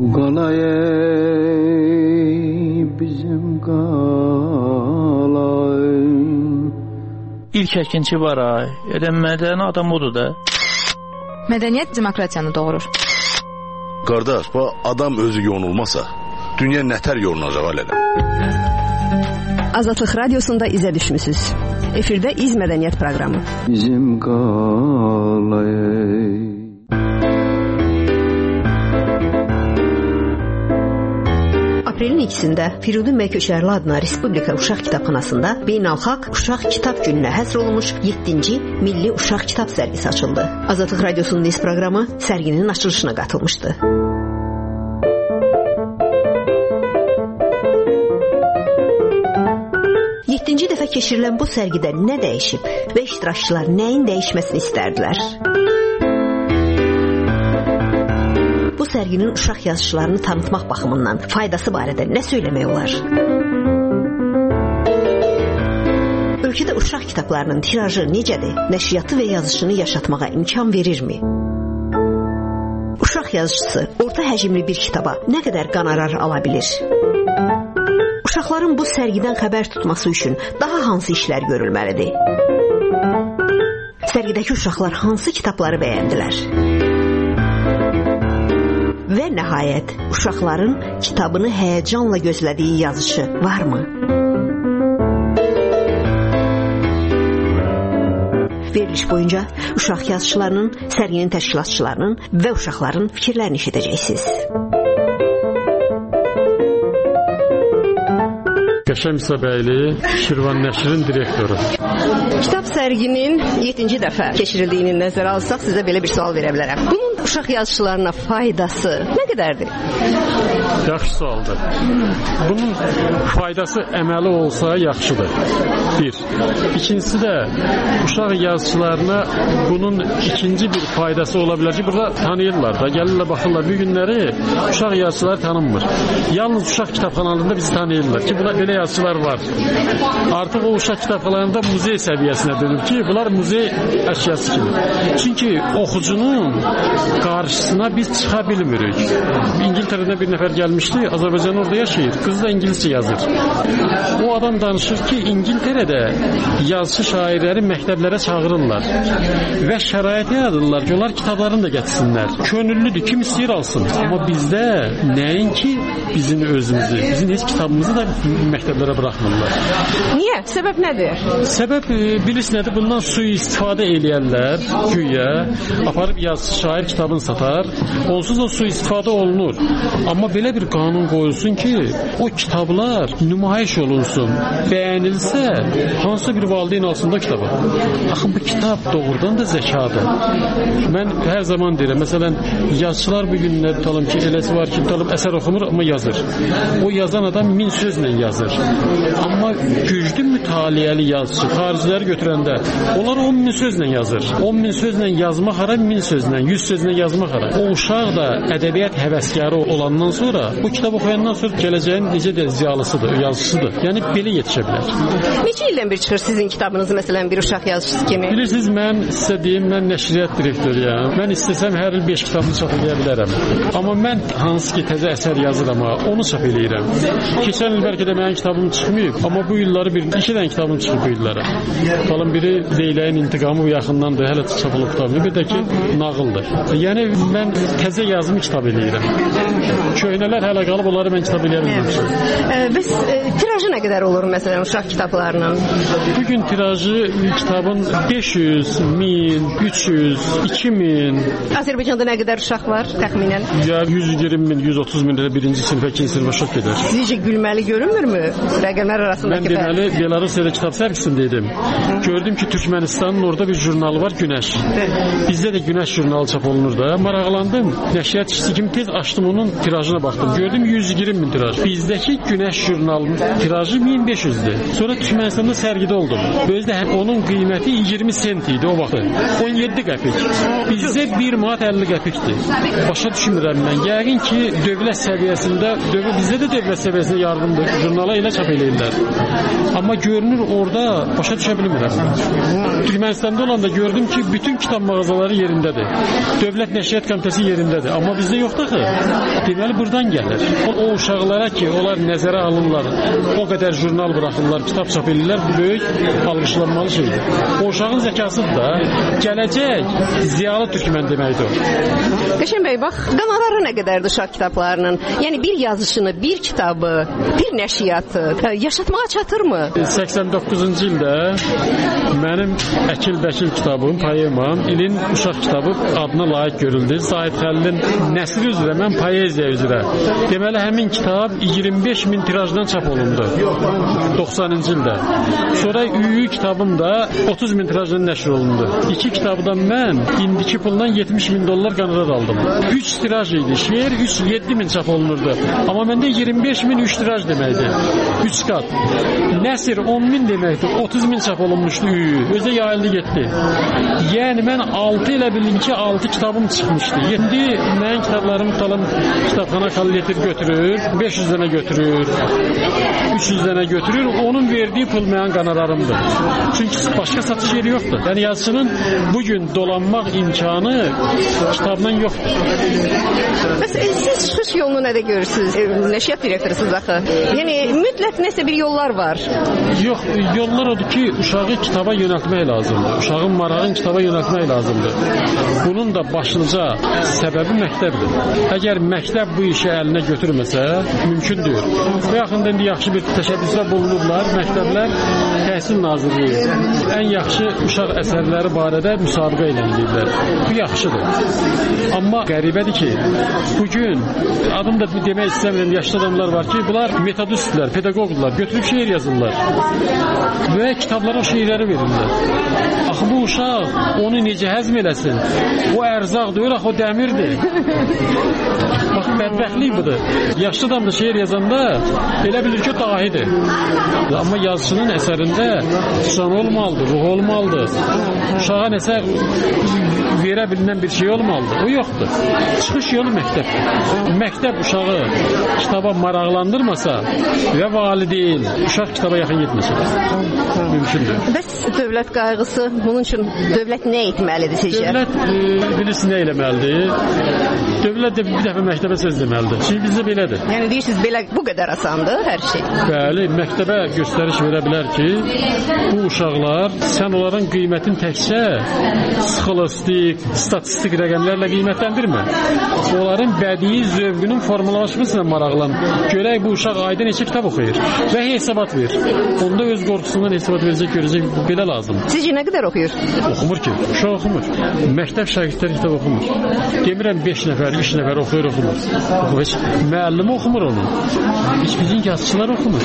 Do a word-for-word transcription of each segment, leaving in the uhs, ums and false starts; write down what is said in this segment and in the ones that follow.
Qalay bizim qalay. İlk əkinçi var ay. Edən mədəni adam odur da. Mədəniyyət demokratiyanı doğurur. Qardaş, bu adam özü yonulmasa, dünya nətər yonulacaq alədə? Azadlıq Radiosunda izə düşmüsünüz. Efirdə İz Mədəniyyət proqramı. Bizim qalay. Aprelin ikisində Firudun bəy Köçərli adına Respublika Uşaq Kitabxanasında Beynəlxalq Uşaq Kitab Gününə həsr olunmuş yeddinci Milli Uşaq Kitab sərgisi açıldı. Azadlıq Radiosunun İz proqramı sərginin açılışına qatılmışdı. yeddinci dəfə keçirilən bu sərgidə nə dəyişib və iştirakçılar nəyin dəyişməsini istərdilər? Bu sərginin uşaq yazıçılarını tanıtmaq baxımından faydası barədə nə söyləmək olar? Ölkədə uşaq kitablarının tirajı necədir? Nəşriyyatı və yazışını yaşatmağa imkan verirmi? Uşaq yazıcısı orta həcmli bir kitaba nə qədər qonorar ala bilir? Uşaqların bu sərgidən xəbər tutması üçün daha hansı işlər görülməlidir? Sərgidəki uşaqlar hansı kitabları bəyəndilər? Və nəhayət, uşaqların kitabını həyəcanla gözlədiyi yazışı varmı? Veriliş boyunca uşaq yazıçılarının, sərginin təşkilatçılarının və uşaqların fikirlərini eşidəcəksiniz. Qəşəm İsabəyli, Şirvan Nəşrin direktoru. Kitab sərginin yeddinci dəfə keçirildiyini nəzərə alsaq, sizə belə bir sual verə bilərəm. Bunun uşaq yazıçılarına faydası nə qədərdir? Yaxşı sualdır. Bunun faydası əməli olsa yaxşıdır. Bir. İkincisi də uşaq yazıçılarına bunun ikinci bir faydası ola bilər ki, burada tanıyırlar da, gəlirlər, baxırlar. Bu günləri uşaq yazıçıları tanınmır. Yalnız uşaq kitabxanalarında bizi tanıyırlar ki, buna belə yazıçılar var. Artıq o uşaq kitabxanalarında muzey səviyyəsinə dönüb ki, bunlar muzey əşyası kimi. Çünki oxucunun qarşısına biz çıxa bilmirik. İngiltərədən bir nəfər gəlmişdi, Azərbaycan orada yaşayır, qız da İngiliscə yazır. O adam danışır ki, İngiltərədə yazıçı şairləri məktəblərə çağırırlar və şərait yaradırlar ki, onlar kitablarını da gətirsinlər. Könüllüdür, kim istəyir alsın. Amma bizdə nəinki bizim özümüzü, bizim heç kitabımızı da məktəblərə buraxmırlar. Niyə? Səbəb nədir? Səbəb bilirsiniz nədir? Bundan sui-istifadə eləyənlər güya aparıb yazıçı şair kitabını satar, onsuz da sui-istifadə olunur. Amma belə bir qanun qoyulsun ki, o kitablar nümayiş olunsun, bəyənilsə, hansısa bir valideyn alsın da kitabı. Axı bu kitab doğrudan da zəkadır. Mən hər zaman deyirəm, məsələn, yazıçılar bu günlər tutalım ki, eləsi var ki, tutalım əsər oxumur, amma yazır. O yazan adam min sözlə yazır. Amma güclü mütaliəli yazıcı, xariciləri götürəndə, onlar on min sözlə yazır. on min sözlə yazmaq hara, min sözlə, yüz sözlə yazmaq hara. O uşaq da ədəbiyyat həvəskarı olandan sonra, bu kitab oxuyandan sonra gələcəyin necə də ziyalısıdır, yazıcısıdır. Yəni, belə yetişə bilər. Neçə ildən bir çıxır sizin kitabınız, məsələn, bir uşaq yazıcısı kimi? Bilirsiniz, mən sizə deyim, mən nəşriyyat direktoruyam. Mən istəsəm hər il beş kitabını çap edə bilərəm. Amma mən hansı ki, təzə əsər yazıram, onu çap eləyirəm. Keçən il bəlkə də mənim kitabım çıxmayıb, amma bu illəri bir, iki dənə kitabım çıxıb bu illərə. Falan biri Leyləyin intiqamı bu yaxındandır, hələ çapılıb kitabını, bir də ki, nağıldır. Yəni, mən təzə yazımı kitab eləyirəm. Köhnələr hələ qalıb, onları mən kitab eləyə bilmişim. Bəs tirajı nə qədər olur, məsələn, uşaq kitablarının? Bugün tirajı kitabın beş yüz, min, üç yüz, iki min. Azərbaycanda nə qədər uşaq var, təxminən? Ya yüz iyirmi min, yüz otuz min də birinci sinifə, ikinci sinifə uşaq gedir. Sizcə gülməli görünmürmü rəqəmlər arasındakı fərq? Mən deməli, Belarusiyada kitab sərgisindəydim. Gördüm ki, Türkmenistanın orada bir jurnalı var, Günəş. Bizdə də Günəş jurnalı çap olunur da. Maraqlandım. Nəşriyyat işçisi kimi tez açdım onun tirajına baxdım. Gördüm yüz iyirmi min tiraj. Bizdəki Günəş jurnalının tirajı min beş yüzdür. Sonra Türkmenistanda sərgidə oldum. Özdə onun qiyməti iyirmi sent idi o vaxt. on yeddi qəpik. Bizdə bir manat əlli qəpikdir. Başa düşmürəm mən. Yəqin ki, dövlət səviyyəsində, dövlət, bizdə də dövlət səviyyəsində yardımdır. Jurnala elə çap eləyirlər. Amma görünür orada başa düşə bilmirəm. Türkmenistanda olanda gördüm ki, bütün kitab mağazaları yerindədir. Dövlət Nəşriyyat Komitəsi yerindədir. Amma bizdə yoxdur ki. Deməli, buradan gəlir. O, o uşaqlara ki, onlar nəzərə alırlar, o qədər jurnal buraxırlar, kitab çap edirlər, bu böyük alqışlanmalı şeydir. O uşağın zəkasıdır da, gələcək ziyalı türkmən deməkdir o. Qəşən bəy, bax, qanarları nə qədərdir uşaq kitablarının? Yəni bir yazışını, bir kitabı, bir nəşriyyatı yaşatmağa çatırmı? səksən doqquzuncu ildə mənim Əkil-Bəkil kitabım, poemam, ilin uşaq kitabı adına layiq görüldü. Zahid Xəlilin nəsri üzrə, mən poeziya üzrə. Deməli, həmin kitab iyirmi beş min tirajdan çap olundu. doxsanıncı ildə. Sonra Üyü kitabım da otuz min tirajdan nəşr olundu. İki kitabdan mən indiki puldan yetmiş min dollar qanırar aldım. üç tiraj idi. Şeir üç yeddi min çap olunurdu. Amma məndə iyirmi beş min üç tiraj deməkdir. üç qat. Nəsr on min deməkdir. otuz min çap olunmuşdu Üyü. Özdə yayıldı getdi. Yəni mən altı ilə bilin ki, altı kitabım çıxmışdı. İndi mənim kitablarımı talan kitabxana kollektör götürür, beş yüz dənə götürür, üç yüz dənə götürür. Onun verdiyi pul mənim qanarlarımdır. Çünki başqa satış yeri yoxdur. Yəni yazıçının bugün dolanmaq imkanı kitabdan yoxdur. Bəs siz çıxış yolunu nədə görürsünüz? Nəşriyyat direktorusunuz axı. Yəni mütləq nəsə bir yollar var. Yox, yollar odur ki, uşağı kitaba yönəltmək lazımdır. Uşağın marağını kitaba yönəltmək lazımdır. Bunun da başlıca səbəbi məktəbdir. Əgər məktəb bu işi əlinə götürməsə, mümkün deyil. Bu yaxında indi yaxşı bir təşəbbüsdə bulunurlar. Məktəblər Təhsil Nazirliyi ən yaxşı uşaq əsərləri barədə müsabiqə edirlər. Bu yaxşıdır. Amma qəribədir ki, bugün adım da demək istəmirəm, yaşlı adamlar var ki, bunlar metodistlər, pedaqoqdurlar, götürüb şeir yazırlar və kitablara o şeirləri verirlər. Axı bu uşaq onu necə həzm eləsin? O ərzaq deyil, axı o dəmirdir. Bax, bədbəxtlik budur. Yaşlı adam da şeir yazanda elə bilir ki, dahidir. Amma yazıçının əsərində can olmalıdır, ruh olmalıdır. Uşağa nəsə verə bilinən bir şey olmalıdır. O yoxdur. Çıxış yolu məktəbdir. Məktəb uşağı kitaba maraqlandırmasa və valideyn uşaq kitaba yaxın getməsin. Mümkündür. Bəs dövlət qayğısı bunun üçün dövlət nə etməlidir sizcə? Dövlət e, bilirsin nə eləməlidir? Dövlət də bir dəfə məktəbə söz deməlidir. Şimdi bizdə belədir. Yəni deyirsiniz belə bu qədər asandır hər şey. Bəli, məktəbə göstəriş verə bilər ki, bu uşaqlar sən onların qiymətin təkcə sxolastik, statistik rəqəmlərlə qiymətləndirmə. Onların bədii zövqünün formalaşmasına maraqlan. Görək bu uşaq ayda neçə kitab oxuyur və hesabat ver. Onda öz qorxusundan hesabat verəcək, görəcək, belə lazım. Sizcə nə qədər oxuyur? Oxumur ki, uşaq oxumur. Məktəb şagirdləri kitab oxumur. Demirəm beş nəfər, üç nəfər oxuyur, oxumur. Heç müəllimi oxumur onu. Heç bizim yazıçılar oxumur.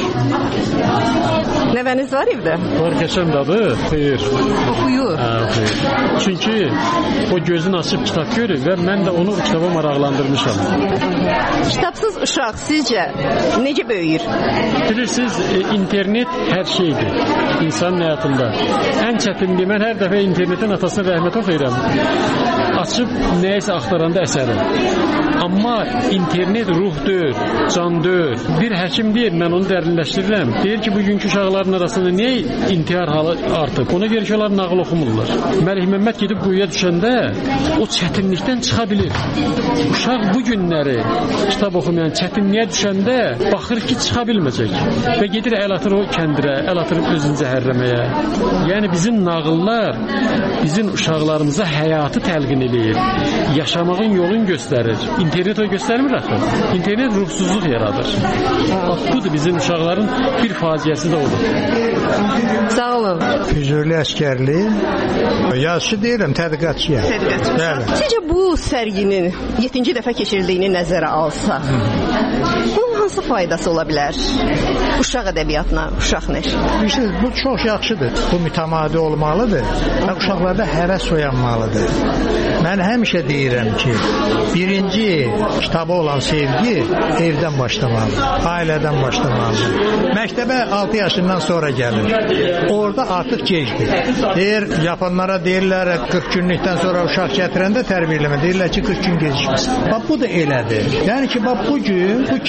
Nəvəniz var evdə? Var, qəşəm dadı, oxuyur. Oxuyur? Hə, oxuyur. Çünki o gözünü açıb kitab görür və mən də onu kitaba maraqlandırmışam. Kitabsız uşaq sizcə necə böyüyür? Bilirsiniz, internet hər şeydir insanın həyatında. Ən çətinliyi, mən hər dəfə internetin atasına rəhmət oxuyuram. Açıb nəyəsə axtaranda əsərim. Amma internet ruhdur, candır. Bir həkim deyir, mən onu dərinləşdirirəm. Deyir ki, bugünkü uşaqların arasında niyə intihar halı artıb? Ona görə ki, onlar nağıl oxumurlar. Məlik Məmməd gedib quyuya düşəndə o çətinlikdən çıxa bilir. Uşaq bu günləri kitab oxumayan çətinliyə düşəndə baxır ki, çıxa bilməyəcək. Və gedir əl atır o kəndirə, əl atır özünü zəhərləməyə. Yəni bizim nağıllar bizim uşaqlarımıza həyatı təlqin edir. Yaşamağın yolunu göstərir. İnternet o göstərmir axı. İnternet ruhsuzluq yaradır. Bax, budur bizim uşaqların bir faciəsi də odur. Sağ olun. Füzuli əskərli, yazışı deyirəm, tədqiqatçıyam. Tədqiqatçı. Sizcə bu sərginin yeddinci dəfə keçirildiyini nəzərə alsa, bunun hansı faydası ola bilər? Uşaq ədəbiyyatına, uşaq nəşri. Bilirsiniz, bu çox yaxşıdır. Bu mütəmadi olmalıdır və uşaqlarda həvəs oyanmalıdır. Mən həmişə deyirəm ki, birinci kitaba olan sevgi evdən başlamalıdır, ailədən başlamalıdır. Məktəbə altı yaşından sonra gəlir. Orada artıq gecdir. Deyir, yapanlara deyirlər, qırx günlükdən sonra uşaq gətirəndə tərbiyələmə, deyirlər ki, qırx gün gecikməsin. Bax, bu da elədir. Yəni ki, bax, bugün bu kitablar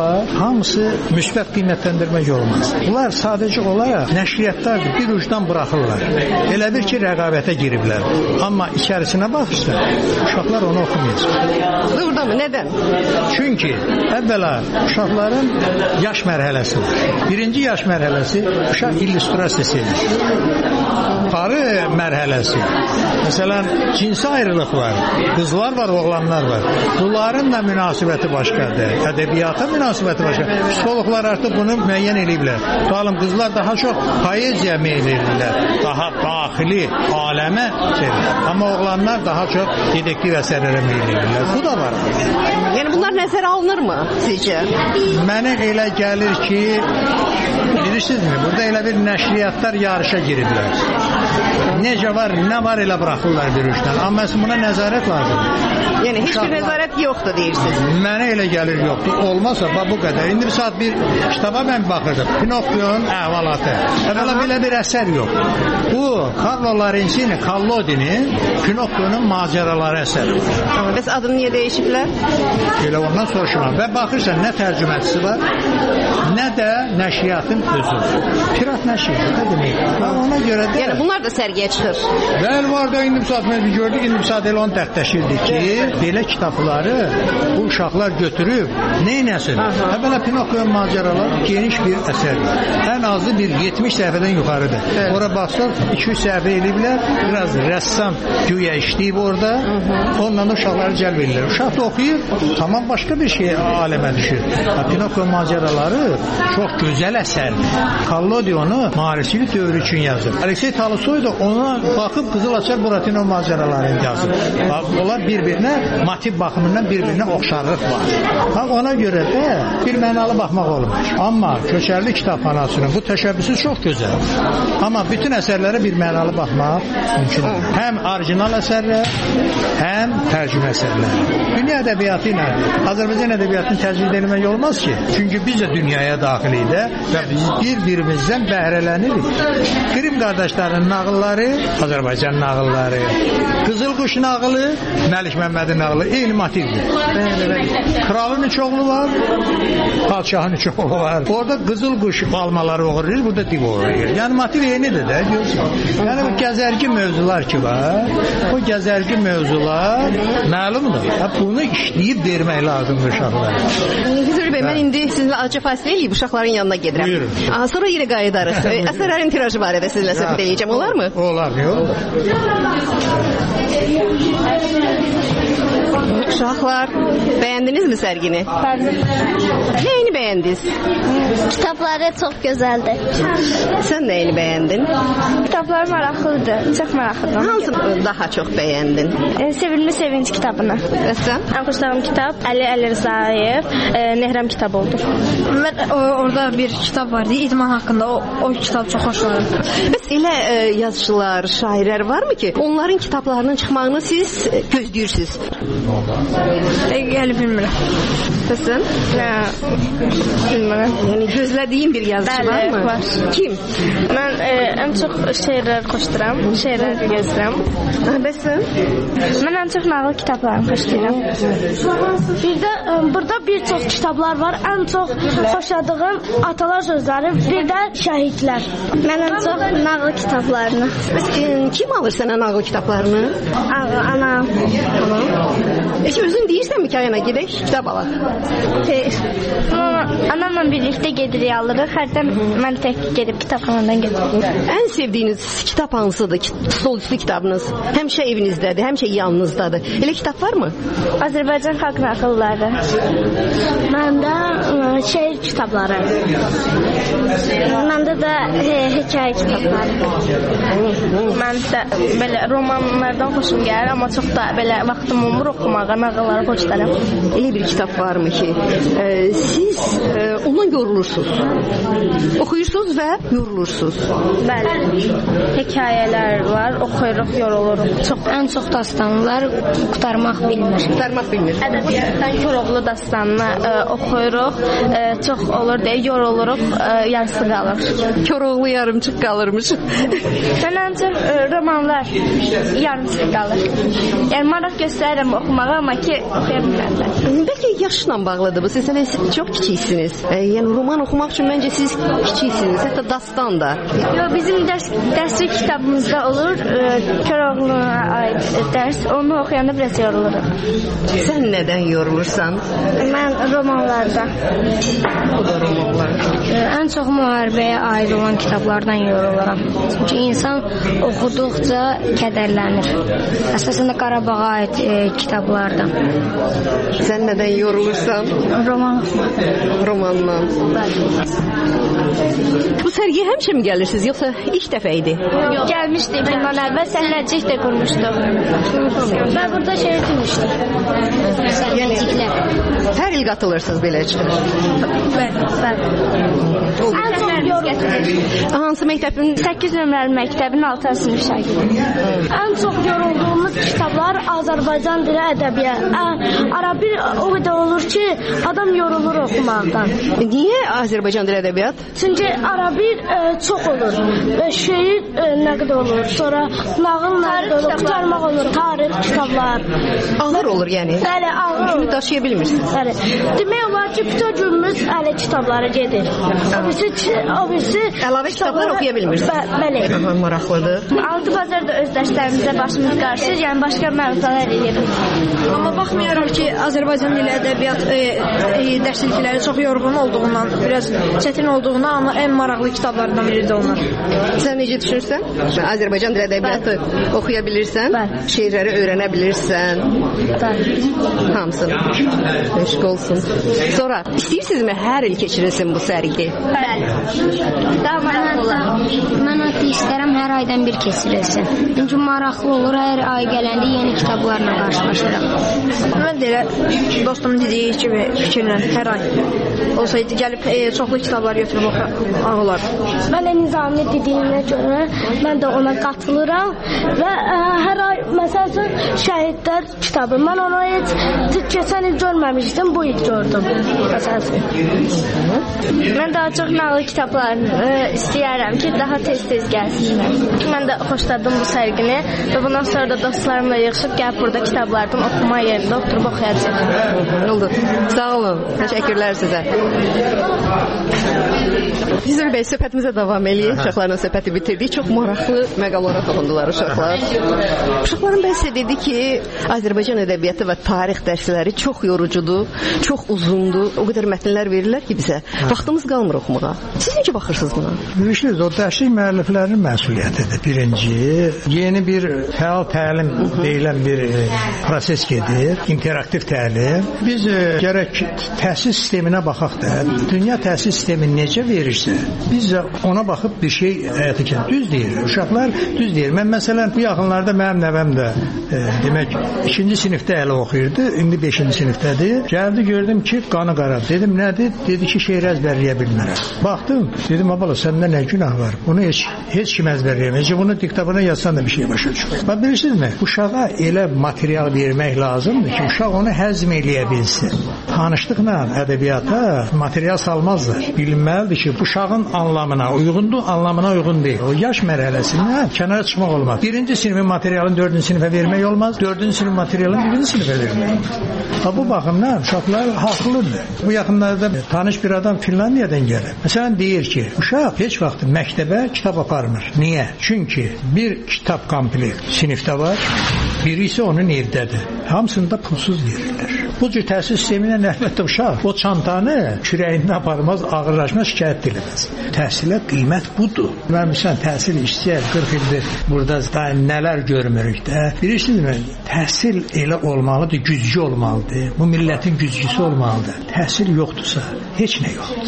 kitablar hamısı müsbət qiymətləndirmək olmaz. Bunlar sadəcə olaraq nəşriyyatlardır, bir ucdan buraxırlar. Elə bir ki, rəqabətə giriblər. Amma içərisinə baxırsan, uşaqlar onu oxumayacaq. Doğrudanmı? Nədən? Çünki əvvəla uşaqların yaş mərhələsi var. Birinci yaş mərhələsi uşaq illüstrasiyası edir. Qarı mərhələsi. Məsələn, cinsi ayrılıq var. Qızlar var, oğlanlar var. Bunların da münasibəti başqadır. Ədəbiyyata münasibəti başqadır. Psixologlar artıq bunu müəyyən ediblər. Qalım, qızlar daha çox poeziya meyl edirlər. Daha daxili aləmə sevirlər. Amma oğlanlar daha çox dedektiv əsərlərə meyl edirlər. Bu da var. Yəni bunlar nəzərə alınırmı sizcə? Mənə elə gəlir ki, bilirsinizmi, burada elə bir nəşriyyatlar yarışa giriblər. Necə var, nə var elə buraxırlar bir uçdan. Amma buna nəzarət lazımdır. Yəni heç bir nəzarət yoxdur deyirsiniz. Mənə elə gəlir yoxdur. Olmazsa bu qədər. İndi bir saat bir kitaba mən baxırdım. Pinokyo'nun əhvalatı. Əvvəla belə bir əsər yox. Bu Carlo Lorenzini, Collodi'nin Pinokyo'nun macəraları əsəri. Bəs adını niyə dəyişiblər? Elə ondan soruşuram. Və baxırsan nə tərcümətçisi var, nə də nəşriyyatın özü. Pirat nəşriyyatı demək. Ona görə də yəni bunlar da sərgiyə çıxır. Bəli, var da indi saat biz gördük, indi saat elə onu dərdləşirdik ki, belə kitabları bu uşaqlar götürüb nə etsin? Əvvəla Pinokyo'nun macəraları geniş bir əsərdir. Ən azı bir yetmiş səhifədən yuxarıdır. Evet. Ora baxsaq iki üç səhifə eliblər, biraz rəssam güya işləyib orada, onunla da uşaqları cəlb edirlər. Uşaq da oxuyur, tamam başqa bir şey aləmə düşür. Pinokyo macəraları çox gözəl əsərdir. Collodi onu maarifçilik dövrü üçün yazır. Aleksey Tolstoy da ona baxıb Qızıl Açar Buratino macəralarını yazır. Onlar bir-birinə motiv baxımından bir-birinə oxşarlıq var. Ha, ona görə də bir mənalı baxmaq olmur. Amma Köçərli Kitabxanasının bu təşəbbüsü çox gözəl. Amma bütün əsərlərə bir mənalı baxmaq mümkündür. Həm orijinal əsərlər, həm tərcümə əsərlər. Dünya ədəbiyyatı ilə Azərbaycan ədəbiyyatını təcrid etmək olmaz ki. Çünki biz də dünyaya daxiliyiz və biz bir-birimizdən bəhrələnirik. Qrim qardaşlarının nağılları, Azərbaycan nağılları, Qızıl Quş nağılı, Məlik Məmmədin nağılı eyni motivdir. Kralın üç oğlu var, padşahın üç oğlu var. Orada Qızıl Quş almaları oğurlayır, burada div oğurlayır. Yəni motiv eynidir də, görürsünüz. Yəni bu gəzərgi mövzular ki var, o gəzərgi mövzular məlumdur. Bunu işləyib vermək lazımdır uşaqlara. Füzuli bəy, mən indi sizinlə acı fasilə eləyib uşaqların yanına gedirəm. Buyurun. Aha, sonra yenə qayıdarıq. Əsərlərin tirajı barədə sizinlə söhbət edəcəm, olar mı? Olar, yox. Uşaqlar, bəyəndinizmi sərgini? Bəli. Nəyini bəyəndiniz? Kitabları çox gözəldir. Sən nəyini bəyəndin? Kitablar maraqlıdır, çox maraqlıdır. Hansı daha çox bəyəndin? E, Sevilmiş Sevinç kitabını. Və sən? Ən xoşladığım kitab Əli Əlirzayev, e, Nehrəm kitabı oldu. Mən o, orada bir kitab vardı, idman haqqında. O, o kitab çox xoşladım. Bəs elə e, yazıçılar, şairlər varmı ki, onların kitablarının çıxmağını siz e, gözləyirsiniz? E, Gəli bilmirəm. Bəs sən? Bilmirəm. Yəni gözlədiyin bir yazıcı Bəli, var mı? Var. Kim? Mən e, ən çox şeirlər xoşlayıram. Şeirlər gözləyirəm. Bəs sən? Mən ən çox nağıl kitablarını xoşlayıram. Bir də e, burada bir çox kitablar var. Ən çox xoşladığım Atalar sözləri, bir də Şəhidlər. Mən ən çox nağıl kitablarını. Bəs e, kim alır sənə nağıl kitablarını? Anam. Heç özün deyirsənmi ki, ayana gedək, kitab alaq? Anamla birlikdə gedirik, alırıq. Hərdən mən tək gedib kitabxanadan getiririm. Ən sevdiyiniz kitab hansıdır? Sol üstü kitabınız. Həmişə evinizdədir, həmişə yanınızdadır. Elə kitab varmı? Azərbaycan xalq nağılları. Məndə şeir kitabları. Məndə də hekayə kitabları. Mən də belə romanlardan xoşum gəlir, amma çox da belə vaxtım olmur oxumağa, nağılları xoşlayıram. Elə bir kitab varmı ki, e, siz e, ondan yorulursunuz. Oxuyursunuz və yorulursunuz. Bəli. Hekayələr var, oxuyuruq, yoruluruq. Çox, ən çox dastanlar qurtarmaq bilmir. Qurtarmaq bilmir. Ədəbiyyatdan Koroğlu dastanını e, oxuyuruq. E, çox olur deyə yoruluruq, yarısı qalır. Koroğlu yarımçıq qalırmış. Mən ancaq romanlar yarımçıq qalır. Yəni maraq göstərirəm oxumağa, amma ki oxuya bilmirəm. Bəlkə yaşla bağlıdır bu. Siz hələ çox kiçiksiniz. Yəni roman oxumaq üçün məncə siz kiçiksiniz, hətta dastan da. Yox, bizim dərs dərslik kitabımızda olur, Koroğlu'na aid dərs. Onu oxuyanda biraz yoruluram. Sən nədən yorulursan? Mən romanlardan. O da romanlar. Ən çox müharibəyə aid olan kitablardan yoruluram. Çünki insan oxuduqca kədərlənir. Əslində Qarabağa aid e, kitablardan. Sən nədən yorulursan? Roman. Romandan. Bu sərgiyə həmişə mi gəlirsiniz, yoxsa ilk dəfə idi? Yox, gəlmişdik bundan əvvəl, səhnəcik də qurmuşduq. Və burada şey etmişdik. Yəni, hər il qatılırsınız belə çıxır? Bəli, bəli. Ən çox yorulduğum. Hansı məktəbin? səkkiz nömrəli məktəbin altıncı sinif şagirdi. Ən çox yorulduğumuz kitablar Azərbaycan dili ədəbiyyat. Arabir o qədər olur ki, adam yorulur oxumaqdan. Niyə Azərbaycan dili ədəbiyyat? Çünki arabir e, çox olur. E, şeir e, nə qədər olur. Sonra nağıl nə qədər olur. Qutarmaq olur. Tarix kitablar. Ağır olur yəni. Bəli, ağır olur. Daşıya bilmirsiniz. Bəli. Demək olar ki, bütün günümüz ələ kitablara gedir. O birisi, o birisi əlavə kitablar oxuya bilmirsiniz. Bə, bəli. Aha, maraqlıdır. Altı bazar da öz dərslərimizə başımız qarışır, yəni başqa mövzular eləyirik. Amma baxmayaraq ki, Azərbaycan dili ədəbiyyat e, e, dərslikləri çox yorğun olduğundan, biraz çətin olduğundan, amma ən maraqlı kitablardan biri də onlar. Sən necə düşünürsən? Azərbaycan dili ədəbiyyatı oxuya bilirsən, Bəli. şeirləri öyrənə bilirsən. Bəli. Hamısını. Eşq olsun. Sonra istəyirsinizmi hər il keçirilsin bu sərgi? Bəli. Daha maraqlı olur. Mən hətta istərəm hər aydan bir keçirilsin. Çünki maraqlı olur, hər ay gələndə yeni kitablarla qarşılaşırıq. Mən də elə dostumun dediyi kimi fikirlən hər ay olsaydı gəlib e, çoxlu kitablar götürüb oxumaq olar. Mən də Nizami dediyinə görə mən də ona qatılıram və ə, hər ay məsələn Şəhidlər kitabı. Mən onu heç keçən il görməmişdim, bu il gördüm. Məsələn. Mən daha çox nağıl kitablarını istəyərəm ki, daha tez-tez gəlsinlər. Mən də xoşladım bu sərgini və bundan sonra da dostlarımla yığışıb gəlib burada kitablardan oxuma yerində oturub oxuyacaq. Oldu. Sağ olun. Təşəkkürlər sizə. Bizim bəy söhbətimizə davam eləyək. Uşaqlarla söhbəti bitirdik. Çox maraqlı məqamlara toxundular uşaqlar. Uşaqların bəzi dedi ki, Azərbaycan ədəbiyyatı və tarix dərsləri çox yorucudur, çox uzundur. O qədər mətnlər verirlər ki bizə. Vaxtımız qalmır oxumağa. Siz necə baxırsınız buna? Bilirsiniz, o dərslik müəlliflərinin məsuliyyətidir. Birinci, yeni bir fəal təlim deyilən bir proses gedir, interaktiv təlim. Biz e, gərək təhsil sisteminə baxaq da, dünya təhsil sistemi necə verirsə, biz də ona baxıb bir şey həyata keçirir. Düz deyir, uşaqlar düz deyir. Mən məsələn bu yaxınlarda mənim nəvəm də e, demək ikinci sinifdə hələ oxuyurdu, indi beşinci sinifdədir. Gəldi gördüm ki, qanı qaradı. Dedim nədir? Dedi ki, şeir əzbərləyə bilmirəm. Baxdım, dedim abala səndə nə günah var? Bunu heç heç kim əzbərləyəmez. Bunu diktabına yazsan da bir şey başa düşmür. Bax bilirsinizmi? Uşağa elə material vermək lazımdır ki, uşaq onu həzm eləyə bilsin. Tanışlıqla ədəbiyyata material salmazlar. Bilinməlidir ki, uşağın anlamına uyğundur, anlamına uyğun deyil. O yaş mərhələsindən kənara çıxmaq olmaz. Birinci sinifin materialını dördüncü sinifə vermək olmaz, dördüncü sinifin materialını birinci sinifə vermək olmaz. Ha, bu baxımdan uşaqlar haqlıdır. Bu yaxınlarda tanış bir adam Finlandiyadan gəlir. Məsələn deyir ki, uşaq heç vaxt məktəbə kitab aparmır. Niyə? Çünki bir kitab komplekt sinifdə var, biri isə onun evdədir. Hamısını da pulsuz verirlər. Bu cür təhsil sisteminə əlbəttə uşaq o çantanı kürəyində aparmaz, ağırlaşmaz, şikayət ediləməz. Təhsilə qiymət budur. Mən məsələn təhsil işləyər qırx ildir burada da nələr görmürük də. Bilirsinizmi? Təhsil elə olmalıdır, güclü olmalıdır. Bu millətin güclüsü olmalıdır. Təhsil yoxdursa heç nə yoxdur.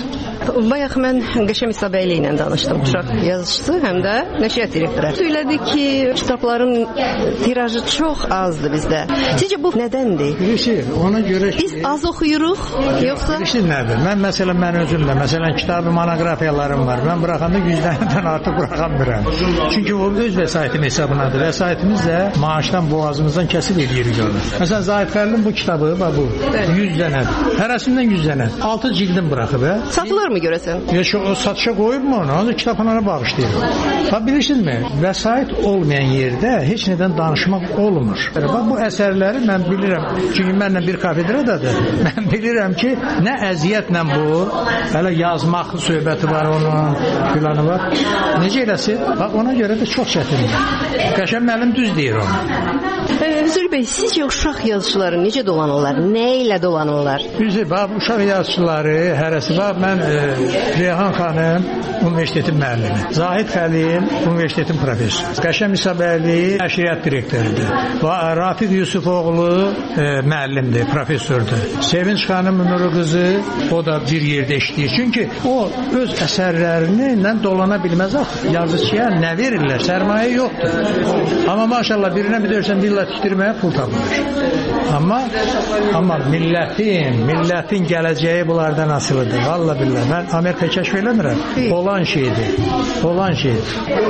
Bayaq mən Qəşəm İsabəyli ilə danışdım. Uşaq yazıcısı, həm də nəşriyyat direktoru. Söylədi ki, kitabların tirajı çox azdır bizdə. Sizcə bu nədəndir? Bilirsiniz, ona görə ki... Biz az oxuyuruq, yoxsa... Bilirsiniz nədir? Mən məsələn, mən özüm də, məsələn, kitabı monoqrafiyalarım var. Mən buraxanda yüz dənədən artıq buraxamıram. Çünki o öz vəsaitim hesabınadır. Vəsaitimiz də maaşdan, boğazımızdan kəsib edirik onu. Məsələn, Zahid Xəlilin bu kitabı, bu, yüz dənə. Hərəsindən yüz dənə. altı cildin buraxıb, hə? Satılır mı görəsən? Ya şu, o satışa qoyub mu onu? Ancaq kitabxanana bağışlayır. Bax, bilirsinizmi? Vəsait olmayan yerdə heç nədən danışmaq olmur. Bax, bu əsərləri mən bilirəm. Çünki mənlə bir kafedradadır. Mən bilirəm ki, nə əziyyətlə bu, hələ yazmaq söhbəti var onun, filanı var. Necə eləsin? Bax, ona görə də çox çətindir. Qəşəm müəllim düz deyir onu. Zülfü bəy, sizcə uşaq yazıçıları necə dolanırlar? Nə ilə dolanırlar? Bizi, bax, uşaq yazıçıları hərəsi var. Mən e, Reyhan xanım universitetin müəllimi. Zahid Xəlil universitetin professoru. Qəşəm İsabəyli nəşriyyat direktorudur. Və Rafiq Yusufoğlu e, müəllimdir, professordur. Sevinç xanım Nuru qızı, o da bir yerdə işləyir. Çünki o öz əsərlərini dolana bilməz axı. Yazıçıya nə verirlər? Sərmayə yoxdur. Amma maşallah birinə bir dörsən villa tikdirməyə pul tapılır. Amma amma millətin, millətin gələcəyi bunlardan asılıdır. Vallahi billah. Mən Amerika kəşf eləmirəm. Olan şeydir. Olan şeydir.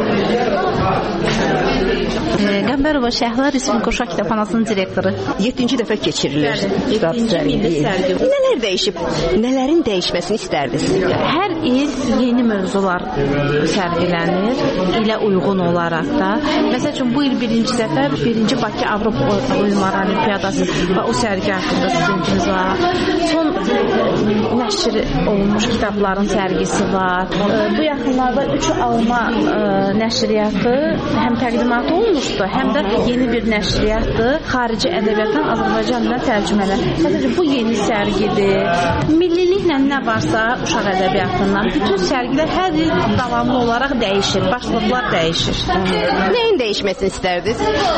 Qəmbərova Şəhla Respublika Uşaq Kitabxanasının direktoru. yeddinci dəfə keçirilir kitab sərgisi. Nələr dəyişib? Nələrin dəyişməsini istərdiniz? Hər il yeni mövzular sərgilənir, ilə uyğun olaraq da. Məsəl üçün bu il birinci dəfə birinci Bakı Avropa Oyunları Olimpiyadası və o sərgi haqqında sizin var. Son nəşr olunmuş kitabların sərgisi var. Bu yaxınlarda üç alma nəşriyyatı həm təqdimatı olmuşdu, həm də yeni bir nəşriyyatdır. Xarici ədəbiyyatdan Azərbaycan dilinə tərcümələr. Məsələn, bu yeni sərgidir. Milliliklə nə varsa uşaq ədəbiyyatından bütün sərgilər hər il davamlı olaraq dəyişir, başlıqlar dəyişir. Nəyin dəyişməsini istərdiniz?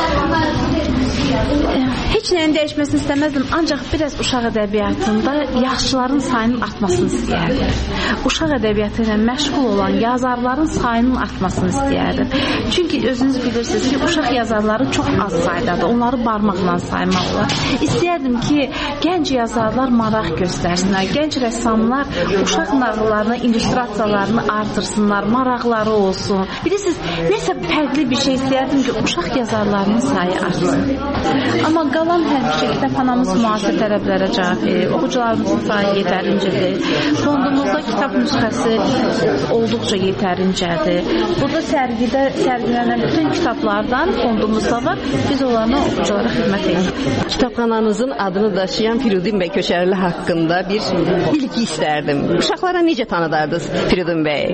Heç nəyin dəyişməsini istəməzdim, ancaq biraz uşaq ədəbiyyatında yaxşıların sayının artmasını istəyərdim. Uşaq ədəbiyyatı ilə məşğul olan yazarların sayının artmasını istəyərdim. Çünki özünüz bilirsiniz ki, uşaq yazarları çox az saydadır. Onları barmaqla saymaq olar. İstəyərdim ki, gənc yazarlar maraq göstərsinlər, gənc rəssamlar uşaq nağıllarını, illüstrasiyalarını artırsınlar, maraqları olsun. Bilirsiniz, nəsə fərqli bir şey istəyərdim ki, uşaq yazarlarının sayı artsın. Amma qalan həmişə kitabxanamız müasir tələblərə cavab verir. Oxucularımızın sayı yetərincədir. Fondumuzda kitab nüsxəsi olduqca yetərincədir. Burada sərgidə sərgilənən bütün kitablardan fondumuzda var. Biz onlarla oxuculara xidmət edirik. Kitabxananızın adını daşıyan Firudin bəy Köçərli haqqında bir bilgi istərdim. Uşaqlara necə tanıdardınız Firudin bəy?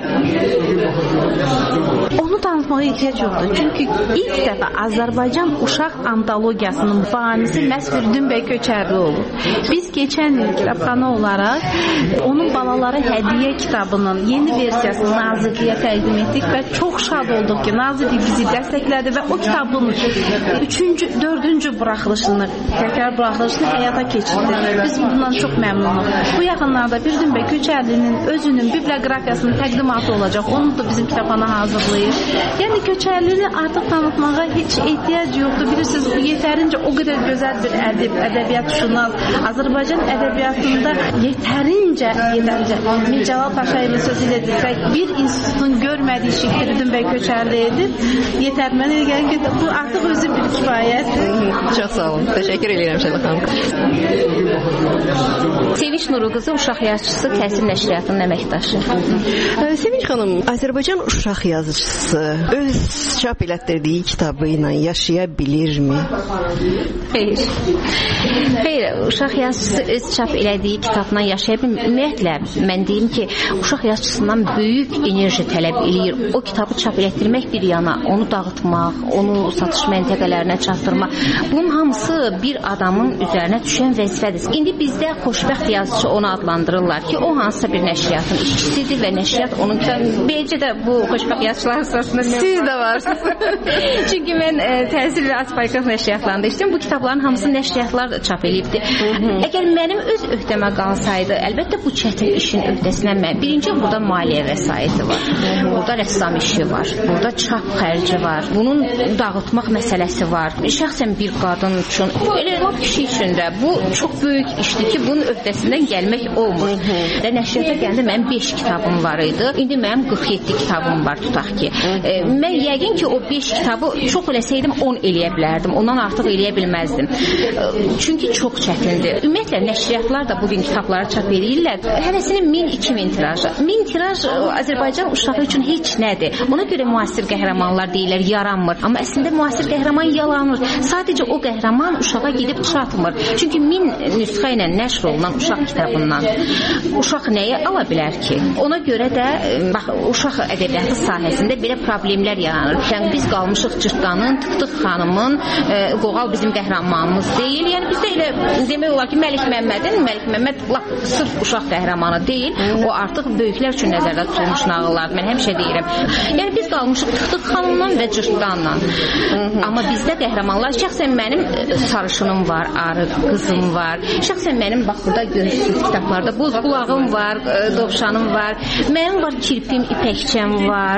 Onu tanıtmağa ehtiyac yoxdur. Çünki ilk dəfə Azərbaycan uşaq antologiyasının banisi məhz Firudin bəy Köçərli olub. Biz keçən il kitabxana olaraq onun balalara hədiyyə kitabının yeni versiyasını Nazirliyə təqdim etdik və çox şad olduq ki, Nazirlik bizi dəstəklədi və o kitabın üçüncü, dördüncü buraxılışını, təkrar buraxılışını həyata keçirdi. Biz bundan çox məmnunuq. Bu yaxınlarda Firudin bəy Köçərlinin özünün biblioqrafiyasının təqdimatı olacaq. Onu da bizim kitabxana hazırlayır. Yəni Köçərlini artıq tanıtmağa heç ehtiyac yoxdur. Bilirsiniz, bu yetərincə o qədər gözəl bir ədəb, ədəbiyyat şunal. Azərbaycan ədəbiyyatında yetərincə, yetərincə Mir Cəlal Paşayevin sözü ilə desək, bir institutun görmədiyi şey Firudin bəy Köçərli edir. Yetər, mənə gəlir ki, bu artıq özü bir kifayət. Çox sağ olun. Təşəkkür edirəm Şəhla xanım. Sevinç Nuru qızı uşaq yazıçısı, Təsir Nəşriyyatının əməkdaşı. Sevinç xanım, Azərbaycan uşaq yazıçısı öz çap elətdirdiyi kitabı ilə yaşaya bilirmi? Xeyr. Xeyr, uşaq yazıçısı öz çap elədiyi kitabla yaşaya bilmir. Ümumiyyətlə, mən deyim ki, uşaq yazıçısından böyük enerji tələb eləyir. O kitabı çap elətdirmək bir yana, onu dağıtmaq, onu satış məntəqələrinə çatdırmaq. Bunun hamısı bir adamın üzərinə düşən vəzifədir. İndi bizdə xoşbəxt yazıçı onu adlandırır. adlandırırlar ki, o hansısa bir nəşriyyatın işçisidir və nəşriyyat onun beləcə də bu xoşbəxt yaşlılar arasında siz də varsınız. Çünki mən e, təhsil və Azərbaycan nəşriyyatlarında işləyirəm. Bu kitabların hamısını nəşriyyatlar da çap edibdi. Əgər mənim öz öhdəmə qalsaydı, əlbəttə bu çətin işin öhdəsindən mən birinci burada maliyyə vəsaiti var. Burada rəssam işi var. Burada çap xərci var. Bunun dağıtmaq məsələsi var. Şəxsən bir qadın üçün, elə kişi üçün də bu çox böyük işdir ki, bunun öhdəsindən gəlmək olmur. Və nəşriyyata gəndə mənim beş kitabım var idi. İndi mənim qırx yeddi kitabım var, tutaq ki. E, mən yəqin ki, o beş kitabı çox eləsəydim on eləyə bilərdim. Ondan artıq eləyə bilməzdim. E, çünki çox çətindir. Ümumiyyətlə, nəşriyyatlar da bugün kitabları çap edirlər. Həvəsinin min iki min tirajı. min tiraj Azərbaycan uşağı üçün heç nədir. Ona görə müasir qəhrəmanlar deyirlər, yaranmır. Amma əslində müasir qəhrəman yalanır. Sadəcə o qəhrəman uşağa gedib çatmır. Çünki min nüsxə ilə nəşr olunan uşaq kitabından uşaq nəyə ala bilər ki? Ona görə də bax, uşaq ədəbiyyatı sahəsində belə problemlər yaranır. Yəni biz qalmışıq Cırtdanın, Tıktıq xanımın, e, Qoğal bizim qəhrəmanımız deyil. Yəni bizdə elə demək olar ki, Məlik Məmmədin, Məlik Məmməd lap sırf uşaq qəhrəmanı deyil. O artıq böyüklər üçün nəzərdə tutulmuş nağıllardır. Mən həmişə deyirəm. Yəni biz qalmışıq Tıktıq xanımdan və Cırtdanla. Amma bizdə qəhrəmanlar, şəxsən mənim sarışınım var, arıq qızım var. Şəxsən mənim bax burada görürsünüz kitablarda boz qulağım var, dovşanım var. Mənim var kirpim, ipəkçəm var.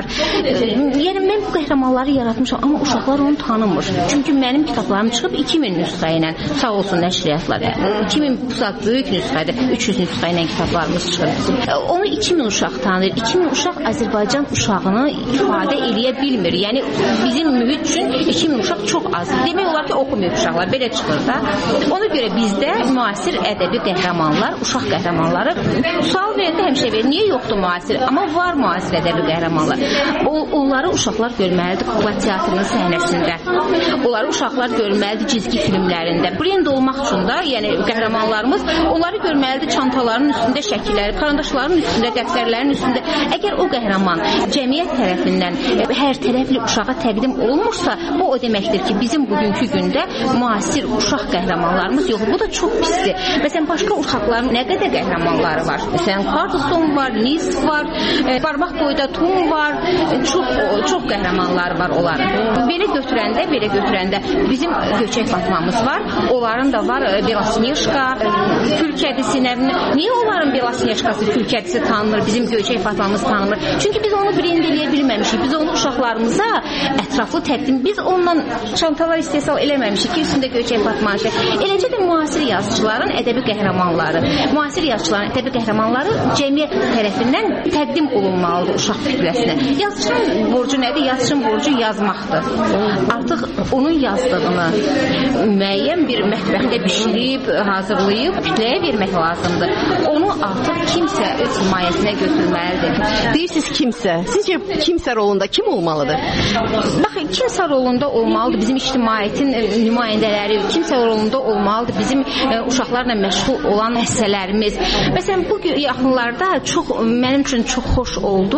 Yəni mən bu qəhrəmanları yaratmışam, amma uşaqlar onu tanımır. Çünki mənim kitablarım çıxıb iki min nüsxə ilə, sağ olsun nəşriyyatlar. iki min pusaq böyük nüsxədir, üç yüz nüsxə ilə kitablarımız çıxır. Onu iki min uşaq tanıyır. iki min uşaq Azərbaycan uşağını ifadə eləyə bilmir. Yəni bizim mühit üçün iki min uşaq çox azdır. Demək olar ki, oxumayıb uşaqlar belə çıxır da. Ona görə bizdə müasir ədəbi qəhrəmanlar, uşaq qəhrəmanları sual verdi həmişə verir. Niyə yoxdur müasir? Amma var müasir ədəbi qəhrəmanlar. O, onları uşaqlar görməlidir kukla teatrının səhnəsində. Onları uşaqlar görməlidir cizgi filmlərində. Brend olmaq üçün də, yəni qəhrəmanlarımız onları görməlidir çantaların üstündə şəkilləri, karandaşların üstündə, dəftərlərin üstündə. Əgər o qəhrəman cəmiyyət tərəfindən hər tərəfli uşağa təqdim olunmursa, bu o deməkdir ki, bizim bugünkü gündə müasir uşaq qəhrəmanlarımız yoxdur. Bu da çox pisdir. Məsələn, başqa uşaqların nə qədər qəhrəmanları var? Məsələn, Carlson var, Nis var, e, barmaq boyda Tom var, e, çox çox qəhrəmanları var onların. Belə götürəndə, belə götürəndə bizim Göçək Fatmamız var. Onların da var e, Belasneşka, e, Kül kədisi nə bilim. Niyə onların Belasneşkası, Kül kədisi tanınır, bizim Göçək Fatmamız tanınır? Çünki biz onu brend eləyə bilməmişik. Biz onu uşaqlarımıza ətraflı təqdim, biz onunla çantalar istehsal eləməmişik ki, üstündə Göçək Fatmanı. Eləcə də müasir yazıçıların ədəbi qəhrəmanları, müasir yazıçıların ədəbi qəhrəmanları cəmiyyət tərəfindən təqdim olunmalıdır uşaq kütləsinə. Yazıçının borcu nədir? Yazıçının borcu yazmaqdır. Artıq onun yazdığını müəyyən bir mətbəxdə bişirib, hazırlayıb kütləyə vermək lazımdır. Onu artıq kimsə öz himayəsinə götürməlidir. Deyirsiniz kimsə. Sizcə kimsə rolunda kim olmalıdır? Baxın, kimsə rolunda olmalıdır bizim ictimaiyyətin nümayəndələri, kimsə rolunda olmalıdır bizim e, uşaqlarla məşğul olan həssələrimiz. Məsələn, bu yaxınlarda çox, mənim üçün çox xoş oldu.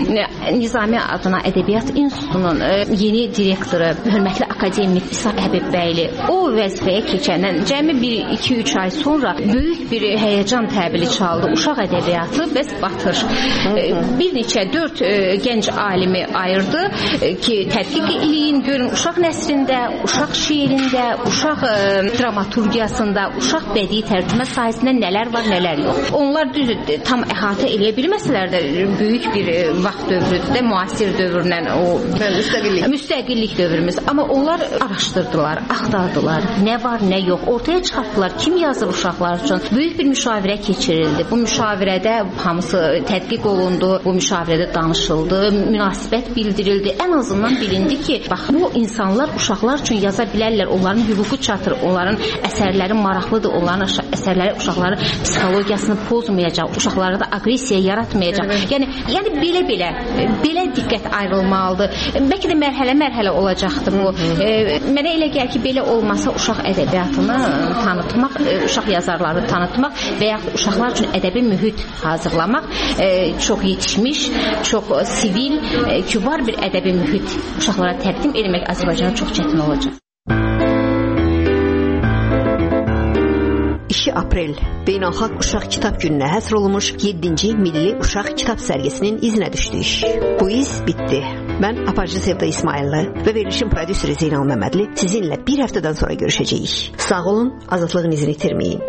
Nizami adına Ədəbiyyat İnstitutunun e, yeni direktoru, hörmətli akademik İsa Həbibbəyli o vəzifəyə keçəndən cəmi bir iki üç ay sonra böyük bir həyəcan təbili çaldı. Uşaq ədəbiyyatı bəs batır. E, bir neçə dörd e, gənc alimi ayırdı e, ki, tədqiq eləyin, görün uşaq nəsrində, uşaq şeirində, uşaq e, dramaturgiyasında, uşaq bədii tərcümə sahəsində nələr var, nələr yox. Onlar düz tam əhatə eləyə bilməsələr də böyük bir e, vaxt dövrüdür də, müasir dövrlə o müstəqillik. müstəqillik dövrümüz. Amma onlar araşdırdılar, axtardılar. Nə var, nə yox. Ortaya çıxartdılar. Kim yazır uşaqlar üçün? Böyük bir müşavirə keçirildi. Bu müşavirədə hamısı tədqiq olundu. Bu müşavirədə danışıldı, münasibət bildirildi. Ən azından bilindi ki, bax, bu insanlar uşaqlar üçün yaza bilərlər. Onların hüququ çatır. Onların əsərləri maraqlıdır. Onların əsərləri uşaqların psixologiyasını pozmayacaq. Uşaqlara da aqressiya yaratmayacaq. Yəni, yəni belə-belə, belə diqqət ayrılmalıdır. Bəlkə də mərhələ-mərhələ olacaqdır bu. E, mənə elə gəlir ki, belə olmasa uşaq ədəbiyyatını tanıtmaq, uşaq yazarları tanıtmaq və yaxud uşaqlar üçün ədəbi mühit hazırlamaq e, çox yetişmiş, çox sivil, e, kübar bir ədəbi mühit uşaqlara təqdim etmək Azərbaycana çox çətin olacaq. iki aprel Beynəlxalq Uşaq Kitab Gününə həsr olunmuş yeddinci Milli Uşaq Kitab sərgisinin izinə düşdük. Bu iz bitdi. Mən Aparıcı Sevda İsmailli və verilişin prodüseri Zeynal Məmmədli sizinlə bir həftədən sonra görüşəcəyik. Sağ olun, azadlığın izini itirməyin.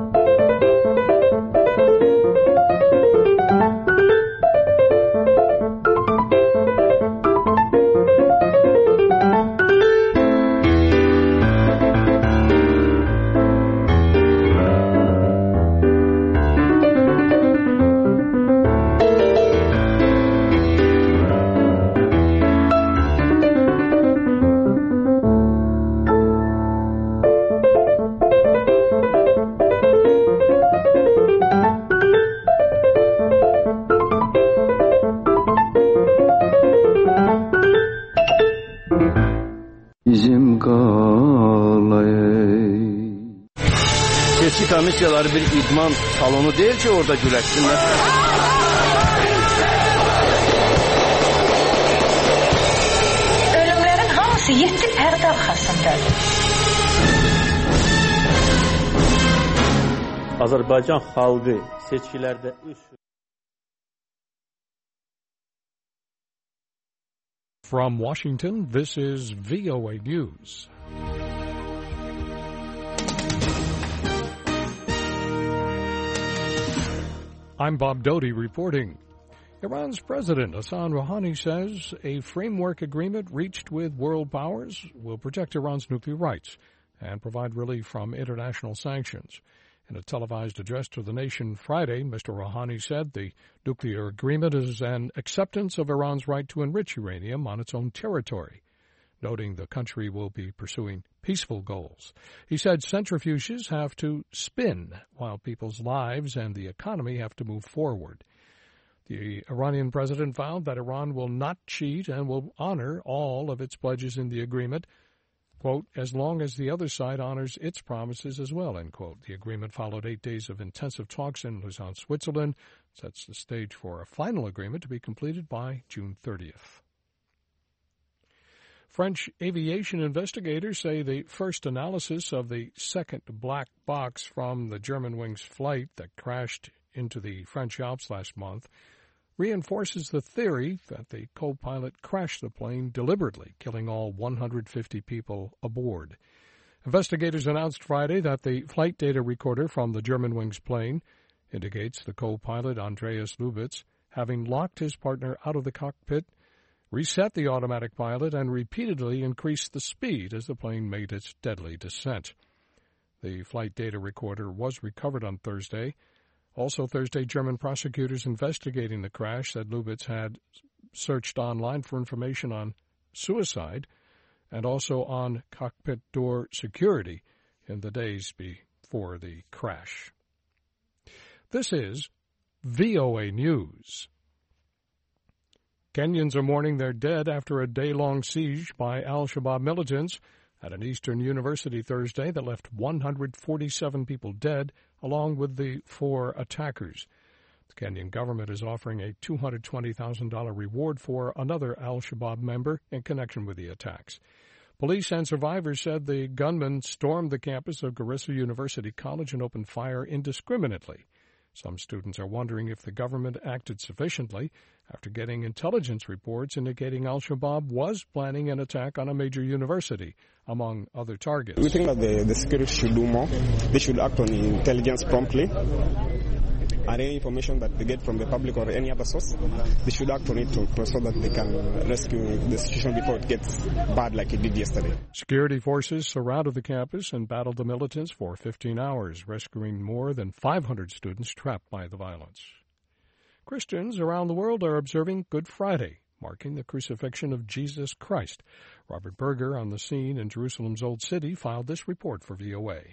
Komissiyaları bir idman salonu değil ki orada güləşsinlər. Ölümlərin hamısı yeddi pərdə arxasındadır. Azərbaycan xalqı seçkilərdə üç From Washington, this is V O A News. I'm Bob Doty reporting. Iran's President Hassan Rouhani says a framework agreement reached with world powers will protect Iran's nuclear rights and provide relief from international sanctions. In a televised address to the nation Friday, Mister Rouhani said the nuclear agreement is an acceptance of Iran's right to enrich uranium on its own territory, noting the country will be pursuing peaceful goals. He said centrifuges have to spin while people's lives and the economy have to move forward. The Iranian president vowed that Iran will not cheat and will honor all of its pledges in the agreement, quote, as long as the other side honors its promises as well, end quote. The agreement followed eight days of intensive talks in Lausanne, Switzerland, sets the stage for a final agreement to be completed by June thirtieth. French aviation investigators say the first analysis of the second black box from the Germanwings flight that crashed into the French Alps last month reinforces the theory that the co-pilot crashed the plane deliberately, killing all one hundred fifty people aboard. Investigators announced Friday that the flight data recorder from the Germanwings plane indicates the co-pilot Andreas Lubitz, having locked his partner out of the cockpit, reset the automatic pilot, and repeatedly increased the speed as the plane made its deadly descent. The flight data recorder was recovered on Thursday. Also Thursday, German prosecutors investigating the crash said Lubitz had searched online for information on suicide and also on cockpit door security in the days before the crash. This is V O A News. Kenyans are mourning their dead after a day-long siege by al-Shabaab militants at an eastern university Thursday that left one hundred forty-seven people dead, along with the four attackers. The Kenyan government is offering a two hundred twenty thousand dollars reward for another al-Shabaab member in connection with the attacks. Police and survivors said the gunmen stormed the campus of Garissa University College and opened fire indiscriminately. Some students are wondering if the government acted sufficiently after getting intelligence reports indicating al-Shabaab was planning an attack on a major university, among other targets. We think that the, the security should do more. They should act on intelligence promptly. And any information that they get from the public or any other source, they should act on it to, to, so that they can rescue the situation before it gets bad like it did yesterday. Security forces surrounded the campus and battled the militants for fifteen hours, rescuing more than five hundred students trapped by the violence. Christians around the world are observing Good Friday, marking the crucifixion of Jesus Christ. Robert Berger, on the scene in Jerusalem's Old City, filed this report for V O A.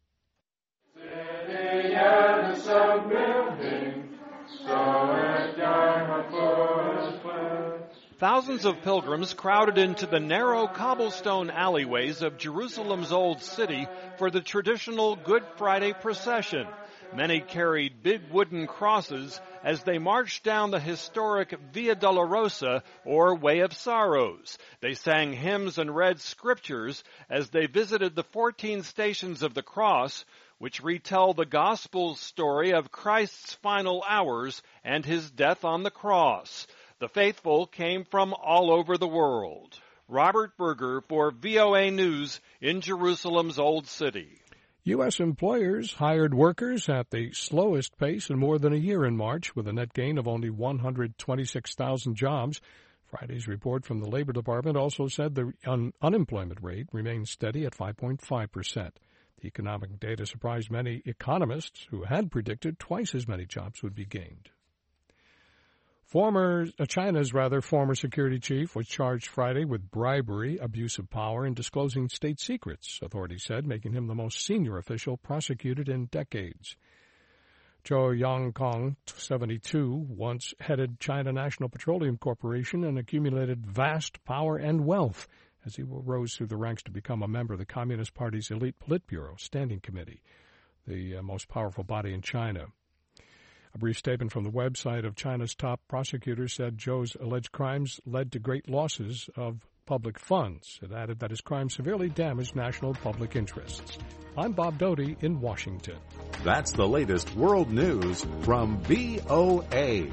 Thousands of pilgrims crowded into the narrow cobblestone alleyways of Jerusalem's Old City for the traditional Good Friday procession. Many carried big wooden crosses as they marched down the historic Via Dolorosa, or Way of Sorrows. They sang hymns and read scriptures as they visited the fourteen stations of the cross, which retell the gospel's story of Christ's final hours and his death on the cross. The faithful came from all over the world. Robert Berger for V O A News in Jerusalem's Old City. U S employers hired workers at the slowest pace in more than a year in March, with a net gain of only one hundred twenty-six thousand jobs. Friday's report from the Labor Department also said the un- unemployment rate remains steady at five point five percent. The economic data surprised many economists who had predicted twice as many jobs would be gained. Former uh, China's rather former security chief was charged Friday with bribery, abuse of power, and disclosing state secrets, authorities said, making him the most senior official prosecuted in decades. Zhou Yongkong, seventy-two, once headed China National Petroleum Corporation and accumulated vast power and wealth as he rose through the ranks to become a member of the Communist Party's elite Politburo Standing Committee, the uh, most powerful body in China. A brief statement from the website of China's top prosecutor said Zhou's alleged crimes led to great losses of public funds. It added that his crimes severely damaged national public interests. I'm Bob Doty in Washington. That's the latest world news from V O A.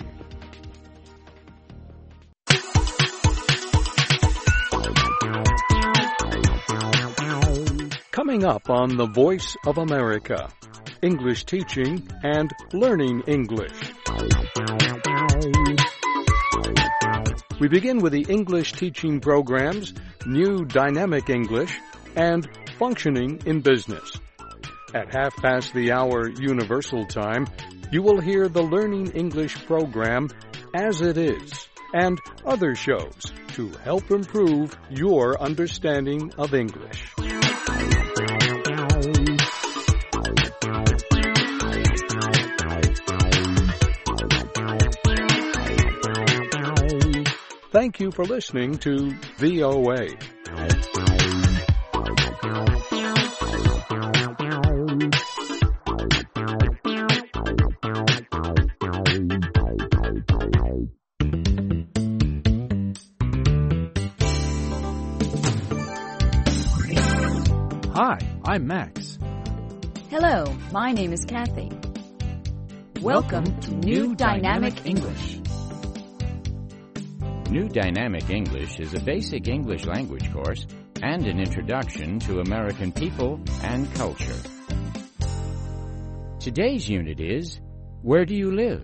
Coming up on The Voice of America, English teaching and learning English. We begin with the English teaching programs, New Dynamic English, and Functioning in Business. At half past the hour Universal Time, you will hear the Learning English program As It Is and other shows to help improve your understanding of English. Thank you for listening to V O A. Hi, I'm Max. Hello, my name is Kathy. Welcome, Welcome to New Dynamic, Dynamic English. New Dynamic English is a basic English language course and an introduction to American people and culture. Today's unit is, Where do you live?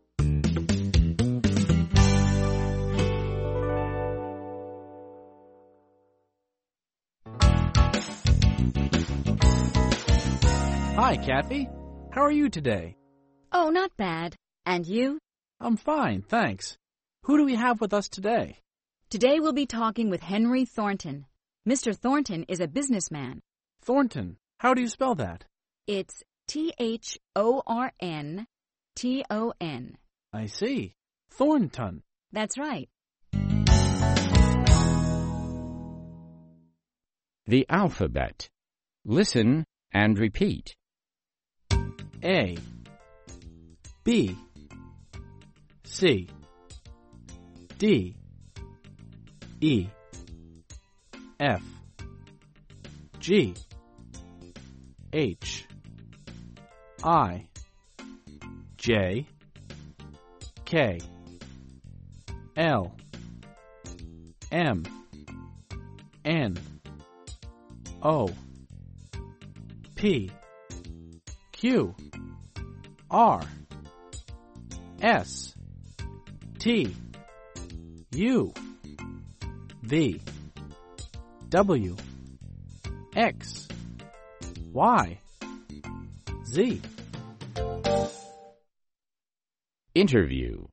Hi, Kathy. How are you today? Oh, not bad. And you? I'm fine, thanks. Who do we have with us today? Today we'll be talking with Henry Thornton. Mister Thornton is a businessman. Thornton. How do you spell that? It's T H O R N T O N. I see. Thornton. That's right. The alphabet. Listen and repeat. A. B. C. D, E, F, G, H, I, J, K, L, M, N, O, P, Q, R, S, T, U, V, W, X, Y, Z. Interview.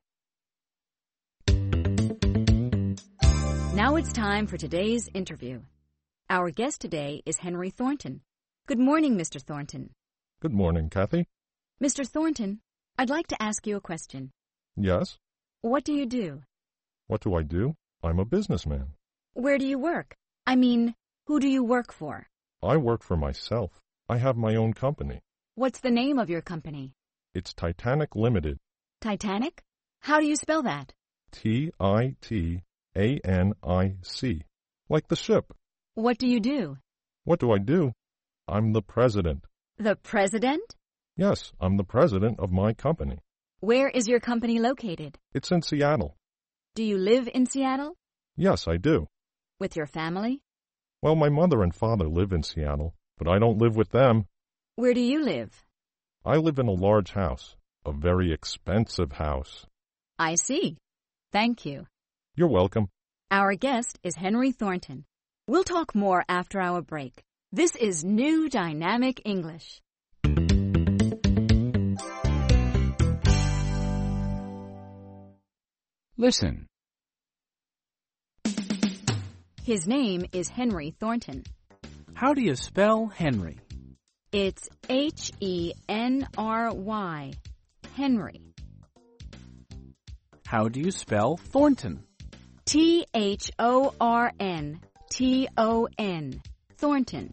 Now it's time for today's interview. Our guest today is Henry Thornton. Good morning, Mister Thornton. Good morning, Kathy. Mister Thornton, I'd like to ask you a question. Yes? What do you do? What do I do? I'm a businessman. Where do you work? I mean, who do you work for? I work for myself. I have my own company. What's the name of your company? It's Titanic Limited. Titanic? How do you spell that? T I T A N I C. Like the ship. What do you do? What do I do? I'm the president. The president? Yes, I'm the president of my company. Where is your company located? It's in Seattle. Do you live in Seattle? Yes, I do. With your family? Well, my mother and father live in Seattle, but I don't live with them. Where do you live? I live in a large house, a very expensive house. I see. Thank you. You're welcome. Our guest is Henry Thornton. We'll talk more after our break. This is New Dynamic English. Listen. His name is Henry Thornton. How do you spell Henry? It's H E N R Y. Henry. How do you spell Thornton? T H O R N T O N. Thornton.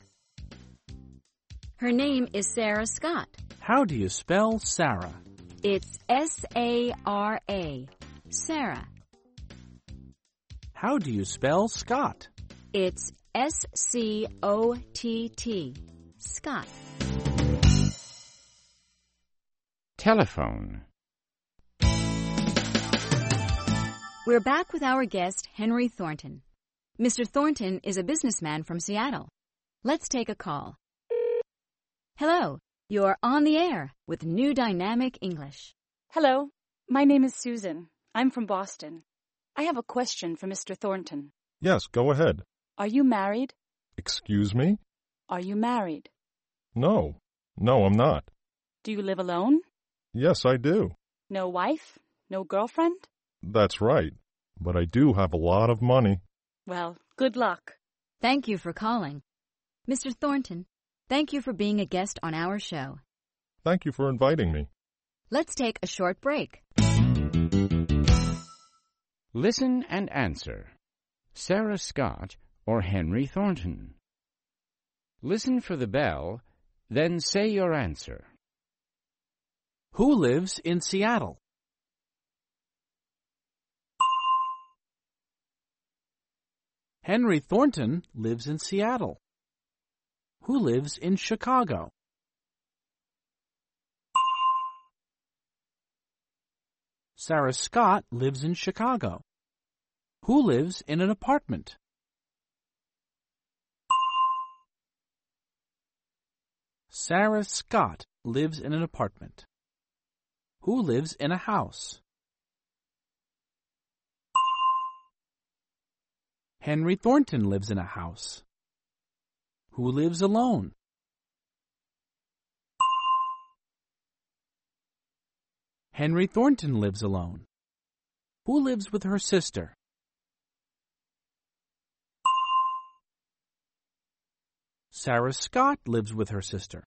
Her name is Sarah Scott. How do you spell Sarah? It's S A R A. Sarah. How do you spell Scott? It's S C O T T. Scott. Telephone. We're back with our guest, Henry Thornton. Mister Thornton is a businessman from Seattle. Let's take a call. Hello, you're on the air with New Dynamic English. Hello, my name is Susan. I'm from Boston. I have a question for Mister Thornton. Yes, go ahead. Are you married? Excuse me? Are you married? No. No, I'm not. Do you live alone? Yes, I do. No wife? No girlfriend? That's right. But I do have a lot of money. Well, good luck. Thank you for calling. Mister Thornton, thank you for being a guest on our show. Thank you for inviting me. Let's take a short break. Listen and answer. Sarah Scott or Henry Thornton? Listen for the bell, then say your answer. Who lives in Seattle? Henry Thornton lives in Seattle. Who lives in Chicago? Sarah Scott lives in Chicago. Who lives in an apartment? Sarah Scott lives in an apartment. Who lives in a house? Henry Thornton lives in a house. Who lives alone? Henry Thornton lives alone. Who lives with her sister? Sarah Scott lives with her sister.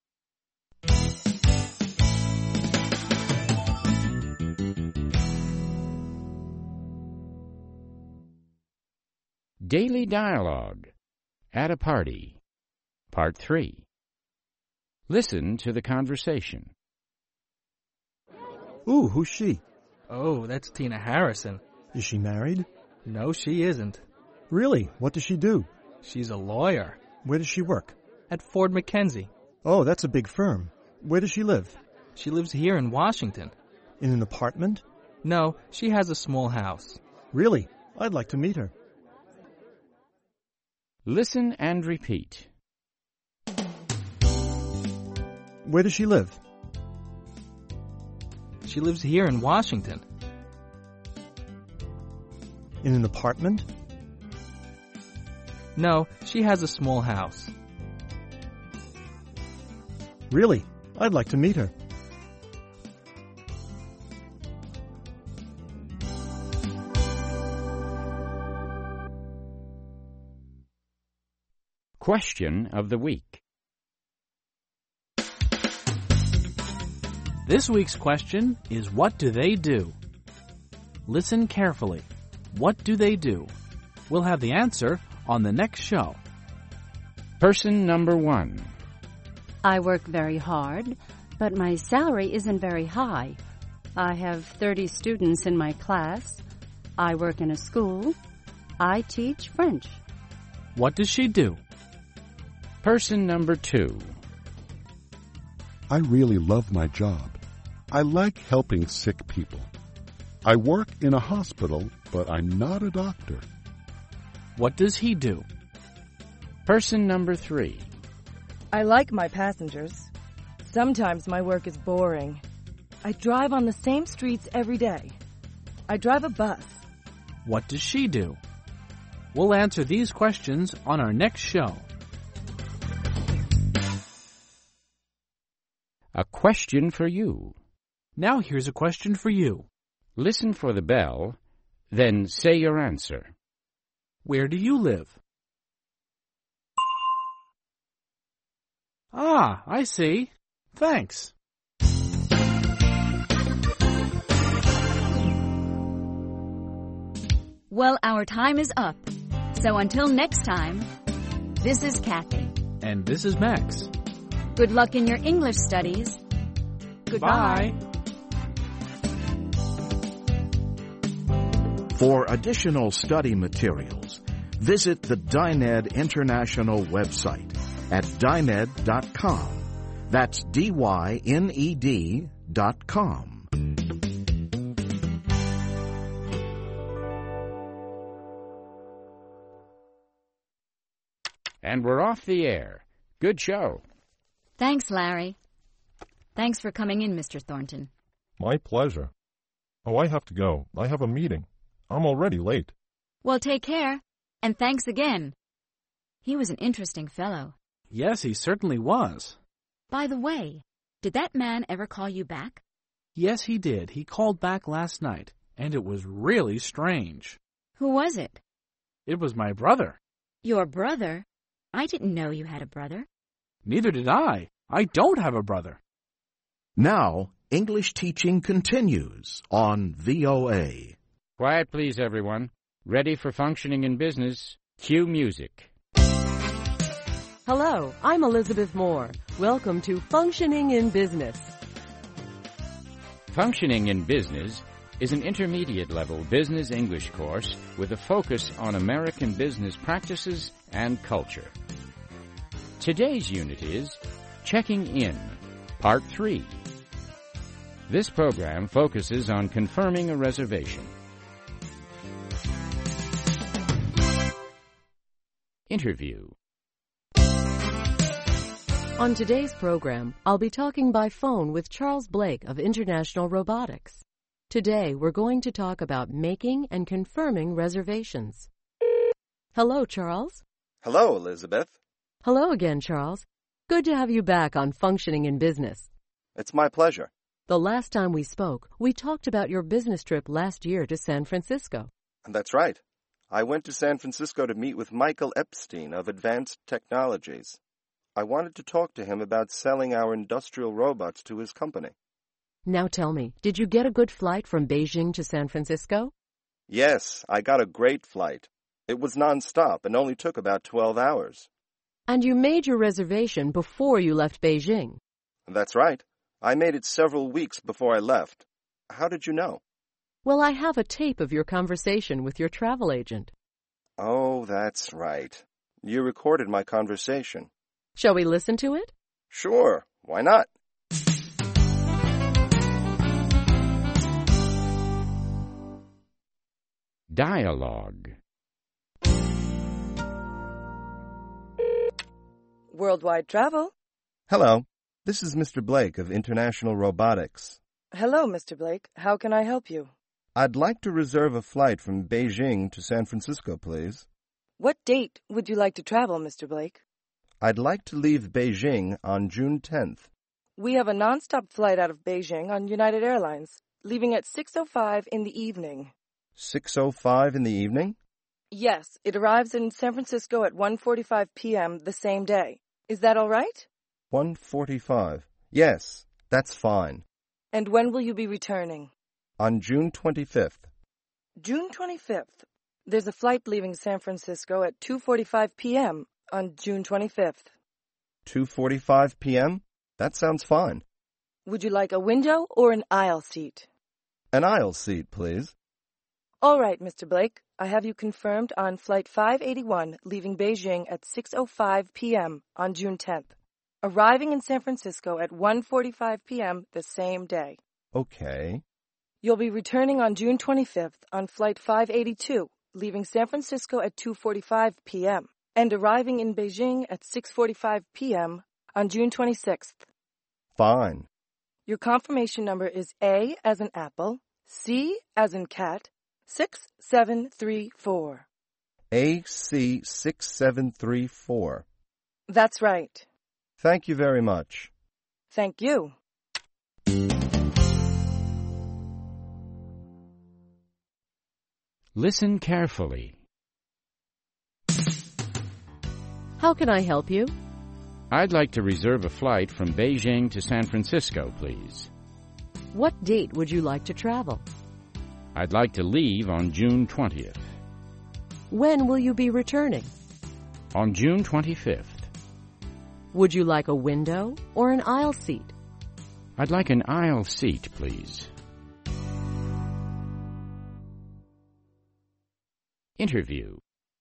Daily Dialogue. At a Party. Part three. Listen to the conversation. Ooh, who's she? Oh, that's Tina Harrison. Is she married? No, she isn't. Really? What does she do? She's a lawyer. Where does she work? At Ford McKenzie. Oh, that's a big firm. Where does she live? She lives here in Washington. In an apartment? No, she has a small house. Really? I'd like to meet her. Listen and repeat. Where does she live? She lives here in Washington. In an apartment? No, she has a small house. Really? I'd like to meet her. Question of the week. This week's question is, what do they do? Listen carefully. What do they do? We'll have the answer on the next show. Person number one. I work very hard, but my salary isn't very high. I have thirty students in my class. I work in a school. I teach French. What does she do? Person number two. I really love my job. I like helping sick people. I work in a hospital, but I'm not a doctor. What does he do? Person number three. I like my passengers. Sometimes my work is boring. I drive on the same streets every day. I drive a bus. What does she do? We'll answer these questions on our next show. A question for you. Now here's a question for you. Listen for the bell, then say your answer. Where do you live? Ah, I see. Thanks. Well, our time is up. So until next time, this is Kathy. And this is Max. Good luck in your English studies. Goodbye. Bye. For additional study materials, visit the Dyned International website at dyned dot com. That's D Y N E D dot com. And we're off the air. Good show. Thanks, Larry. Thanks for coming in, Mister Thornton. My pleasure. Oh, I have to go. I have a meeting. I'm already late. Well, take care, and thanks again. He was an interesting fellow. Yes, he certainly was. By the way, did that man ever call you back? Yes, he did. He called back last night, and it was really strange. Who was it? It was my brother. Your brother? I didn't know you had a brother. Neither did I. I don't have a brother. Now, English teaching continues on V O A. Quiet, please, everyone. Ready for functioning in business. Cue music. Hello, I'm Elizabeth Moore. Welcome to Functioning in Business. Functioning in Business is an intermediate-level business English course with a focus on American business practices and culture. Today's unit is Checking In, Part three. This program focuses on confirming a reservation. Interview. On today's program, I'll be talking by phone with Charles Blake of International Robotics. Today, we're going to talk about making and confirming reservations. Hello, Charles. Hello, Elizabeth. Hello again, Charles. Good to have you back on Functioning in Business. It's my pleasure. The last time we spoke, we talked about your business trip last year to San Francisco. That's right. I went to San Francisco to meet with Michael Epstein of Advanced Technologies. I wanted to talk to him about selling our industrial robots to his company. Now tell me, did you get a good flight from Beijing to San Francisco? Yes, I got a great flight. It was nonstop and only took about twelve hours. And you made your reservation before you left Beijing? That's right. I made it several weeks before I left. How did you know? Well, I have a tape of your conversation with your travel agent. Oh, that's right. You recorded my conversation. Shall we listen to it? Sure. Why not? Dialogue. Worldwide Travel. Hello. This is Mister Blake of International Robotics. Hello, Mister Blake. How can I help you? I'd like to reserve a flight from Beijing to San Francisco, please. What date would you like to travel, Mister Blake? I'd like to leave Beijing on June tenth. We have a nonstop flight out of Beijing on United Airlines, leaving at six oh five in the evening. six oh five in the evening? Yes, it arrives in San Francisco at one forty-five p.m. the same day. Is that all right? one forty-five. Yes, that's fine. And when will you be returning? On June twenty-fifth. June twenty-fifth. There's a flight leaving San Francisco at two forty-five p.m. on June twenty-fifth. two forty-five p.m.? That sounds fine. Would you like a window or an aisle seat? An aisle seat, please. All right, Mister Blake. I have you confirmed on Flight five eighty-one, leaving Beijing at six oh five p.m. on June tenth. arriving in San Francisco at one forty-five p.m. the same day. Okay. You'll be returning on June twenty-fifth on Flight five eighty-two, leaving San Francisco at two forty-five p.m. and arriving in Beijing at six forty-five p.m. on June twenty-sixth. Fine. Your confirmation number is A as in apple, C as in cat, six seven three four. A C six seven three four. That's right. Thank you very much. Thank you. Listen carefully. How can I help you? I'd like to reserve a flight from Beijing to San Francisco, please. What date would you like to travel? I'd like to leave on June twentieth. When will you be returning? On June twenty-fifth. Would you like a window or an aisle seat? I'd like an aisle seat, please. Interview.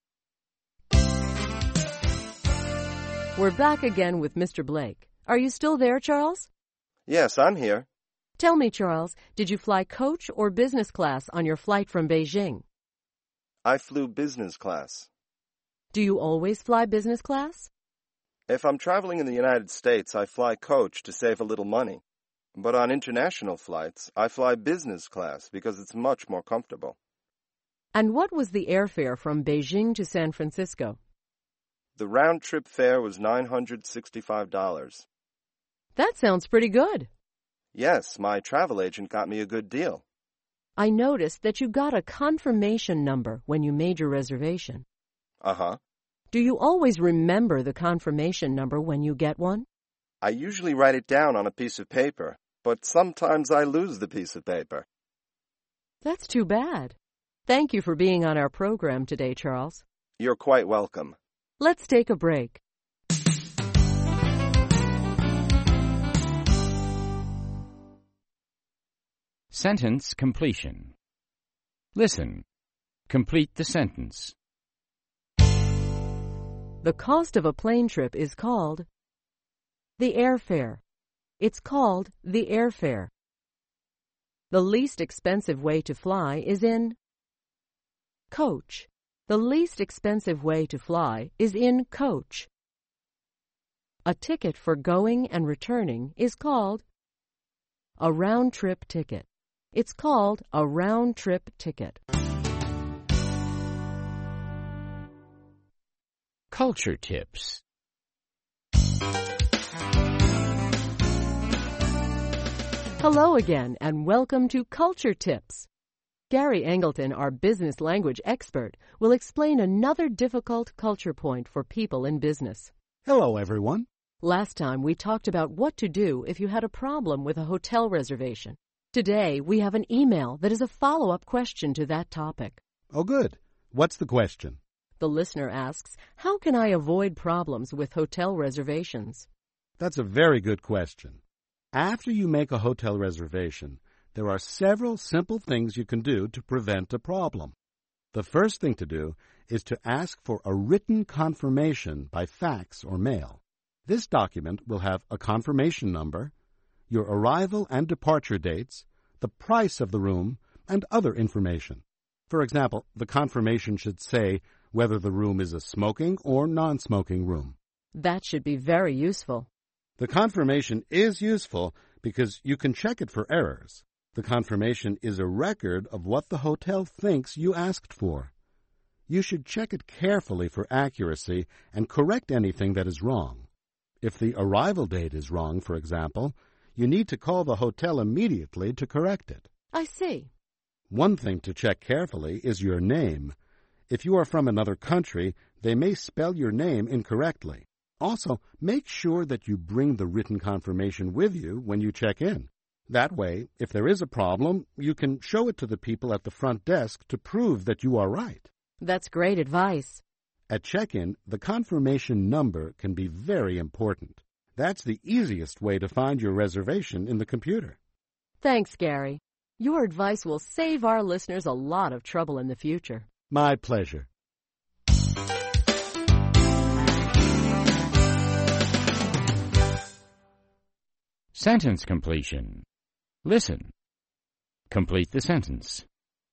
We're back again with Mister Blake. Are you still there, Charles? Yes, I'm here. Tell me, Charles, did you fly coach or business class on your flight from Beijing? I flew business class. Do you always fly business class? If I'm traveling in the United States, I fly coach to save a little money. But on international flights, I fly business class because it's much more comfortable. And what was the airfare from Beijing to San Francisco? The round-trip fare was nine hundred sixty-five dollars. That sounds pretty good. Yes, my travel agent got me a good deal. I noticed that you got a confirmation number when you made your reservation. Uh-huh. Do you always remember the confirmation number when you get one? I usually write it down on a piece of paper, but sometimes I lose the piece of paper. That's too bad. Thank you for being on our program today, Charles. You're quite welcome. Let's take a break. Sentence completion. Listen. Complete the sentence. The cost of a plane trip is called the airfare. It's called the airfare. The least expensive way to fly is in coach. The least expensive way to fly is in coach. A ticket for going and returning is called a round-trip ticket. It's called a round-trip ticket. Culture tips. Hello again, and welcome to Culture Tips. Gary Angleton, our business language expert, will explain another difficult culture point for people in business. Hello, everyone. Last time we talked about what to do if you had a problem with a hotel reservation. Today we have an email that is a follow-up question to that topic. Oh, good. What's the question? The listener asks, how can I avoid problems with hotel reservations? That's a very good question. After you make a hotel reservation, there are several simple things you can do to prevent a problem. The first thing to do is to ask for a written confirmation by fax or mail. This document will have a confirmation number, your arrival and departure dates, the price of the room, and other information. For example, the confirmation should say whether the room is a smoking or non-smoking room. That should be very useful. The confirmation is useful because you can check it for errors. The confirmation is a record of what the hotel thinks you asked for. You should check it carefully for accuracy and correct anything that is wrong. If the arrival date is wrong, for example, you need to call the hotel immediately to correct it. I see. One thing to check carefully is your name. If you are from another country, they may spell your name incorrectly. Also, make sure that you bring the written confirmation with you when you check in. That way, if there is a problem, you can show it to the people at the front desk to prove that you are right. That's great advice. At check-in, the confirmation number can be very important. That's the easiest way to find your reservation in the computer. Thanks, Gary. Your advice will save our listeners a lot of trouble in the future. My pleasure. Sentence completion. Listen. Complete the sentence.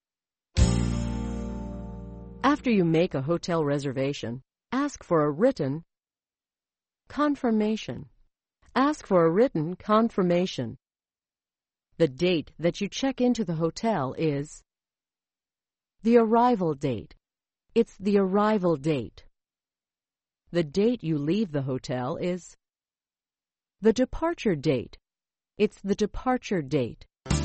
After you make a hotel reservation, ask for a written confirmation. Ask for a written confirmation. The date that you check into the hotel is the arrival date. It's the arrival date. The date you leave the hotel is the departure date. It's the departure date.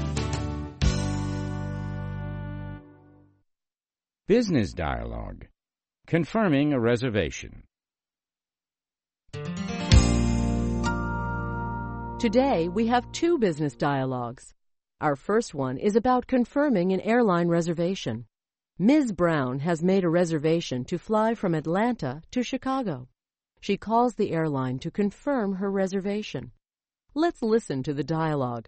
Business dialogue. Confirming a reservation. Today, we have two business dialogues. Our first one is about confirming an airline reservation. Miz Brown has made a reservation to fly from Atlanta to Chicago. She calls the airline to confirm her reservation. Let's listen to the dialogue.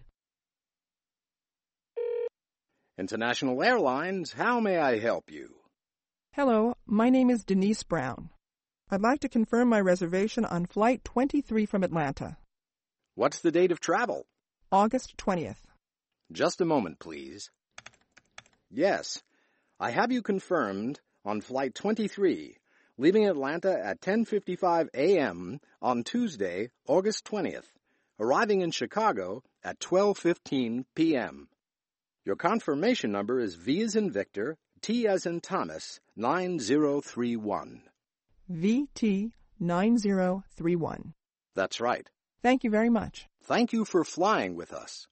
International Airlines, how may I help you? Hello, my name is Denise Brown. I'd like to confirm my reservation on Flight twenty-three from Atlanta. What's the date of travel? August twentieth. Just a moment, please. Yes, I have you confirmed on Flight twenty-three, leaving Atlanta at ten fifty-five a m on Tuesday, August twentieth, arriving in Chicago at twelve fifteen p m Your confirmation number is V as in Victor, T as in Thomas, nine zero three one. V T nine zero three one. That's right. Thank you very much. Thank you for flying with us.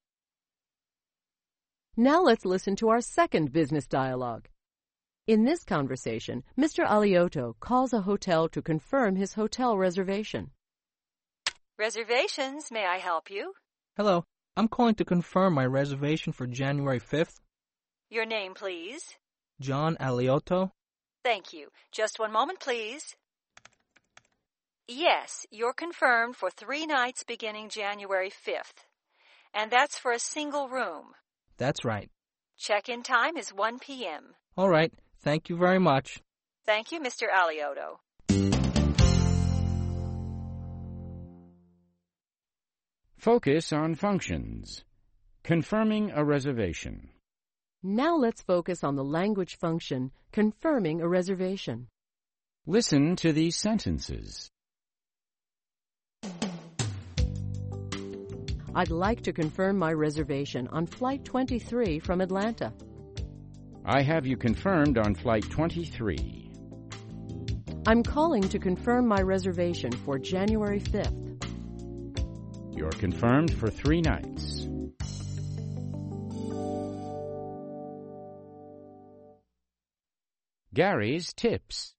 Now let's listen to our second business dialogue. In this conversation, Mister Aliotto calls a hotel to confirm his hotel reservation. Reservations, may I help you? Hello, I'm calling to confirm my reservation for January fifth. Your name, please. John Aliotto. Thank you. Just one moment, please. Yes, you're confirmed for three nights beginning January fifth. And that's for a single room. That's right. Check-in time is one p m All right. Thank you very much. Thank you, Mister Aliotto. Focus on functions. Confirming a reservation. Now let's focus on the language function, confirming a reservation. Listen to these sentences. I'd like to confirm my reservation on Flight twenty-three from Atlanta. I have you confirmed on Flight twenty-three. I'm calling to confirm my reservation for January fifth. You're confirmed for three nights. Gary's Tips.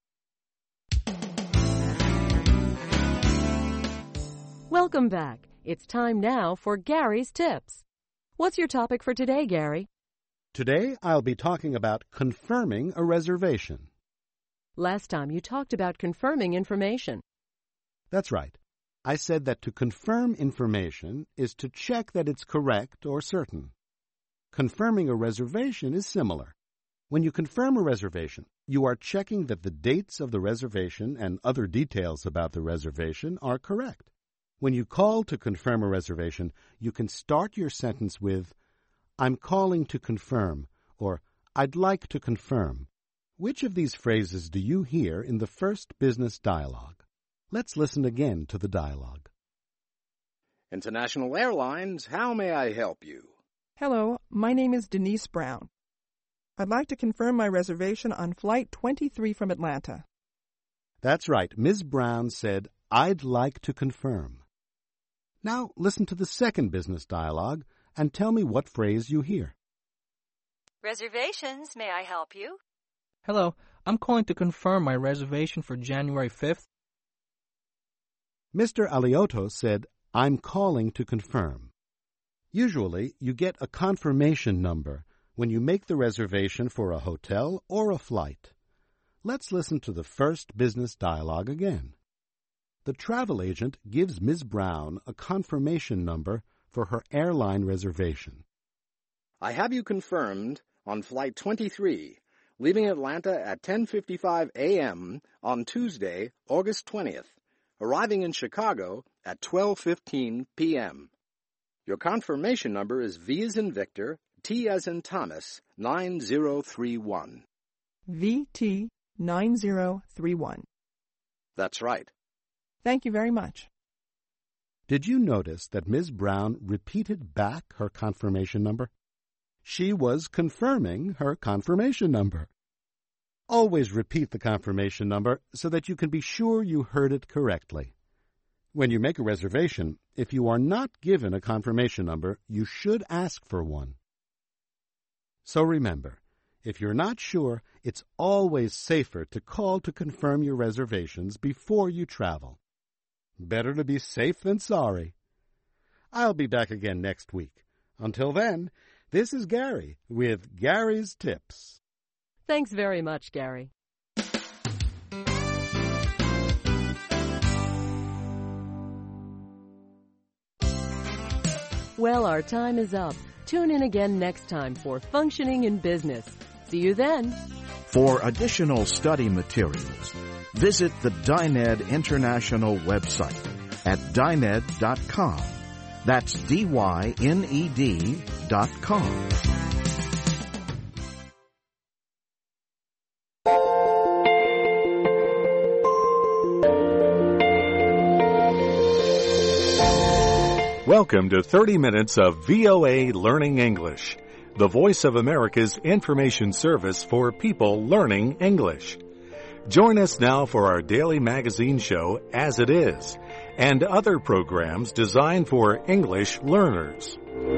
Welcome back. It's time now for Gary's Tips. What's your topic for today, Gary? Today, I'll be talking about confirming a reservation. Last time you talked about confirming information. That's right. I said that to confirm information is to check that it's correct or certain. Confirming a reservation is similar. When you confirm a reservation, you are checking that the dates of the reservation and other details about the reservation are correct. When you call to confirm a reservation, you can start your sentence with, I'm calling to confirm, or I'd like to confirm. Which of these phrases do you hear in the first business dialogue? Let's listen again to the dialogue. International Airlines, how may I help you? Hello, my name is Denise Brown. I'd like to confirm my reservation on Flight twenty-three from Atlanta. That's right. Miz Brown said, I'd like to confirm. Now listen to the second business dialogue and tell me what phrase you hear. Reservations, may I help you? Hello, I'm calling to confirm my reservation for January fifth. Mister Aliotto said, I'm calling to confirm. Usually, you get a confirmation number when you make the reservation for a hotel or a flight. Let's listen to the first business dialogue again. The travel agent gives Miz Brown a confirmation number for her airline reservation. I have you confirmed on Flight twenty-three, leaving Atlanta at ten fifty-five a m on Tuesday, August twentieth, arriving in Chicago at twelve fifteen p.m. Your confirmation number is V as in Victor, T as in Thomas, nine zero three one. V T nine zero three one. That's right. Thank you very much. Did you notice that Miz Brown repeated back her confirmation number? She was confirming her confirmation number. Always repeat the confirmation number so that you can be sure you heard it correctly. When you make a reservation, if you are not given a confirmation number, you should ask for one. So remember, if you're not sure, it's always safer to call to confirm your reservations before you travel. Better to be safe than sorry. I'll be back again next week. Until then, this is Gary with Gary's Tips. Thanks very much, Gary. Well, our time is up. Tune in again next time for Functioning in Business. See you then. For additional study materials, visit the Dyned International website at dyned dot com. That's D Y N E D dot com. Welcome to thirty minutes of V O A Learning English, the Voice of America's information service for people learning English. Join us now for our daily magazine show, As It Is, and other programs designed for English learners.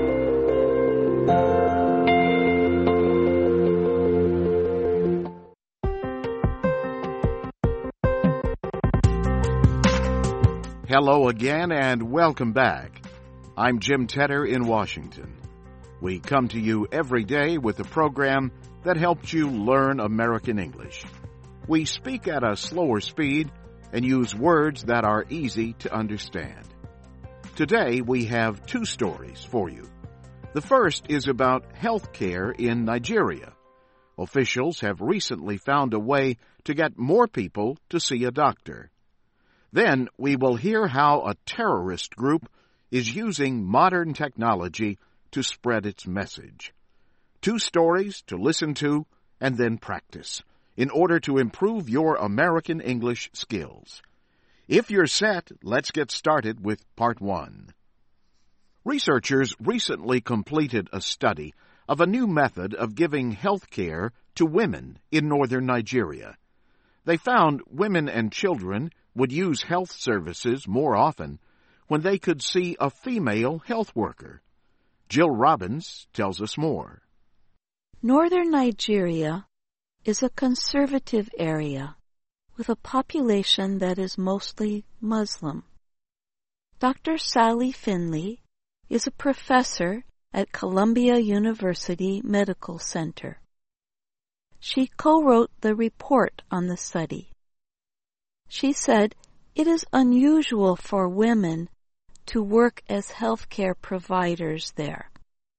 Hello again and welcome back. I'm Jim Tedder in Washington. We come to you every day with a program that helps you learn American English. We speak at a slower speed and use words that are easy to understand. Today we have two stories for you. The first is about health care in Nigeria. Officials have recently found a way to get more people to see a doctor. Then we will hear how a terrorist group is using modern technology to spread its message. Two stories to listen to and then practice in order to improve your American English skills. If you're set, let's get started with part one. Researchers recently completed a study of a new method of giving health care to women in northern Nigeria. They found women and children would use health services more often when they could see a female health worker. Jill Robbins tells us more. Northern Nigeria is a conservative area with a population that is mostly Muslim. Doctor Sally Finley is a professor at Columbia University Medical Center. She co-wrote the report on the study. She said it is unusual for women to work as healthcare providers there.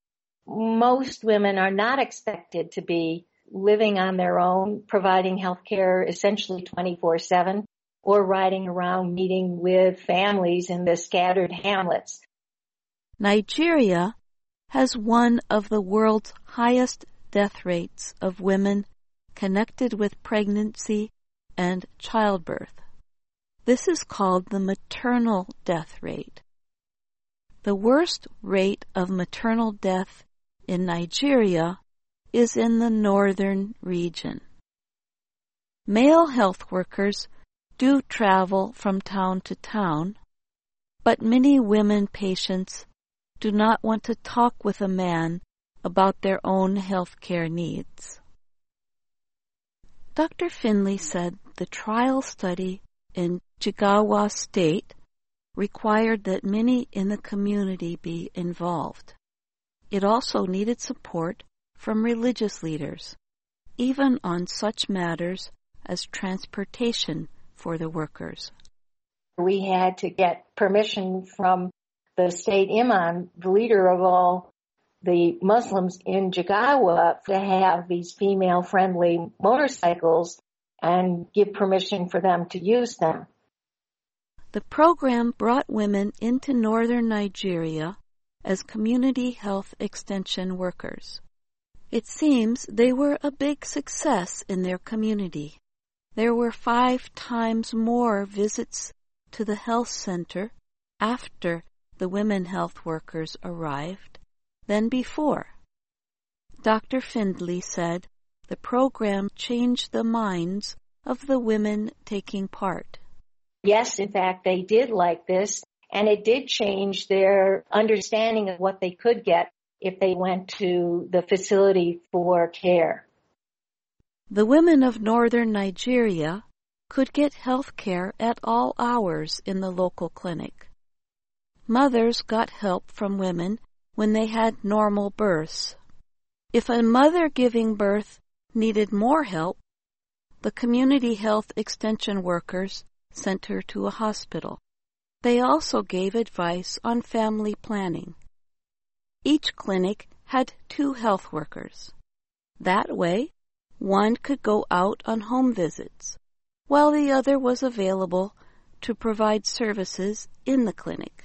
Most women are not expected to be living on their own, providing healthcare essentially twenty-four seven, or riding around meeting with families in the scattered hamlets. Nigeria has one of the world's highest death rates of women connected with pregnancy and childbirth. This is called the maternal death rate. The worst rate of maternal death in Nigeria is in the northern region. Male health workers do travel from town to town, but many women patients do not want to talk with a man about their own health care needs. Doctor Finley said the trial study in Jigawa State required that many in the community be involved. It also needed support from religious leaders, even on such matters as transportation for the workers. We had to get permission from the state imam, the leader of all the Muslims in Jigawa, to have these female-friendly motorcycles and give permission for them to use them. The program brought women into northern Nigeria as community health extension workers. It seems they were a big success in their community. There were five times more visits to the health center after the women health workers arrived than before. Doctor Findley said the program changed the minds of the women taking part. Yes, in fact, they did like this, and it did change their understanding of what they could get if they went to the facility for care. The women of northern Nigeria could get health care at all hours in the local clinic. Mothers got help from women when they had normal births. If a mother giving birth needed more help, the community health extension workers sent her to a hospital. They also gave advice on family planning. Each clinic had two health workers. That way, one could go out on home visits, while the other was available to provide services in the clinic.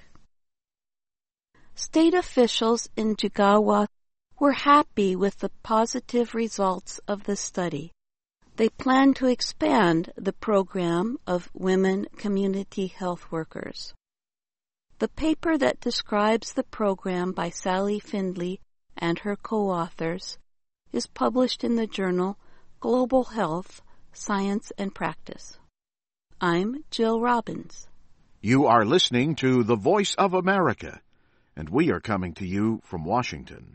State officials in Jigawa were happy with the positive results of the study. They plan to expand the program of women community health workers. The paper that describes the program by Sally Findley and her co-authors is published in the journal Global Health, Science and Practice. I'm Jill Robbins. You are listening to The Voice of America, and we are coming to you from Washington.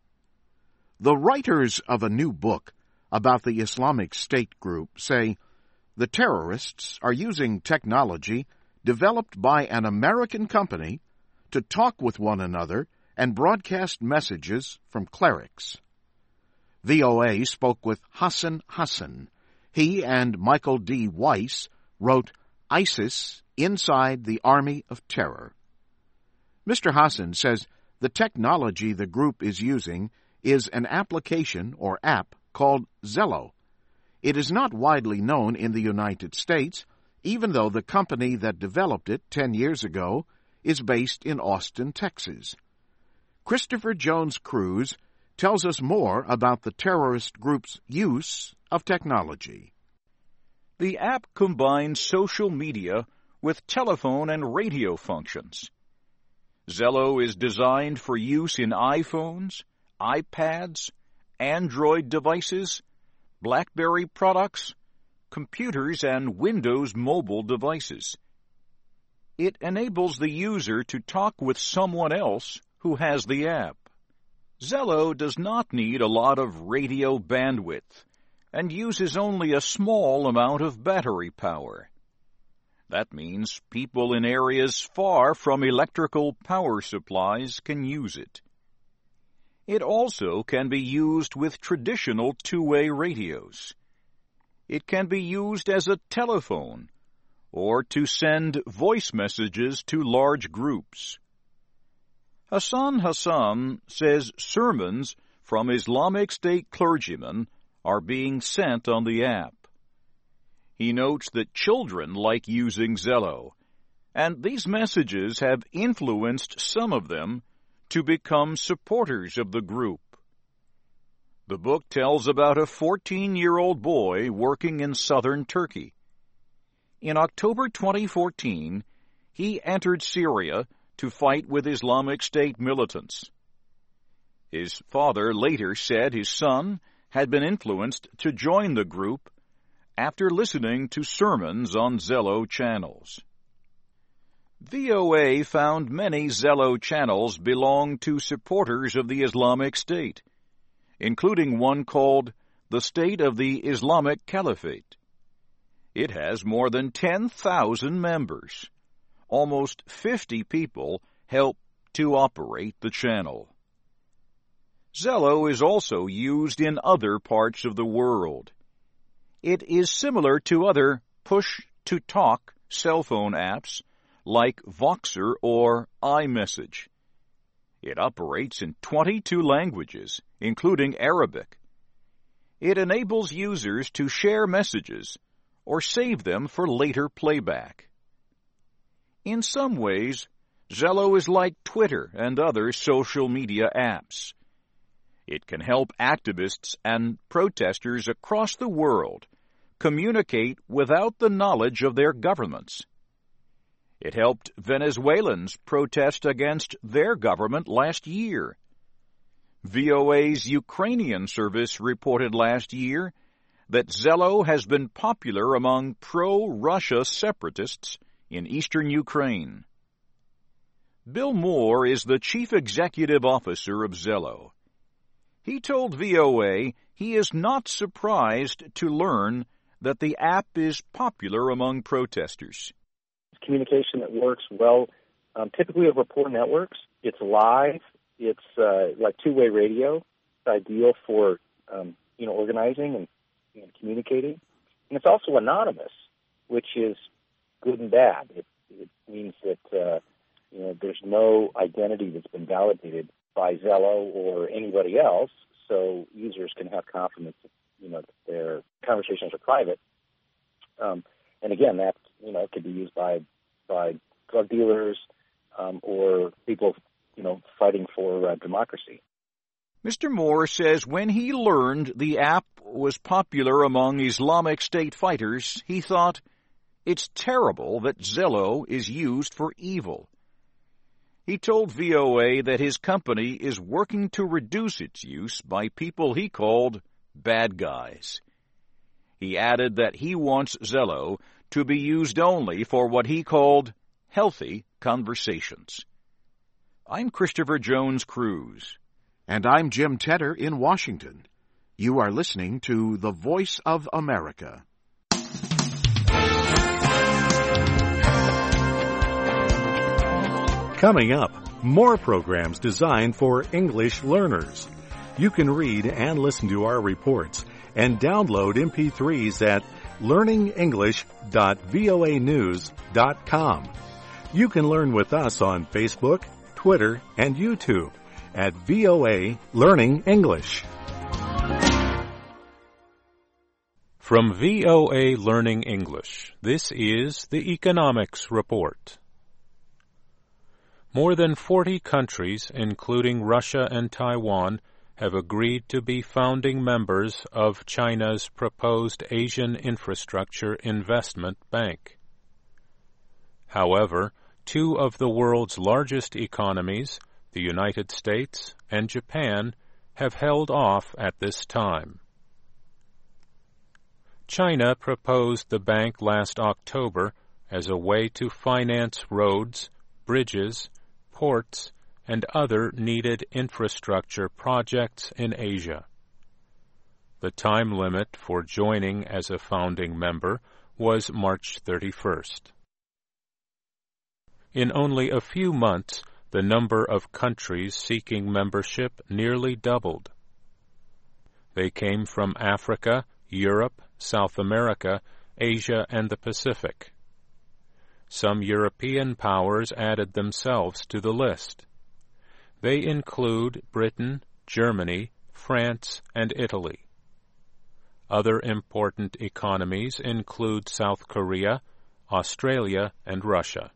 The writers of a new book about the Islamic State group say the terrorists are using technology developed by an American company to talk with one another and broadcast messages from clerics. V O A spoke with Hassan Hassan. He and Michael D. Weiss wrote ISIS Inside the Army of Terror. Mister Hassan says the technology the group is using is an application or app called Zello. It is not widely known in the United States, even though the company that developed it ten years ago is based in Austin, Texas. Christopher Jones Cruz tells us more about the terrorist group's use of technology. The app combines social media with telephone and radio functions. Zello is designed for use in iPhones, iPads, Android devices, BlackBerry products, computers, and Windows mobile devices. It enables the user to talk with someone else who has the app. Zello does not need a lot of radio bandwidth and uses only a small amount of battery power. That means people in areas far from electrical power supplies can use it. It also can be used with traditional two-way radios. It can be used as a telephone or to send voice messages to large groups. Hassan Hassan says sermons from Islamic State clergymen are being sent on the app. He notes that children like using Zello, and these messages have influenced some of them to become supporters of the group. The book tells about a fourteen-year-old boy working in southern Turkey. In October twenty fourteen, he entered Syria to fight with Islamic State militants. His father later said his son had been influenced to join the group after listening to sermons on Zello channels. V O A found many Zello channels belong to supporters of the Islamic State, including one called the State of the Islamic Caliphate. It has more than ten thousand members. Almost fifty people help to operate the channel. Zello is also used in other parts of the world. It is similar to other push-to-talk cell phone apps like Voxer or iMessage. It operates in twenty-two languages, including Arabic. It enables users to share messages or save them for later playback. In some ways, Zello is like Twitter and other social media apps. It can help activists and protesters across the world communicate without the knowledge of their governments. It helped Venezuelans protest against their government last year. V O A's Ukrainian service reported last year that Zello has been popular among pro-Russia separatists in eastern Ukraine. Bill Moore is the chief executive officer of Zello. He told V O A he is not surprised to learn that the app is popular among protesters. Communication that works well, um, typically over poor networks. It's live. It's uh, like two-way radio. It's ideal for um, you know organizing and, and communicating. And it's also anonymous, which is good and bad. It, it means that uh, you know there's no identity that's been validated by Zello or anybody else, so users can have confidence that you know that their conversations are private. Um, and again, that you know could be used by by drug dealers um, or people, you know, fighting for uh, democracy. Mister Moore says when he learned the app was popular among Islamic State fighters, he thought, it's terrible that Zello is used for evil. He told V O A that his company is working to reduce its use by people he called bad guys. He added that he wants Zello to be used only for what he called healthy conversations. I'm Christopher Jones Cruz. And I'm Jim Tedder in Washington. You are listening to The Voice of America. Coming up, more programs designed for English learners. You can read and listen to our reports and download M P threes at learning english dot voa news dot com. You can learn with us on Facebook, Twitter, and YouTube at V O A Learning English. From V O A Learning English, this is the Economics Report. More than forty countries, including Russia and Taiwan, have agreed to be founding members of China's proposed Asian Infrastructure Investment Bank. However, two of the world's largest economies, the United States and Japan, have held off at this time. China proposed the bank last October as a way to finance roads, bridges, ports, and other needed infrastructure projects in Asia. The time limit for joining as a founding member was March thirty-first. In only a few months, the number of countries seeking membership nearly doubled. They came from Africa, Europe, South America, Asia, and the Pacific. Some European powers added themselves to the list. They include Britain, Germany, France, and Italy. Other important economies include South Korea, Australia, and Russia.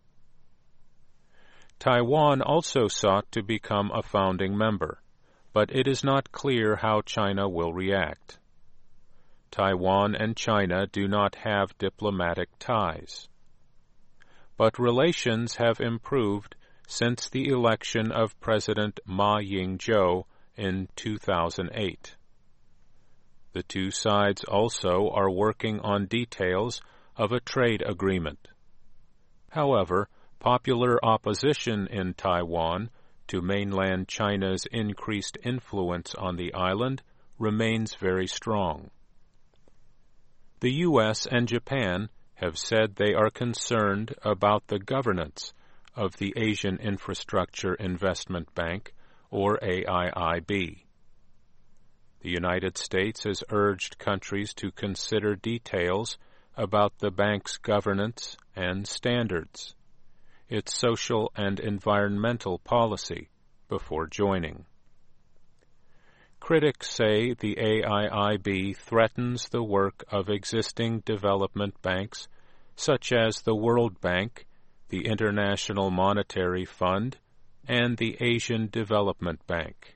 Taiwan also sought to become a founding member, but it is not clear how China will react. Taiwan and China do not have diplomatic ties. But relations have improved since the election of President Ma Ying-jeou in two thousand eight. The two sides also are working on details of a trade agreement. However, popular opposition in Taiwan to mainland China's increased influence on the island remains very strong. The U S and Japan have said they are concerned about the governance of the Asian Infrastructure Investment Bank, or A I I B. The United States has urged countries to consider details about the bank's governance and standards, its social and environmental policy, before joining. Critics say the A I I B threatens the work of existing development banks such as the World Bank, the International Monetary Fund, and the Asian Development Bank.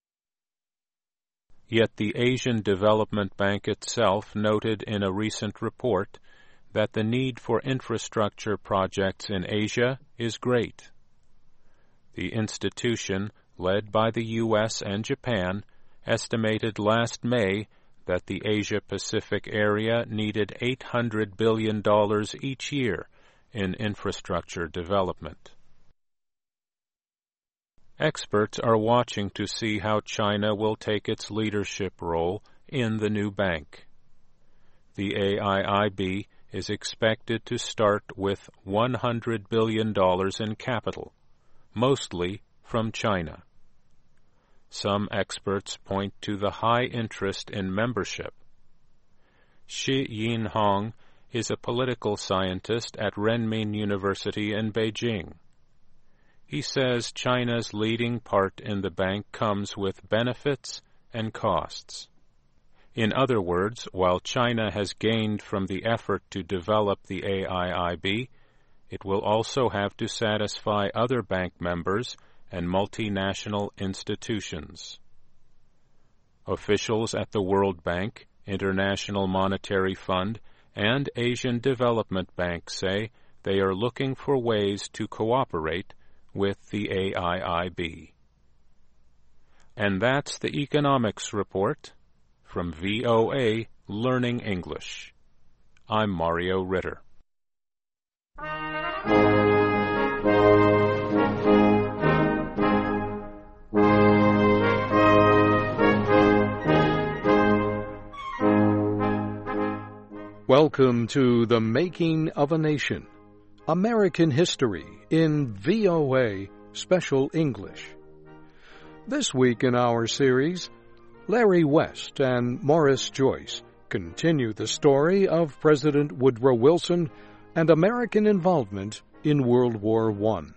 Yet the Asian Development Bank itself noted in a recent report that the need for infrastructure projects in Asia is great. The institution, led by the U S and Japan, estimated last May that the Asia-Pacific area needed eight hundred billion dollars each year in infrastructure development. Experts are watching to see how China will take its leadership role in the new bank. The A I I B is expected to start with one hundred billion dollars in capital, mostly from China. Some experts point to the high interest in membership. Shi Yinhong is a political scientist at Renmin University in Beijing. He says China's leading part in the bank comes with benefits and costs. In other words, while China has gained from the effort to develop the A I I B, it will also have to satisfy other bank members and multinational institutions. Officials at the World Bank, International Monetary Fund, and Asian Development Bank say they are looking for ways to cooperate with the A I I B. And that's the Economics Report from V O A Learning English. I'm Mario Ritter. Welcome to The Making of a Nation, American History in V O A Special English. This week in our series, Larry West and Morris Joyce continue the story of President Woodrow Wilson and American involvement in World War One.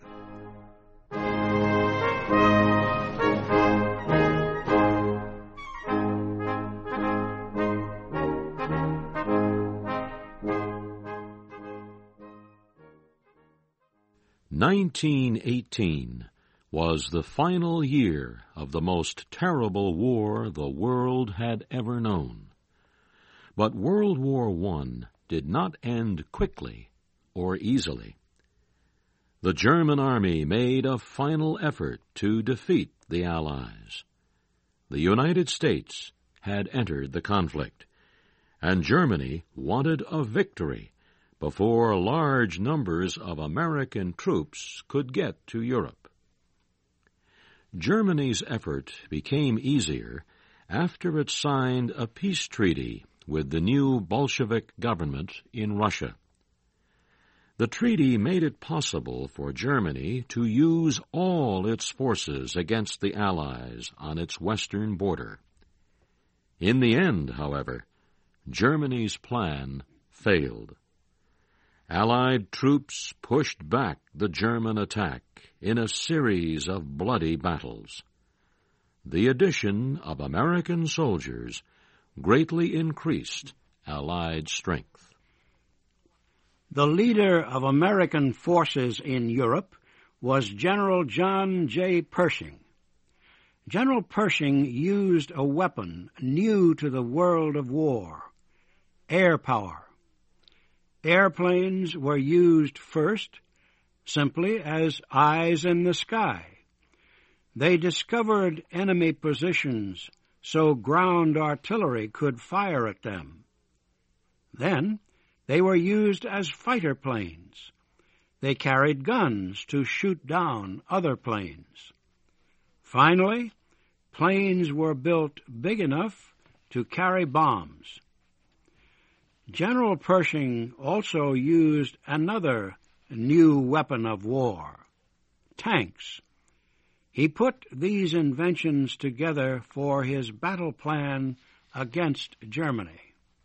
nineteen eighteen was the final year of the most terrible war the world had ever known. But World War One did not end quickly or easily. The German army made a final effort to defeat the Allies. The United States had entered the conflict, and Germany wanted a victory before large numbers of American troops could get to Europe. Germany's effort became easier after it signed a peace treaty with the new Bolshevik government in Russia. The treaty made it possible for Germany to use all its forces against the Allies on its western border. In the end, however, Germany's plan failed. Allied troops pushed back the German attack in a series of bloody battles. The addition of American soldiers greatly increased Allied strength. The leader of American forces in Europe was General John J. Pershing. General Pershing used a weapon new to the world of war: air power. Airplanes were used first simply as eyes in the sky. They discovered enemy positions so ground artillery could fire at them. Then they were used as fighter planes. They carried guns to shoot down other planes. Finally, planes were built big enough to carry bombs. General Pershing also used another new weapon of war: tanks. He put these inventions together for his battle plan against Germany.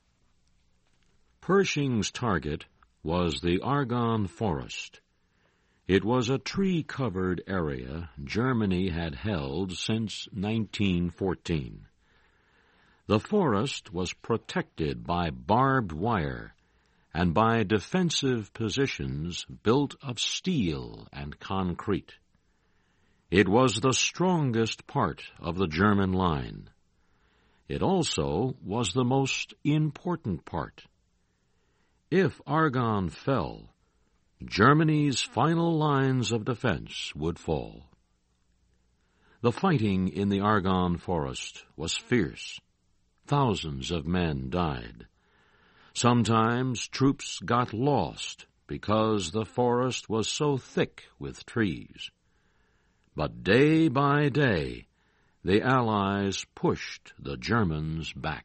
Pershing's target was the Argonne Forest. It was a tree-covered area Germany had held since nineteen fourteen. The forest was protected by barbed wire and by defensive positions built of steel and concrete. It was the strongest part of the German line. It also was the most important part. If Argonne fell, Germany's final lines of defense would fall. The fighting in the Argonne forest was fierce. Thousands of men died. Sometimes troops got lost because the forest was so thick with trees. But day by day, the Allies pushed the Germans back.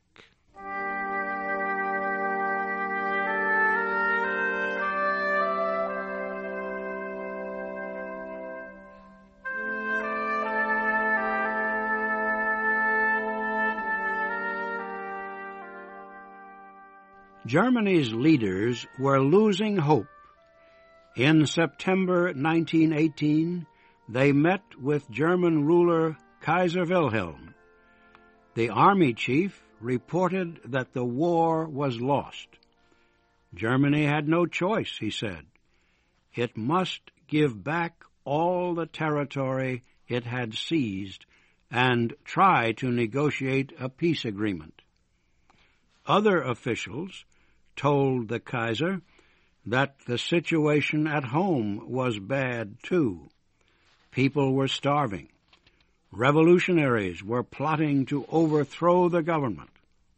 Germany's leaders were losing hope. In September nineteen eighteen, they met with German ruler Kaiser Wilhelm. The army chief reported that the war was lost. Germany had no choice, he said. It must give back all the territory it had seized and try to negotiate a peace agreement. Other officials told the Kaiser that the situation at home was bad too. People were starving. Revolutionaries were plotting to overthrow the government.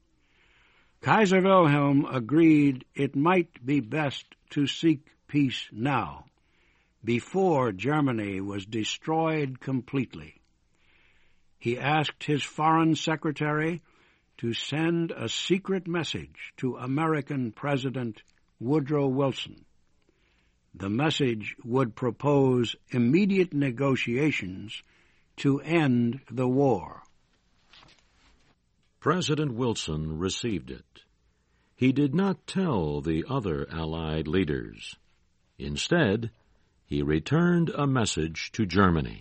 Kaiser Wilhelm agreed it might be best to seek peace now, before Germany was destroyed completely. He asked his foreign secretary to send a secret message to American President Woodrow Wilson. The message would propose immediate negotiations to end the war. President Wilson received it. He did not tell the other Allied leaders. Instead, he returned a message to Germany.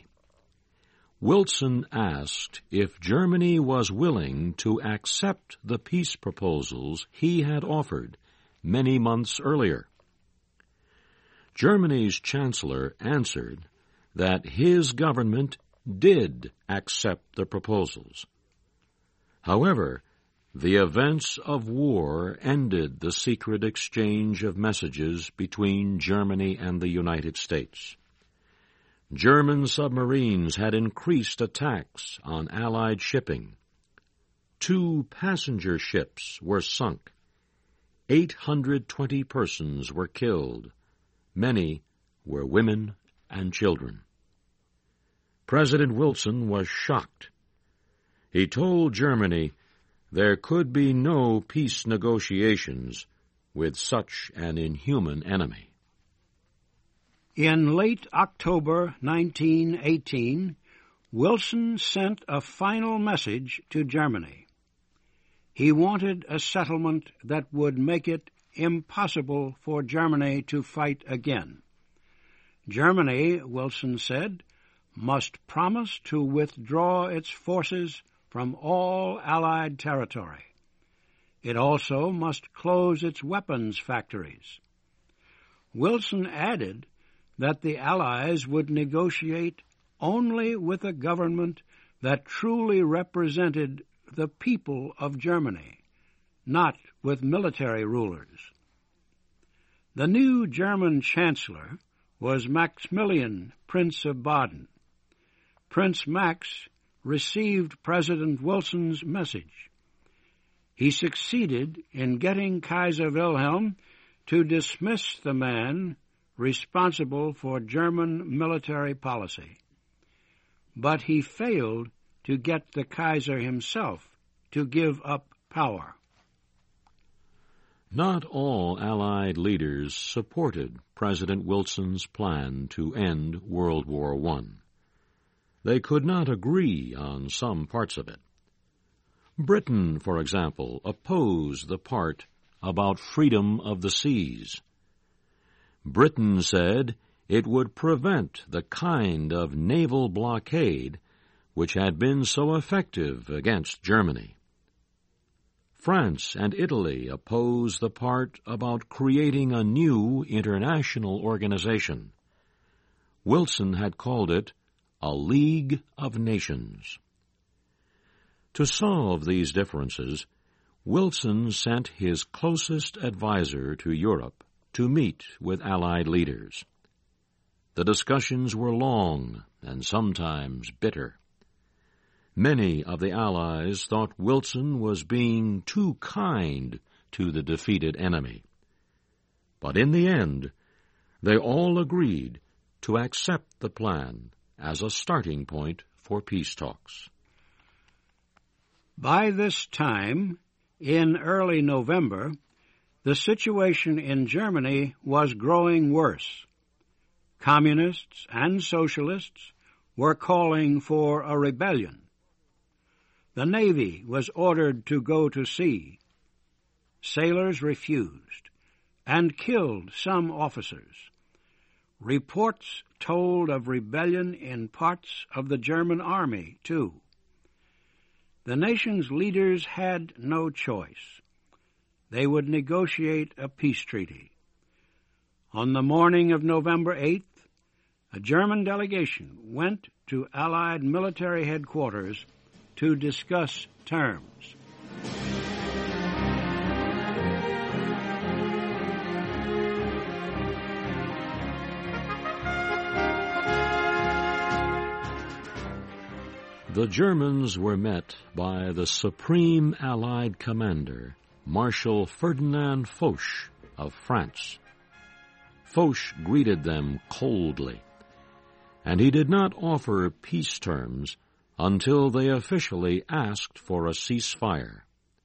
Wilson asked if Germany was willing to accept the peace proposals he had offered many months earlier. Germany's chancellor answered that his government did accept the proposals. However, the events of war ended the secret exchange of messages between Germany and the United States. German submarines had increased attacks on Allied shipping. Two passenger ships were sunk. eight hundred twenty persons were killed. Many were women and children. President Wilson was shocked. He told Germany there could be no peace negotiations with such an inhuman enemy. In late October nineteen eighteen, Wilson sent a final message to Germany. He wanted a settlement that would make it impossible for Germany to fight again. Germany, Wilson said, must promise to withdraw its forces from all Allied territory. It also must close its weapons factories. Wilson added that the Allies would negotiate only with a government that truly represented the people of Germany, not with military rulers. The new German chancellor was Maximilian, Prince of Baden. Prince Max received President Wilson's message. He succeeded in getting Kaiser Wilhelm to dismiss the man responsible for German military policy. But he failed to get the Kaiser himself to give up power. Not all Allied leaders supported President Wilson's plan to end World War One. They could not agree on some parts of it. Britain, for example, opposed the part about freedom of the seas. Britain said it would prevent the kind of naval blockade which had been so effective against Germany. France and Italy oppose the part about creating a new international organization. Wilson had called it a League of Nations. To solve these differences, Wilson sent his closest adviser to Europe to meet with Allied leaders. The discussions were long and sometimes bitter. Many of the Allies thought Wilson was being too kind to the defeated enemy. But in the end, they all agreed to accept the plan as a starting point for peace talks. By this time, in early November, the situation in Germany was growing worse. Communists and socialists were calling for a rebellion. The Navy was ordered to go to sea. Sailors refused and killed some officers. Reports told of rebellion in parts of the German army, too. The nation's leaders had no choice. They would negotiate a peace treaty. On the morning of November eighth, a German delegation went to Allied military headquarters to discuss terms. The Germans were met by the Supreme Allied Commander, Marshal Ferdinand Foch of France. Foch greeted them coldly, and he did not offer peace terms until they officially asked for a ceasefire.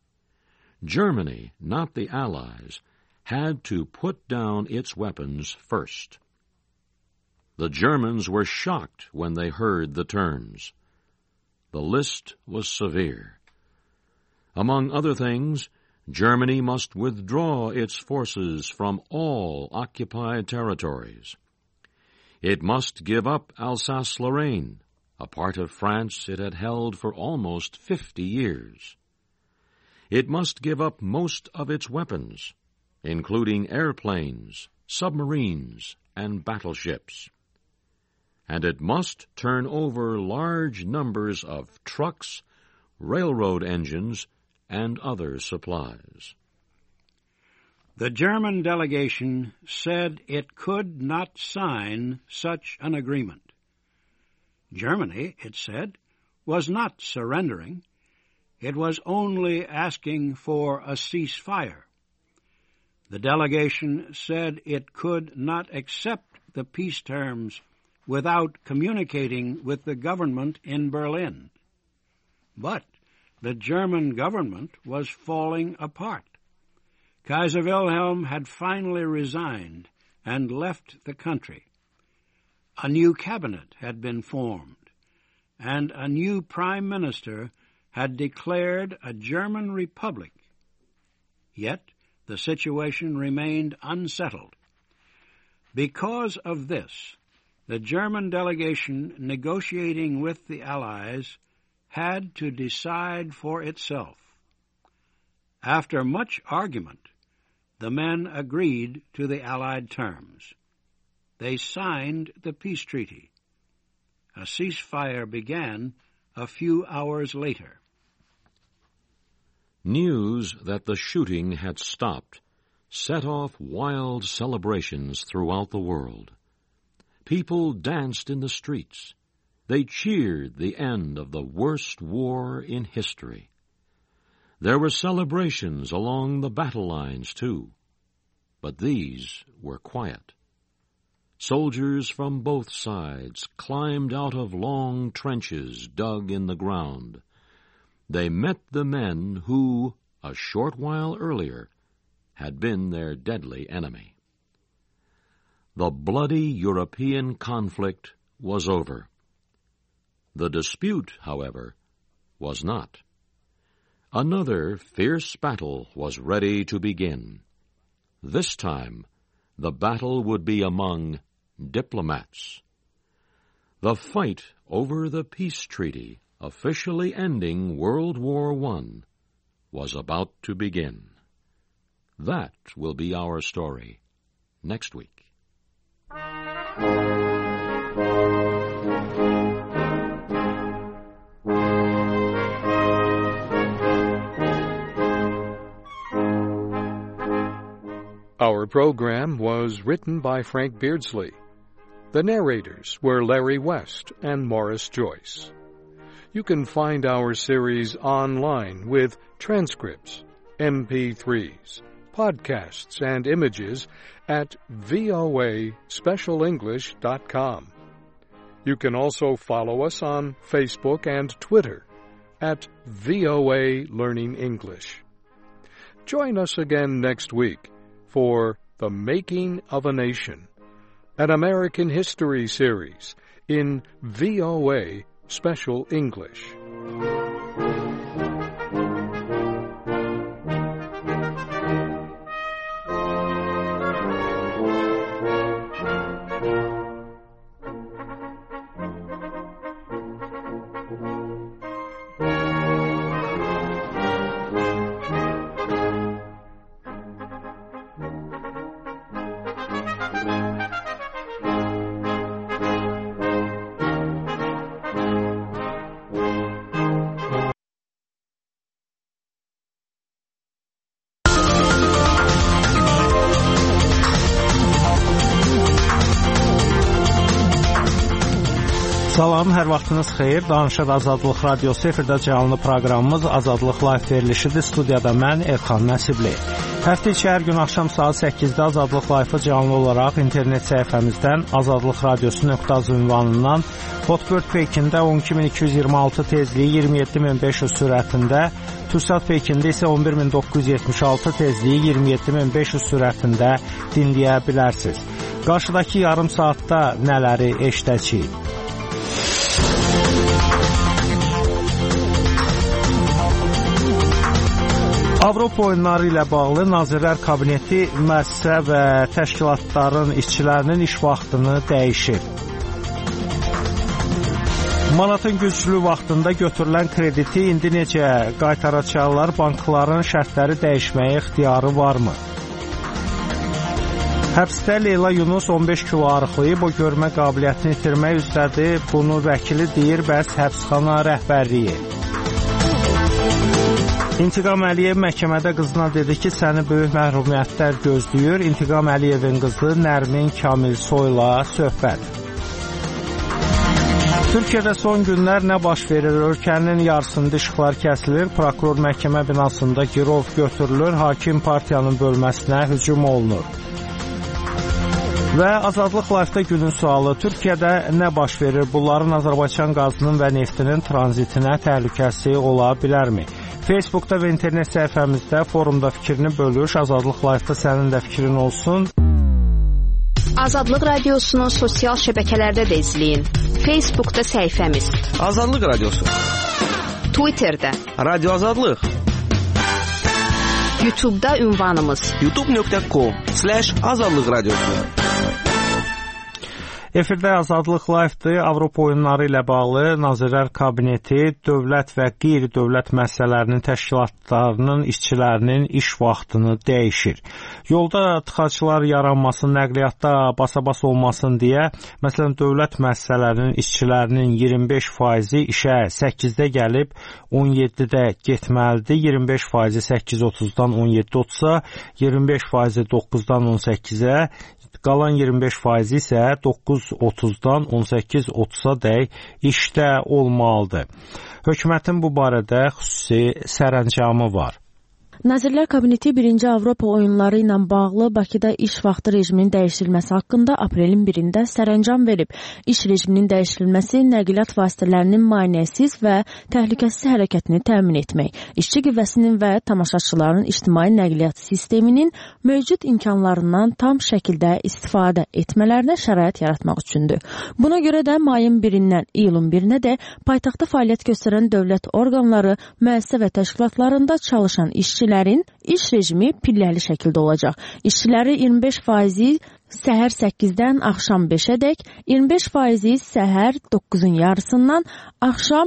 Germany, not the Allies, had to put down its weapons first. The Germans were shocked when they heard the terms. The list was severe. Among other things, Germany must withdraw its forces from all occupied territories. It must give up Alsace-Lorraine, a part of France it had held for almost fifty years. It must give up most of its weapons, including airplanes, submarines, and battleships. And it must turn over large numbers of trucks, railroad engines, and other supplies. The German delegation said it could not sign such an agreement. Germany, it said, was not surrendering. It was only asking for a ceasefire. The delegation said it could not accept the peace terms without communicating with the government in Berlin. But the German government was falling apart. Kaiser Wilhelm had finally resigned and left the country. A new cabinet had been formed, and a new prime minister had declared a German republic. Yet the situation remained unsettled. Because of this, the German delegation negotiating with the Allies had to decide for itself. After much argument, the men agreed to the Allied terms. They signed the peace treaty. A ceasefire began a few hours later. News that the shooting had stopped set off wild celebrations throughout the world. People danced in the streets. They cheered the end of the worst war in history. There were celebrations along the battle lines, too, but these were quiet. Soldiers from both sides climbed out of long trenches dug in the ground. They met the men who, a short while earlier, had been their deadly enemy. The bloody European conflict was over. The dispute, however, was not. Another fierce battle was ready to begin. This time, the battle would be among diplomats. The fight over the peace treaty, officially ending World War One, was about to begin. That will be our story next week. Our program was written by Frank Beardsley. The narrators were Larry West and Morris Joyce. You can find our series online with transcripts, M P threes, podcasts, and images at V O A special english dot com. You can also follow us on Facebook and Twitter at V O A Learning English. Join us again next week for The Making of a Nation, an American history series in V O A Special English. Salam, hər vaxtınız xeyir. Danışıq Azadlıq Radiosu efirdə canlı proqramımız Azadlıq Live verilişidir. Studiyada mən Erxan Nəsibli. Həftə içi hər gün axşam saat səkkizdə Azadlıq Live-ı canlı olaraq internet səhifəmizdən azadlıq radiosu nöqtə az ünvanından Hotbird Pekində on iki min iki yüz iyirmi altı tezliyi iyirmi yeddi min beş yüz sürətində, Tursat Pekində isə on bir min doqquz yüz yetmiş altı tezliyi iyirmi yeddi min beş yüz sürətində dinləyə bilərsiniz. Qarşıdakı yarım saatda nələri eşidəcəyik? Avropa oyunları ilə bağlı Nazirlər Kabineti müəssisə və təşkilatların işçilərinin iş vaxtını dəyişir. Manatın güclü vaxtında götürülən krediti indi necə qaytaracaqlar, bankların şərtləri dəyişməyə ixtiyarı varmı? Həbsdə Leyla Yunus on beş kilo arıqlayıb, o görmə qabiliyyətini itirmək üzrədir. Bunu vəkili deyir, bəs həbsxana rəhbərliyi. İntiqam Əliyev məhkəmədə qızına dedi ki, səni böyük məhrumiyyətlər gözləyir. İntiqam Əliyevin qızı Nərmin Kamilsoyla söhbət. Türkiyədə son günlər nə baş verir? Ölkənin yarısında işıqlar kəsilir, prokuror məhkəmə binasında girov götürülür, hakim partiyanın bölməsinə hücum olunur. Və Azadlıq Live-da günün sualı: Türkiyədə nə baş verir? Bunların Azərbaycan qazının və neftinin tranzitinə təhlükəsi ola bilərmi? Facebookda və internet səhifəmizdə forumda fikrini bölüş. Azadlıq Live-da sənin də fikrin olsun. Azadlıq Radiosunu sosial şəbəkələrdə də izləyin. Facebookda səhifəmiz Azadlıq Radiosu, Twitterdə Radio Azadlıq, YouTube'da ünvanımız youtube nöqtə com slash azadlıq radiosu. Efirdə Azadlıq Live-dır. Avropa oyunları ilə bağlı Nazirlər Kabineti dövlət və qeyri-dövlət müəssisələrinin təşkilatlarının işçilərinin iş vaxtını dəyişir. Yolda tıxaclar yaranmasın, nəqliyyatda basa-bas olmasın deyə, məsələn, dövlət müəssisələrinin işçilərinin iyirmi beş faizi işə səkkizdə gəlib on yeddidə getməlidir. iyirmi beş faizi səkkiz otuzdan on yeddi otuza, iyirmi beş faizi doqquzdan on səkkizə, qalan iyirmi beş faizi isə doqquz otuzdan on səkkiz otuza dək işdə olmalıdır. Hökumətin bu barədə xüsusi sərəncamı var. Nazirlər Kabineti birinci Avropa oyunları ilə bağlı Bakıda iş vaxtı rejiminin dəyişdirilməsi haqqında aprelin birində sərəncam verib. İş rejiminin dəyişdirilməsi nəqliyyat vasitələrinin maneəsiz və təhlükəsiz hərəkətini təmin etmək, işçi qüvvəsinin və tamaşaçıların ictimai nəqliyyat sisteminin mövcud imkanlarından tam şəkildə istifadə etmələrinə şərait yaratmaq üçündür. Buna görə də mayın birindən iyulun birinə də paytaxtda fəaliyyət göstərən dövlət orqanları, müəssisə və təşkilatlarında çalışan işçilər iş rejimi pilləli şəkildə olacaq. İşçiləri iyirmi beş faizi səhər səkkizdən axşam beşə dək, iyirmi beş faizi səhər doqquzun yarısından axşam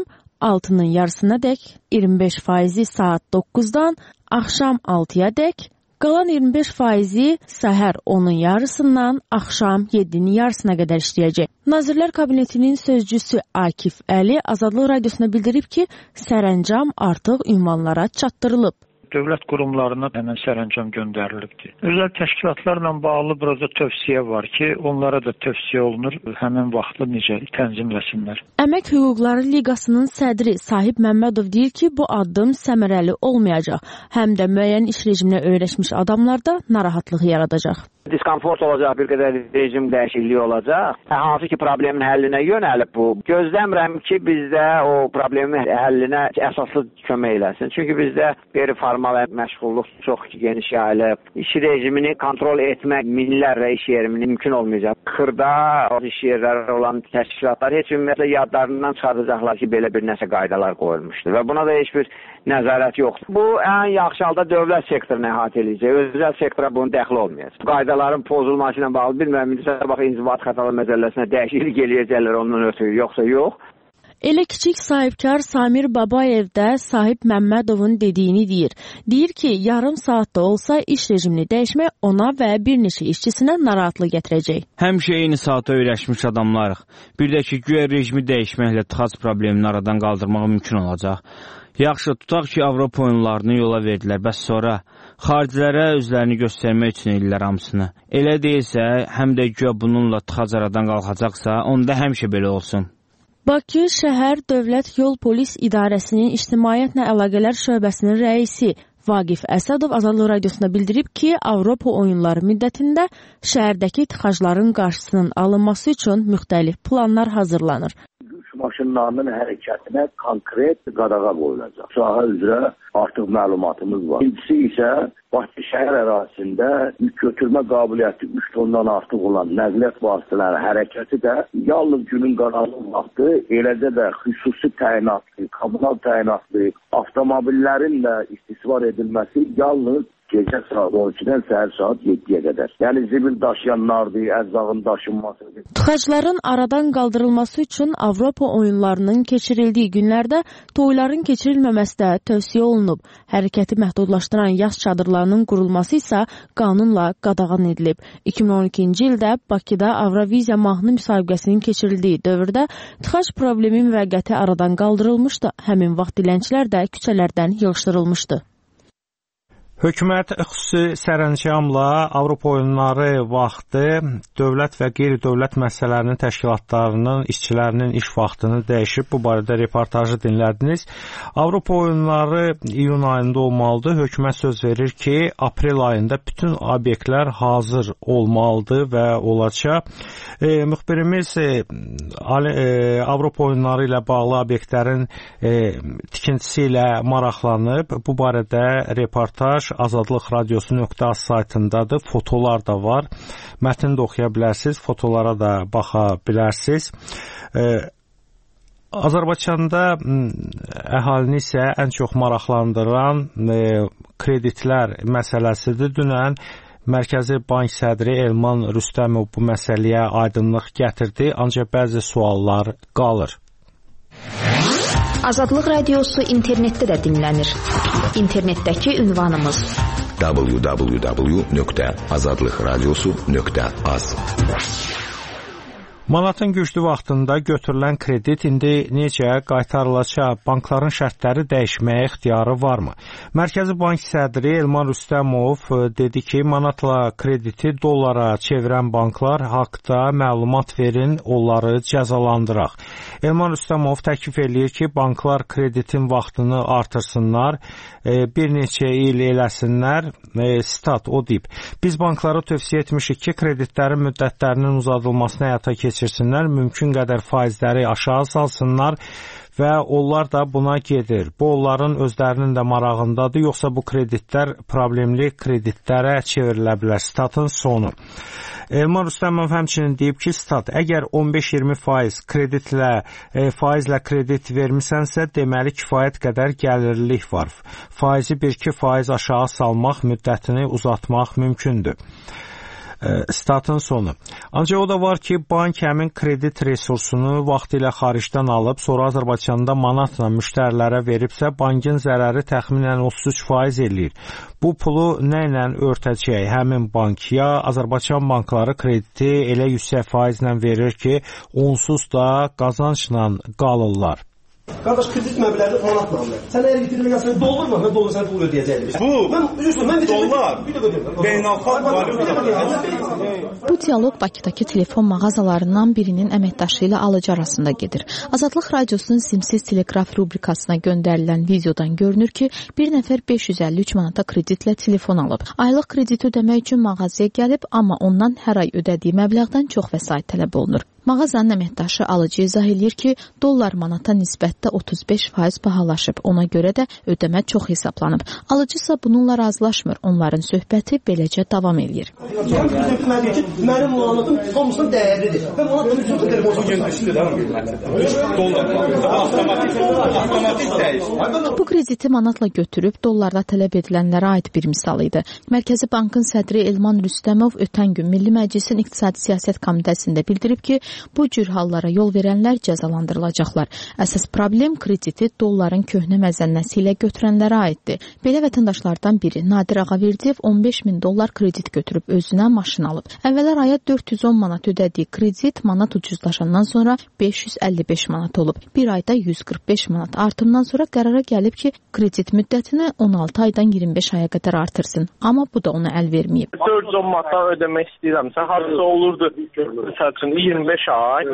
altının yarısına dək, iyirmi beş faizi saat doqquzdan axşam altıya dək, qalan iyirmi beş faizi səhər onun yarısından axşam yeddinin yarısına qədər işləyəcək. Nazirlər Kabinetinin sözcüsü Akif Əli Azadlıq Radiosuna bildirib ki, sərəncam artıq ünvanlara çatdırılıb. Dövlət qurumlarına həmən sərəncam göndərilibdir. Özəl təşkilatlarla bağlı burada tövsiyə var ki, onlara da tövsiyə olunur, həmin vaxtı necə tənzimləsinlər. Əmək Hüquqları Liqasının sədri Sahib Məmmədov deyir ki, bu addım səmərəli olmayacaq, həm də müəyyən iş rejiminə öyrəşmiş adamlarda narahatlıq yaradacaq. Diskomfort olacaq, bir qədər rejim dəyişikliyi olacaq. Hansı ki, problemin həllinə yönəlib bu. Gözləmirəm ki, bizdə o problemin həllinə əsaslı kömək eləsin. Çünki bizdə qeyri-formal məşğulluq çox geniş yayılıb. İş rejimini kontrol etmək minlərlə iş yerini mümkün olmayacaq. Xırda iş yerləri olan təşkilatlar heç ümumiyyətlə yadlarından çıxardacaqlar ki, belə bir nəsə qaydalar qoyulmuşdur. Və buna da heç bir nəzarət yoxdur. Bu, ən yaxşı halda dövlət sektorunu əhatə edəcək. Özəl sektora bunun dəxli olmayacaq. Qaydaların pozulması ilə bağlı bilmirəm, indi bax, inzibat xətalar məcəlləsinə dəyişiklik eləyəcəklər ondan ötürü, yoxsa yox. Elə kiçik sahibkar Samir Babayev də Sahib Məmmədovun dediyini deyir. Deyir ki, yarım saatda olsa iş rejimini dəyişmək ona və bir neçə işçisinə narahatlıq gətirəcək. Həmişə eyni saata öyrəşmiş adamlarıq. Bir də ki, güya rejimi dəyişməklə tıxac problemini aradan qaldırmaq mümkün olacaq. Yaxşı, tutaq ki, Avropa oyunlarını yola verdilər, bəs sonra xaricilərə özlərini göstərmək üçün edirlər hamısını. Elə deyilsə, həm də güya bununla tıxac aradan qalxacaqsa, onda həmişə belə olsun. Bakı Şəhər Dövlət Yol Polis İdarəsinin İctimaiyyətlə Əlaqələr Şöbəsinin rəisi Vaqif Əsədov Azadlıq Radiosuna bildirib ki, Avropa oyunları müddətində şəhərdəki tıxacların qarşısının alınması üçün müxtəlif planlar hazırlanır. Maşınlarının hərəkətinə konkret qadağa qoyulacaq. Sahə üzrə artıq məlumatımız var. İkincisi isə Bakı şəhər ərazisində yük götürmə qabiliyyəti üç tondan artıq olan nəqliyyat vasitələri hərəkəti də yalnız günün qaranlıq vaxtı, eləcə də xüsusi təyinatlı, kommunal təyinatlı avtomobillərin də istismar edilməsi yalnız gecə saat on ikidən səhər saat yeddiyə qədər. Yəni zibil daşıyanlardır, ərzağın daşınması. Tıxacların aradan qaldırılması üçün Avropa oyunlarının keçirildiyi günlərdə toyların keçirilməməsi də tövsiyə olunub. Hərəkəti məhdudlaşdıran yas çadırlarının qurulması isə qanunla qadağan edilib. iki min on ikinci ildə Bakıda Avroviziya mahnı müsabiqəsinin keçirildiyi dövrdə tıxac problemi müvəqqəti aradan qaldırılmışdı. Həmin vaxt dilənçilər də küçələrdən yığışdırılmışdı. Hökumət xüsusi sərəncamla Avropa oyunları vaxtı dövlət və qeyri-dövlət müəssisələrinin təşkilatlarının işçilərinin iş vaxtını dəyişib. Bu barədə reportajı dinlədiniz. Avropa oyunları iyun ayında olmalıdır. Hökumət söz verir ki, aprel ayında bütün obyektlər hazır olmalıdır və olacaq. E, müxbirimiz e, e, Avropa oyunları ilə bağlı obyektlərin e, tikintisi ilə maraqlanıb. Bu barədə reportaj Azadlıq Radiosu nöqtə az saytındadır. Fotolar da var. Mətni də oxuya bilərsiniz. Fotolara da baxa bilərsiniz. Ee, Azərbaycanda əhalini isə ən çox maraqlandıran e, kreditlər məsələsidir. Dünən Mərkəzi Bank sədri Elman Rüstəmov bu məsələyə aydınlıq gətirdi, ancaq bəzi suallar qalır. Azadlıq Radiosu internetdə də dinlənir. İnternetdəki ünvanımız w w w nöqtə azadlıq radiosu nöqtə az. Manatın güclü vaxtında götürülən kredit indi necə qaytarılacaq? Bankların şərtləri dəyişməyə ixtiyarı varmı? Mərkəzi Bank sədri Elman Rüstəmov dedi ki, manatla krediti dollara çevirən banklar haqda məlumat verin, onları cəzalandıraq. Elman Rüstəmov təklif eləyir ki, banklar kreditin vaxtını artırsınlar, bir neçə il eləsinlər. Stat, o deyib. Biz banklara tövsiyə etmişik ki, kreditlərin müddətlərinin uzadılmasına həyata keçirsinlər, mümkün qədər faizləri aşağı salsınlar və onlar da buna gedir. Bu, onların özlərinin də marağındadır, yoxsa bu kreditlər problemli kreditlərə çevrilə bilər. Statın sonu. Elman Rüstəmov həmçinin deyib ki, stat, əgər on beş iyirmi faiz kreditlə, e, faizlə kredit vermisənsə, deməli kifayət qədər gəlirlilik var. Faizi bir iki faiz aşağı salmaq, müddətini uzatmaq mümkündür. Statın sonu. Ancaq o da var ki, bank həmin kredit resursunu vaxtilə xaricdən alıb, sonra Azərbaycanda manatla müştərilərə veribsə, bankın zərəri təxminən otuz üç faiz eləyir. Bu pulu nə ilə örtəcək həmin bank? Ya Azərbaycan bankları krediti elə yüksək faizlə verir ki, onsuz da qazançla qalırlar. Qardaş, kredit məbləği manatla alır. Sən əgər itirmə gəlsən, dollar var, mən dollar sənə pul ödəyəcəkdir. Bu, mən, üzrə, mən dollar, beynəlxalq valyuta. Bu dialoq Bakıdakı telefon mağazalarından birinin əməkdaşı ilə alıcı arasında gedir. Azadlıq Radiosunun simsiz teleqraf rubrikasına göndərilən videodan görünür ki, bir nəfər beş yüz əlli üç manata kreditlə telefon alıb. Aylıq krediti ödəmək üçün mağazaya gəlib, amma ondan hər ay ödədiyi məbləğdən çox vəsait tələb olunur. Mağazanın əməkdaşı alıcı izah edir ki, dollar manata nisbətdə otuz beş faiz bahalaşıb, ona görə də ödəmə çox hesablanıb. Alıcı isə bununla razılaşmır, onların söhbəti beləcə davam edir. Mənim manatım hamısının dəyərlidir. Və manat üçün telefonu göndərir. Bu krediti manatla götürüb dollarla tələb edilənlərə aid bir misal idi. Mərkəzi Bankın sədri Elman Rüstəmov ötən gün Milli Məclisin İqtisadi Siyasət Komitəsində bildirib ki, bu cür hallara yol verənlər cəzalandırılacaqlar. Əsas problem krediti dolların köhnə məzənnəsi ilə götürənlərə aiddir. Belə vətəndaşlardan biri Nadir Ağaverdiyev on beş min dollar kredit götürüb özünə maşın alıb. Əvvəllər aya dörd yüz on manat ödədiyi kredit manat ucuzlaşandan sonra beş yüz əlli beş manat olub. Bir ayda yüz qırx beş manat artımdan sonra qərara gəlib ki, kredit müddətini on altı aydan iyirmi beş aya qədər artırsın. Amma bu da ona əl verməyib. dörd yüz on manat ödəmək istəyirəmsə, harca olurdu iyirmi beş ay.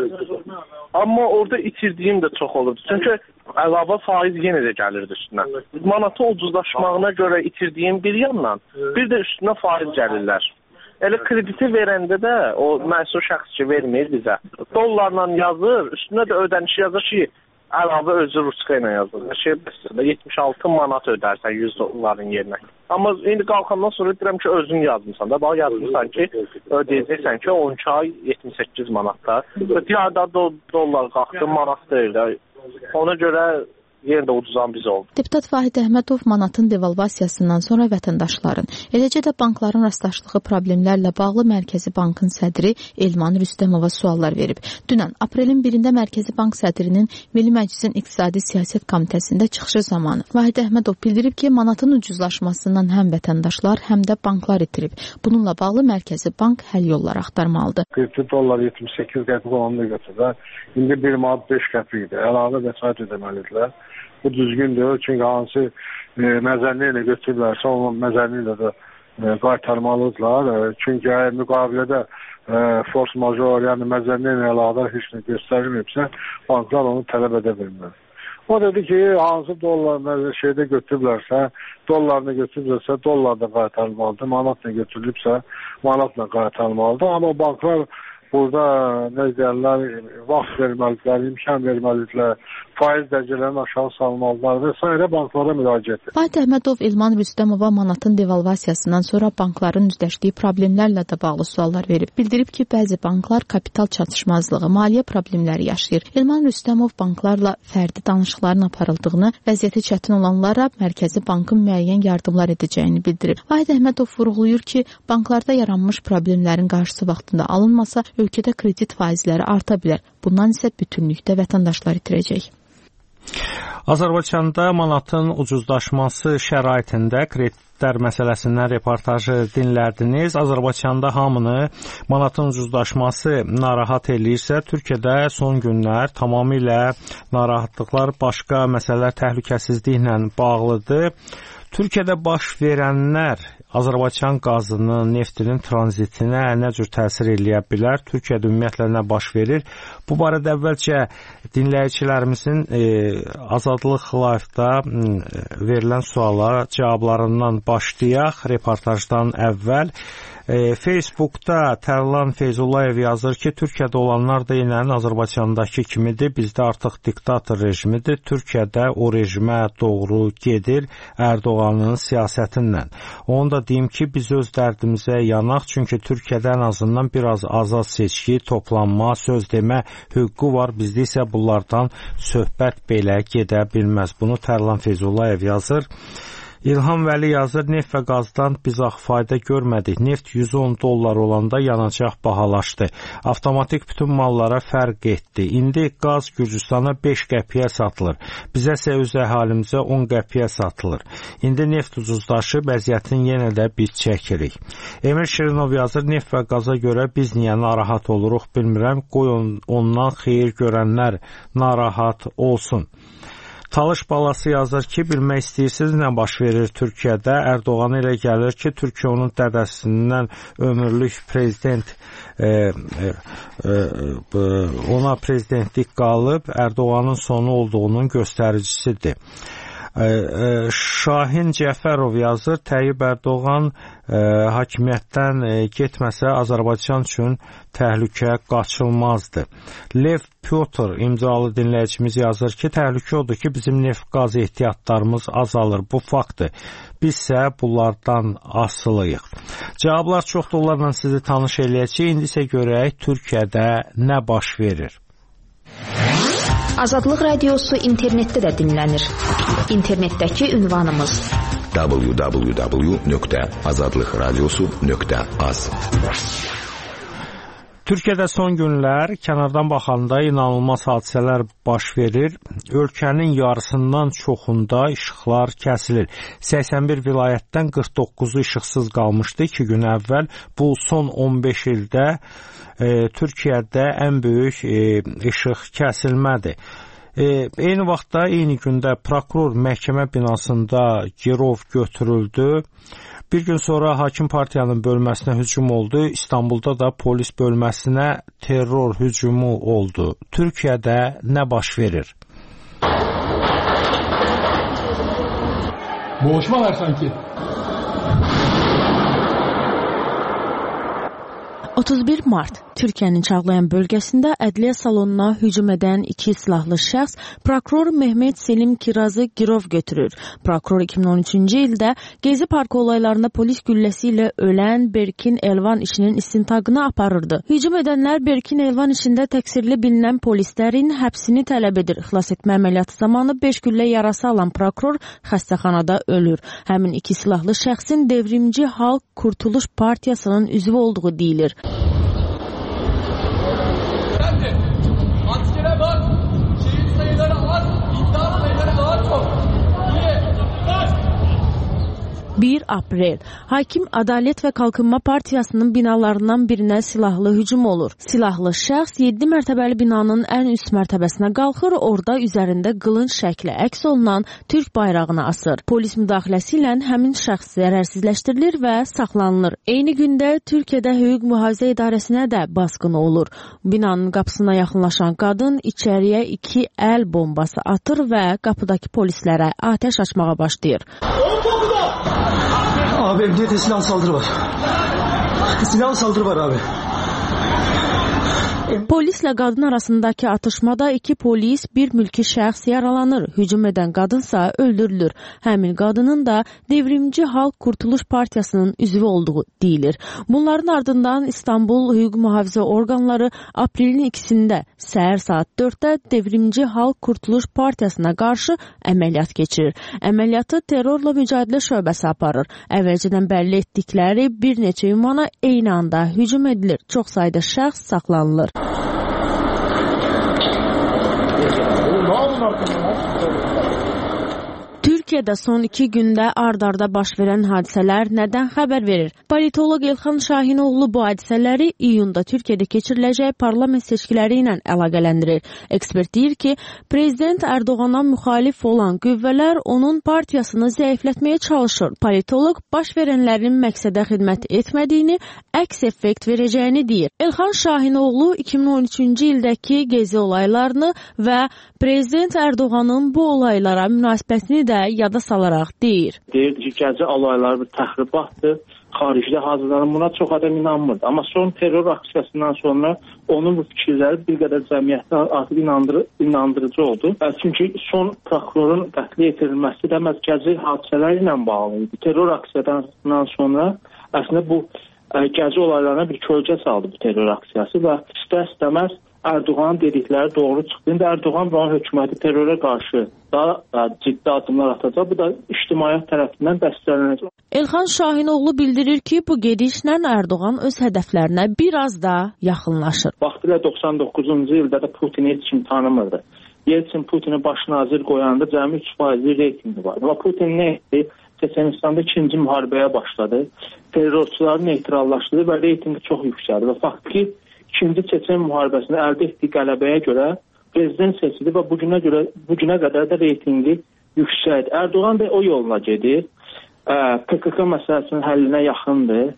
Amma orada itirdiyim də çox olurdu. Çünki əlavə faiz yenə də gəlirdi üstünə. Manatı ucuzlaşmağına görə itirdiyim bir yandan, bir də üstünə faiz gəlirlər. Elə krediti verəndə də o məsul şəxs ki vermir bizə. Dollarla yazır, üstünə də ödənişi yazır ki, əlavə özü ruska ilə yazır. Şey, yetmiş altı manat ödərsən yüz dolların yerinə. Amma indi qalxandan sonra deyirəm ki, özün yazmısan da. Bax, yazmısan ki, ödəyəcəksən ki, on iki ay yetmiş səkkiz manatda. Diyarda do dollar qalxdı, manat deyil də. Ona görə yenə də uduzan biz oldu. Deputat Vahid Əhmədov manatın devalvasiyasından sonra vətəndaşların, eləcə də bankların rastlaşdığı problemlərlə bağlı Mərkəzi Bankın sədri Elman Rüstəmova suallar verib. Dünən aprelin birində Mərkəzi Bank sədrinin Milli Məclisin İqtisadi Siyasət Komitəsində çıxışı zamanı Vahid Əhmədov bildirib ki, manatın ucuzlaşmasından həm vətəndaşlar, həm də banklar itirib. Bununla bağlı Mərkəzi Bank həll yolları axtarmalıdır. qırx dollar yetmiş səkkiz qəpik olanını götürürlər. İndi bir manat beş qəpikdir. Əlavə vəsait ödəməlidirlər. Bu düzgündür, çünki hansı e, məzənni ilə götürürlərsə, onun məzənni ilə də e, qaytarmalıdırlar. E, çünki əgər müqavilədə e, force major, yəni məzənni ilə əlaqədar heç nə göstərilməyibsə, banklar onu tələb edə bilmir. O dedi ki, hansı dollar şeydə götürürlərsə, dollarını götürürlərsə, dollar da qaytarılmalıdır, manatla götürülübsə, manatla qaytarılmalıdır. Amma banklar burada nə deyirlər, vaxt verməlidirlər, imkan verməlidirlər, faiz dərəcələrini aşağı salmalıdırlar və s. banklara müraciət edir. Vahid Əhmədov İlman Rüstəmova manatın devalvasiyasından sonra bankların üzləşdiyi problemlərlə də bağlı suallar verib. Bildirib ki, bəzi banklar kapital çatışmazlığı, maliyyə problemləri yaşayır. İlman Rüstəmov banklarla fərdi danışıqların aparıldığını, vəziyyəti çətin olanlara Mərkəzi Bankın müəyyən yardımlar edəcəyini bildirib. Vahid Əhmədov vurğulayır ki, banklarda yaranmış problemlərin qarşısı vaxtında alınmasa, ölkədə kredit faizləri arta bilər. Bundan isə bütünlükdə vətəndaşlar itirəcək. Azərbaycanda manatın ucuzlaşması şəraitində kreditlər məsələsindən reportajı dinlədiniz. Azərbaycanda hamını manatın ucuzlaşması narahat eləyirsə, Türkiyədə son günlər tamamilə narahatlıqlar başqa məsələlər təhlükəsizliklə bağlıdır. Türkiyədə baş verənlər Azərbaycan qazının, neftinin tranzitinə nə cür təsir eləyə bilər? Türkiyədə ümumiyyətlə nə baş verir? Bu barədə əvvəlcə dinləyicilərimizin e, Azadlıq Live-da e, verilən suallara cavablarından başlayaq reportajdan əvvəl. E, Facebookda Tərlan Feyzullayev yazır ki, Türkiyədə olanlar da yenə Azərbaycandakı kimidir. Bizdə artıq diktator rejimidir. Türkiyədə o rejimə doğru gedir Ərdoğanın siyasətindən. Onu da deyim ki, biz öz dərdimizə yanaq, çünki Türkiyədə ən azından biraz azad seçki, toplanma, söz demə hüququ var. Bizdə isə bunlardan söhbət belə gedə bilməz. Bunu Tərlan Feyzullayev yazır. İlham Vəli yazır, neft və qazdan biz axı fayda görmədik. Neft yüz on dollar olanda yanacaq bahalaşdı. Avtomatik bütün mallara fərq etdi. İndi qaz Gürcüstana beş qəpiyə satılır. Bizə isə öz əhalimizə on qəpiyə satılır. İndi neft ucuzlaşıb, vəziyyətin yenə də biz çəkirik. Emir Şirinov yazır, neft və qaza görə biz niyə narahat oluruq bilmirəm. Qoy on, ondan xeyir görənlər narahat olsun. Talış balası yazır ki, bilmək istəyirsiniz nə baş verir Türkiyədə? Erdoğan elə gəlir ki, Türkiyə onun dədəsindən ömürlük prezident e, e, e, ona prezidentlik qalıb, Erdoğanın sonu olduğunun göstəricisidir. E, e, Şahin Cəfərov yazır, Tayyip Erdoğan e, hakimiyyətdən e, getməsə Azərbaycan üçün təhlükə qaçılmazdı. Lev Pyotr imzalı dinləyicimiz yazır ki, təhlükə odur ki, bizim neft qaz ehtiyatlarımız azalır. Bu faktdır. Biz isə bunlardan asılıyıq. Cavablar çoxdur, onlarla sizi tanış eləyəcək. İndi isə görək Türkiyədə nə baş verir. Azadlıq Radiosu internetdə də dinlənir. İnternetdəki ünvanımız w w w nöqtə azadlıq radiosu nöqtə az. Türkiyədə son günlər kənardan baxanda inanılmaz hadisələr baş verir. Ölkənin yarısından çoxunda işıqlar kəsilir. səksən bir vilayətdən qırx doqquzu işıqsız qalmışdı iki gün əvvəl. Bu son on beş ildə e, Türkiyədə ən böyük e, işıq kəsilmədir. E, eyni vaxtda, eyni gündə prokuror məhkəmə binasında girov götürüldü. Bir gün sonra hakim partiyanın bölməsinə hücum oldu. İstanbulda da polis bölməsinə terror hücumu oldu. Türkiyədə nə baş verir? Boğuşma var sanki. otuz bir mart Türkiyənin Çağlayan bölgəsində ədliyyə salonuna hücum edən iki silahlı şəxs prokuror Mehmet Selim Kirazı girov götürür. Prokuror iki min on üçüncü ildə Gezi Parkı olaylarında polis gülləsi ilə ölən Berkin Elvan işinin istintaqını aparırdı. Hücum edənlər Berkin Elvan işində təqsirli bilinən polislərin həbsini tələb edir. Xilas etmə əməliyyatı zamanı beş güllə yarası alan prokuror xəstəxanada ölür. Həmin iki silahlı şəxsin Devrimci Xalq Qurtuluş Partiyasının üzvü olduğu deyilir. Askere bak, şehit sayıları az, iddia sayıları daha çok. Niye? bir aprel Hakim Ədalət və Qalkınma Partiyasının binalarından birinə silahlı hücum olur. Silahlı şəxs yeddi mərtəbəli binanın ən üst mərtəbəsinə qalxır, orada üzərində qılınc şəkli əks olunan Türk bayrağını asır. Polis müdaxiləsi ilə həmin şəxs zərərsizləşdirilir və saxlanılır. Eyni gündə Türkiyədə Hüquq Mühafizə İdarəsinə də basqını olur. Binanın qapısına yaxınlaşan qadın içəriyə iki əl bombası atır və qapıdakı polislərə atəş açmağa başlayır. Abi emniyete silahlı saldırı var. Silahlı saldırı var abi. Polislə qadın arasındakı atışmada iki polis, bir mülki şəxs yaralanır. Hücum edən qadınsa öldürülür. Həmin qadının da Devrimci Xalq Qurtuluş Partiyasının üzvü olduğu deyilir. Bunların ardından İstanbul Hüquq Mühafizə orqanları aprelin ikisində səhər saat dörddə Devrimci Xalq Qurtuluş Partiyasına qarşı əməliyyat keçirir. Əməliyyatı terrorla mücadilə şöbəsi aparır. Əvvəlcədən bəlli etdikləri bir neçə ünvana eyni anda hücum edilir. Çox sayda şəxs saxlanılır. Türkiyədə son iki gündə ard-arda baş verən hadisələr nədən xəbər verir? Politoloq Elxan Şahinoğlu bu hadisələri iyunda Türkiyədə keçiriləcək parlament seçkiləri ilə əlaqələndirir. Ekspert deyir ki, Prezident Erdoğana müxalif olan qüvvələr onun partiyasını zəiflətməyə çalışır. Politoloq baş verənlərin məqsədə xidmət etmədiyini, əks effekt verəcəyini deyir. Elxan Şahinoğlu iki min on üçüncü ildəki gezi olaylarını və Prezident Erdoğanın bu olaylara münasibətini də yada salaraq deyir. Deyirdi ki, gəzi olayları bir təxribatdır. Xaricdə hazırlanan buna çox adam inanmırdı. Amma son terror aksiyasından sonra onun bu fikirləri bir qədər cəmiyyətdə artıq inandırı, inandırıcı oldu. Çünki son prokurorun qətlə yetirilməsi də məhz gəzi hadisələri ilə bağlı idi. Terror aksiyasından sonra əslində bu ə, gəzi olaylarına bir kölgə saldı bu terror aksiyası və istər-istəməz Erdoğanın dedikləri doğru çıxdı. İndi Erdoğan və hökuməti terrora qarşı daha ə, ciddi addımlar atacaq. Bu da ictimaiyyət tərəfindən dəstəklənəcək. Elxan Şahinoğlu bildirir ki, bu gedişlə Erdoğan öz hədəflərinə biraz da yaxınlaşır. Vaxtilə doxsan doqquzuncu ildə də Putini heç kim tanımırdı. Yeltsin Putini baş nazir qoyanda cəmi üç faizli reytingi var. Və Putin nə etdi? Çeçenistanda ikinci müharibəyə başladı. Terrorçuları neytrallaşdırdı və reytingi çox yüksəldi. Və faktiki ikinci Çeçen müharibəsində əldə etdiyi qələbəyə görə prezident seçildi və bugünə görə bugünə qədər də reytingi yüksəldi. Erdoğan da o yoluna gedir. P K K məsələsinin həllinə yaxındır.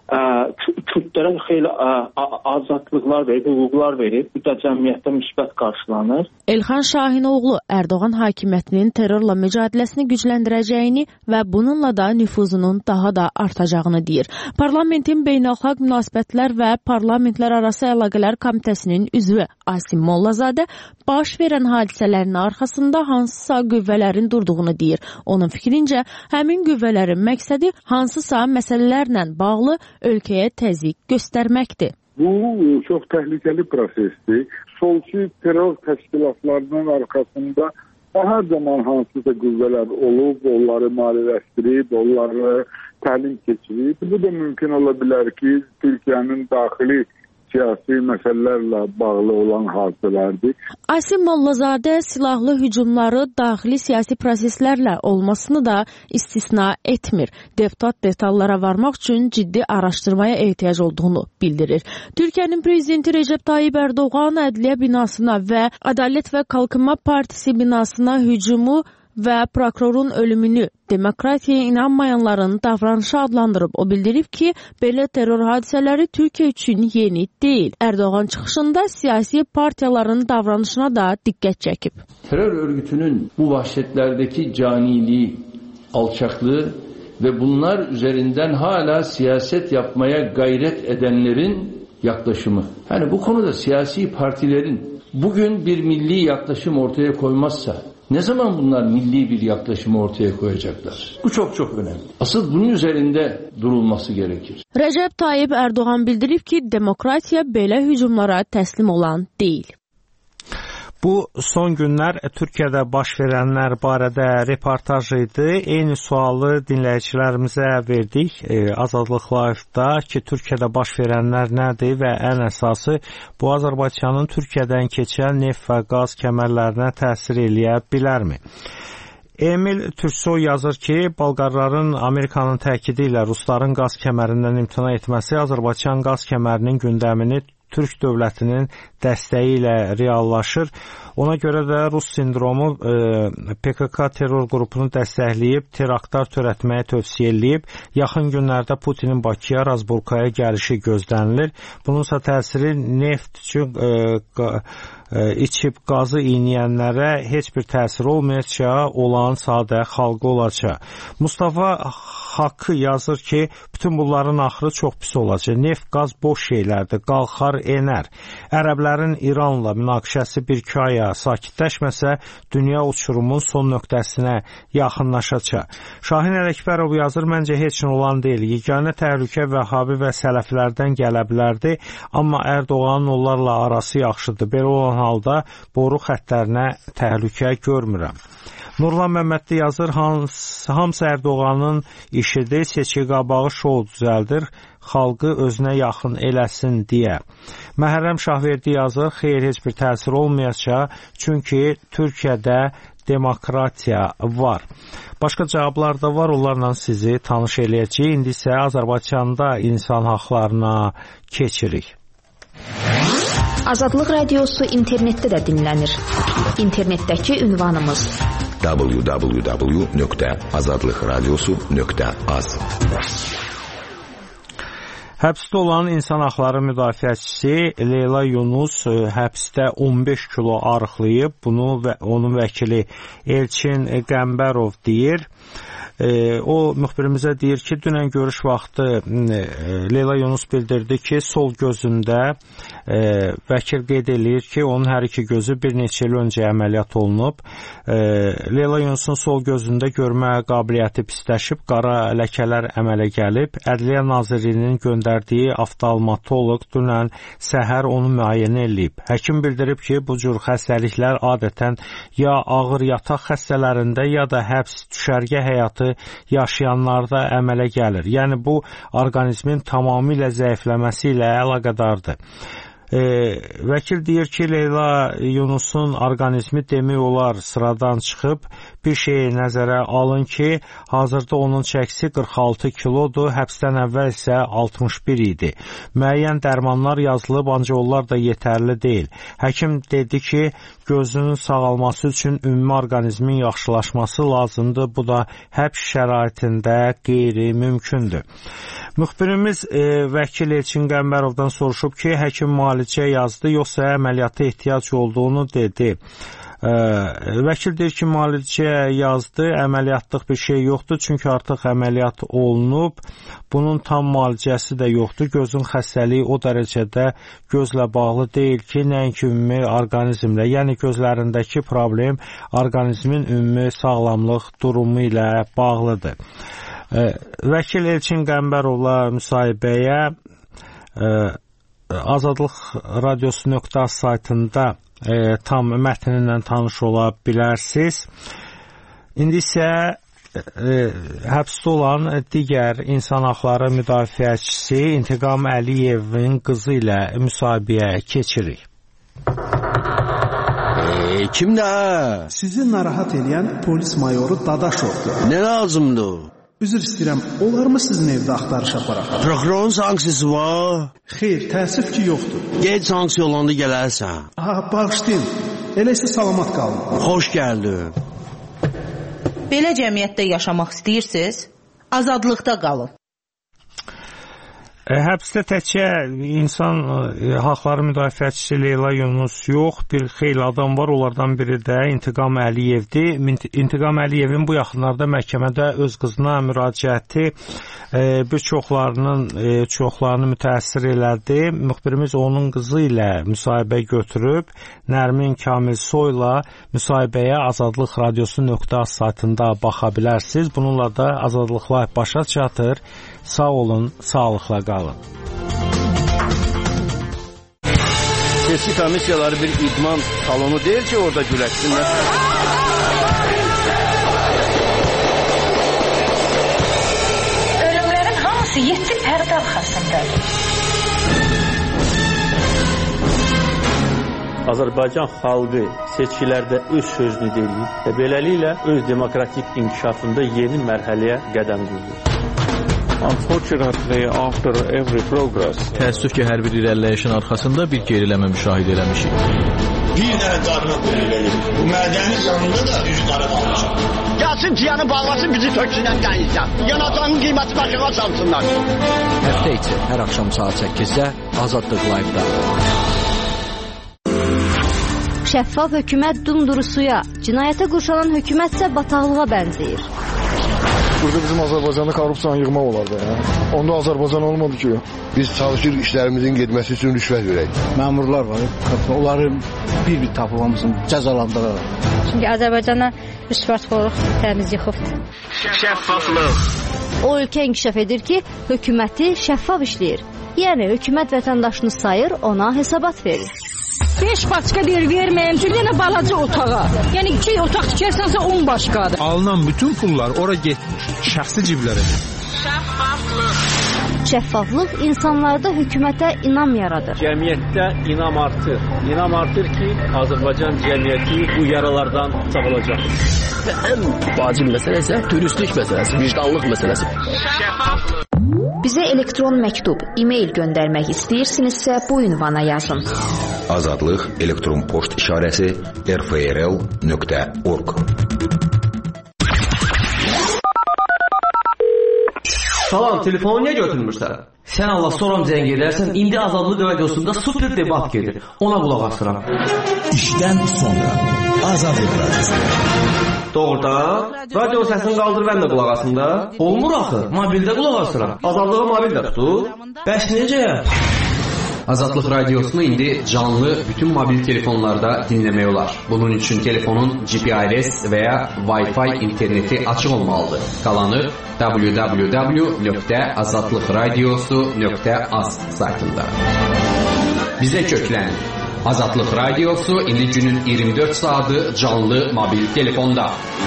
Kürdlərə xeyli azadlıqlar verib, hüquqlar verib. Bu da cəmiyyətdə müsbət qarşılanır. Elxan Şahinoğlu Erdoğan hakimiyyətinin terrorla mücadeləsini gücləndirəcəyini və bununla da nüfuzunun daha da artacağını deyir. Parlamentin Beynəlxalq Münasibətlər və Parlamentlər Arası Əlaqələr Komitəsinin üzvü Asim Mollazadə baş verən hadisələrin arxasında hansısa qüvvələrin durduğunu deyir. Onun fikrincə, həmin qüvvələrin məqsədi hansısa məsələlərlə bağlı ölkəyə təzyiq göstərməkdir. Bu çox təhlükəli prosesdir. Solçu terror təşkilatlarının arxasında hər zaman hansısa qüvvələr olub, onları maliyyələşdirib, onları təlim keçirib. Bu da mümkün ola bilər ki, Türkiyənin daxili siyasi məsələlərlə bağlı olan hadisələrdir. Asim Mollazadə silahlı hücumları daxili siyasi proseslərlə olmasını da istisna etmir. Deputat detallara varmaq üçün ciddi araşdırmaya ehtiyac olduğunu bildirir. Türkiyənin prezidenti Recep Tayyip Erdoğan ədliyyə binasına və Ədalət və Qalkınma Partisi binasına hücumu və prokurorun ölümünü demokratiyaya inanmayanların davranışı adlandırıb. O bildirib ki, belə terror hadisələri Türkiyə üçün yeni deyil. Erdoğan çıxışında siyasi partiyaların davranışına da diqqət çəkib. Terör örgütünün bu vahşetlerdeki caniliği, alçaklığı ve bunlar üzerinden hala siyaset yapmaya gayret edenlerin yaklaşımı. Yani bu konuda siyasi partilerin bugün bir milli yaklaşım ortaya koymazsa ne zaman bunlar milli bir yaklaşımı ortaya koyacaklar? Bu çok çok önemli. Asıl bunun üzerinde durulması gerekir. Recep Tayyip Erdoğan bildirib ki, demokratiya belə hücumlara təslim olan deyil. Bu son günlər Türkiyədə baş verənlər barədə reportaj idi. Eyni sualı dinləyicilərimizə verdik e, Azadlıq Live-da ki, Türkiyədə baş verənlər nədir və ən əsası bu Azərbaycanın Türkiyədən keçən neft və qaz kəmərlərinə təsir eləyə bilərmi? Emil Türksoy yazır ki, Balqarların Amerikanın təkidi ilə Rusların qaz kəmərindən imtina etməsi Azərbaycan qaz kəmərinin gündəmini Türk dövlətinin dəstəyi ilə reallaşır. Ona görə də Rus sindromu e, P K K terror qrupunu dəstəkləyib, teraktlar törətməyə tövsiyə eləyib. Yaxın günlərdə Putinin Bakıya, Razburkaya gəlişi gözlənilir. Bununsa təsiri neft üçün e, e, içib qazı iynəyənlərə heç bir təsir olmayacaq, olan sadə xalqı olacaq. Mustafa Haqqı yazır ki, bütün bunların axırı çox pis olacaq. Neft, qaz boş şeylərdir, qalxar, enər. Ərəblərin İranla münaqişəsi bir-iki aya sakitləşməsə, dünya uçurumun son nöqtəsinə yaxınlaşacaq. Şahin Ələkbərov yazır, məncə heç nə olan deyil. Yeganə təhlükə Vəhabi və Sələfilərdən gələ bilərdi, amma Erdoğanın onlarla arası yaxşıdır. Belə olan halda boru xəttlərinə təhlükə görmürəm. Nurlan Məmmədli yazır, Hans, hamısı Erdoğanın işidir, seçki qabağı şou düzəldir, xalqı özünə yaxın eləsin deyə. Məhərrəm Şahverdi yazır, xeyr, heç bir təsir olmayacaq, çünki Türkiyədə demokratiya var. Başqa cavablar da var, onlarla sizi tanış eləyəcəyik. İndi isə Azərbaycanda insan haqlarına keçirik. Azadlıq Radiosu internetdə də dinlənir. İnternetdəki ünvanımız w w w nöqtə azadlıq radiosu nöqtə az. Həbsdə olan insan haqları müdafiəçisi Leyla Yunus həbsdə on beş kilo arıqlayıb. Bunu və onun vəkili Elçin Qəmbərov deyir. E, o müxbirimizə deyir ki, dünən görüş vaxtı e, Leyla Yunus bildirdi ki, sol gözündə e, vəkil qeyd edir ki, onun hər iki gözü bir neçə il öncə əməliyyat olunub. E, Leyla Yunusun sol gözündə görmə qabiliyyəti pisləşib, qara ləkələr əmələ gəlib. Ədliyyə Nazirliyinin göndərdiyi oftalmoloq dünən səhər onu müayinə edib. Həkim bildirib ki, bu cür xəstəliklər adətən ya ağır yataq xəstələrində, ya da həbs düşərgə həyatı yaşayanlarda əmələ gəlir. Yəni bu orqanizmin tamamilə zəifləməsi ilə əlaqədardır. E, vəkil deyir ki, Leyla Yunusun orqanizmi demək olar sıradan çıxıb. Bir şeyi nəzərə alın ki, hazırda onun çəkisi qırx altı kilodur, həbsdən əvvəl isə altmış bir idi. Müəyyən dərmanlar yazılıb, ancaq onlar da yetərli deyil. Həkim dedi ki, gözünün sağalması üçün ümumi orqanizmin yaxşılaşması lazımdır. Bu da həbs şəraitində qeyri-mümkündür. Müxbirimiz e, vəkil Elçin Qəmbərovdan soruşub ki, həkim müalicə yazdı, yoxsa əməliyyata ehtiyac olduğunu dedi. E, vəkil deyir ki, müalicə yazdı, əməliyyatlıq bir şey yoxdur, çünki artıq əməliyyat olunub. Bunun tam müalicəsi də yoxdur. Gözün xəstəliyi o dərəcədə gözlə bağlı deyil ki, nəinki ümumi orqanizmlə. Yəni gözlərindəki problem orqanizmin ümumi sağlamlıq durumu ilə bağlıdır. Vəkil Elçin Qəmbərovla müsahibəyə Azadlıq Radiosu nöqtə az saytında e, tam mətninlə tanış ola bilərsiniz. İndi isə e, həbsdə olan digər insan haqları müdafiəçisi İntiqam Əliyevin qızı ilə müsahibəyə keçirik. E, kimdə? Sizi narahat edən polis mayoru Dadaşovdur. Nə lazımdır? Üzr istəyirəm, olar mı sizin evdə axtarış aparaq? Prokurorun sanksiyası var? Xeyr, təəssüf ki, yoxdur. Gec sanksiya olanda gələrsən. Aha, bağışlayın. Elə isə salamat qalın. Xoş gəldin. Belə cəmiyyətdə yaşamaq istəyirsiniz? Azadlıqda qalın. E, həbsdə təkcə insan e, haqları müdafiəçisi Leyla Yunus yox, bir xeyli adam var. Onlardan biri də İntiqam Əliyevdir. İntiqam Əliyevin bu yaxınlarda məhkəmədə öz qızına müraciəti e, bir çoxlarının e, çoxlarını mütəəssir elədi. Müxbirimiz onun qızı ilə müsahibə götürüb. Nərmin Kamilsoyla müsahibəyə Azadlıq Radiosu nöqtə az saytında baxa bilərsiniz. Bununla da Azadlıqlar başa çatır. Sağ olun, sağlıqla qalın. Seçki komissiyaları bir idman salonu deyil ki, orada güləşsinlər. Ölümlərin hamısı yeddi pərdə arxasındadır. Azərbaycan xalqı seçkilərdə öz sözünü deyir və beləliklə öz demokratik inkişafında yeni mərhələyə qədəm qoyur. Unfortunately, after every progress, təəssüf ki, hər bir irəliləyişin arxasında bir geriləmə müşahidə eləmişik. Bir dənə qarına qoyulur. Bu mədəni yanında da üç qara qalmışıq. Gəlsin ciyanı bağlasın, bizi töksünən dənizdən. Yanacağın qiyməti başına salsınlar. Həftə içi hər axşam saat səkkizdə Azadlıq Live-da. Şəffaf hökumət dumdurusuya, cinayətə qurşanan hökumətsə bataqlığa bənzəyir. Burada bizim Azərbaycanda korrupsiyanı yığmaq olardı. Ya. Onda Azərbaycan olmadı ki. Biz çalışır işlərimizin getməsi üçün rüşvət verək. Məmurlar var, onları bir-bir tapılmasın, cəzalandıraraq. Çünki Azərbaycana rüşvətxorluq təmiz yıxıbdır. Şəffaflıq. O ölkə inkişaf edir ki, hökuməti şəffaf işləyir. Yəni hökumət vətəndaşını sayır, ona hesabat verir. beş başqa bir verməyim üçün yenə balaca otağa. Yəni iki otaq tikərsənsə on başqadır. Alınan bütün pullar ora getmir. Şəxsi ciblərə. Şəffaflıq. Şəffaflıq insanlarda hökumətə inam yaradır. Cəmiyyətdə inam artır. İnam artır ki, Azərbaycan cəmiyyəti bu yaralardan sağalacaq. Və ən vacib məsələ isə dürüstlük məsələsi, vicdanlıq məsələsi. Şəffaflıq. Bizə elektron məktub, e-mail göndərmək istəyirsinizsə bu ünvana yazın. Azadlıq elektron poçt işarəsi r f r l nöqtə org. Salam, telefonu niyə götürmürsən? Sən Allah soram zəng edərsən, indi Azadlıq Radiosunda super debat gedir. Ona qulaq asıram. İşdən sonra Azadlıq Radiosu. Doğrudan, radio səsini qaldır və də qulaq asın da. Olmur axı, mobildə qulaq asıram. Azadlığı mobildə tutur. Bəs necə? Azadlıq radiosunu indi canlı bütün mobil telefonlarda dinləmək olar. Bunun üçün telefonun G P R S və ya Wi-Fi interneti açıq olmalıdır. Qalanı w w w nöqtə azadlıqradiosu nöqtə az saytında. Bizə köklənin. Azadlıq radiosu indi günün iyirmi dörd saatı canlı mobil telefonda.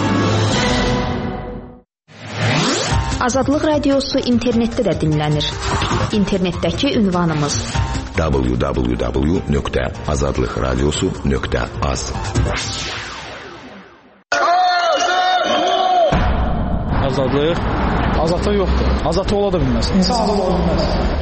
Azadlıq radiosu internetdə də dinlənir. İnternetdəki ünvanımız w w w nöqtə azadlıqradiosu nöqtə az. Azadlıq? Azadlıq yoxdur. Azadlıq ola da bilməz. İnsan ola bilməz.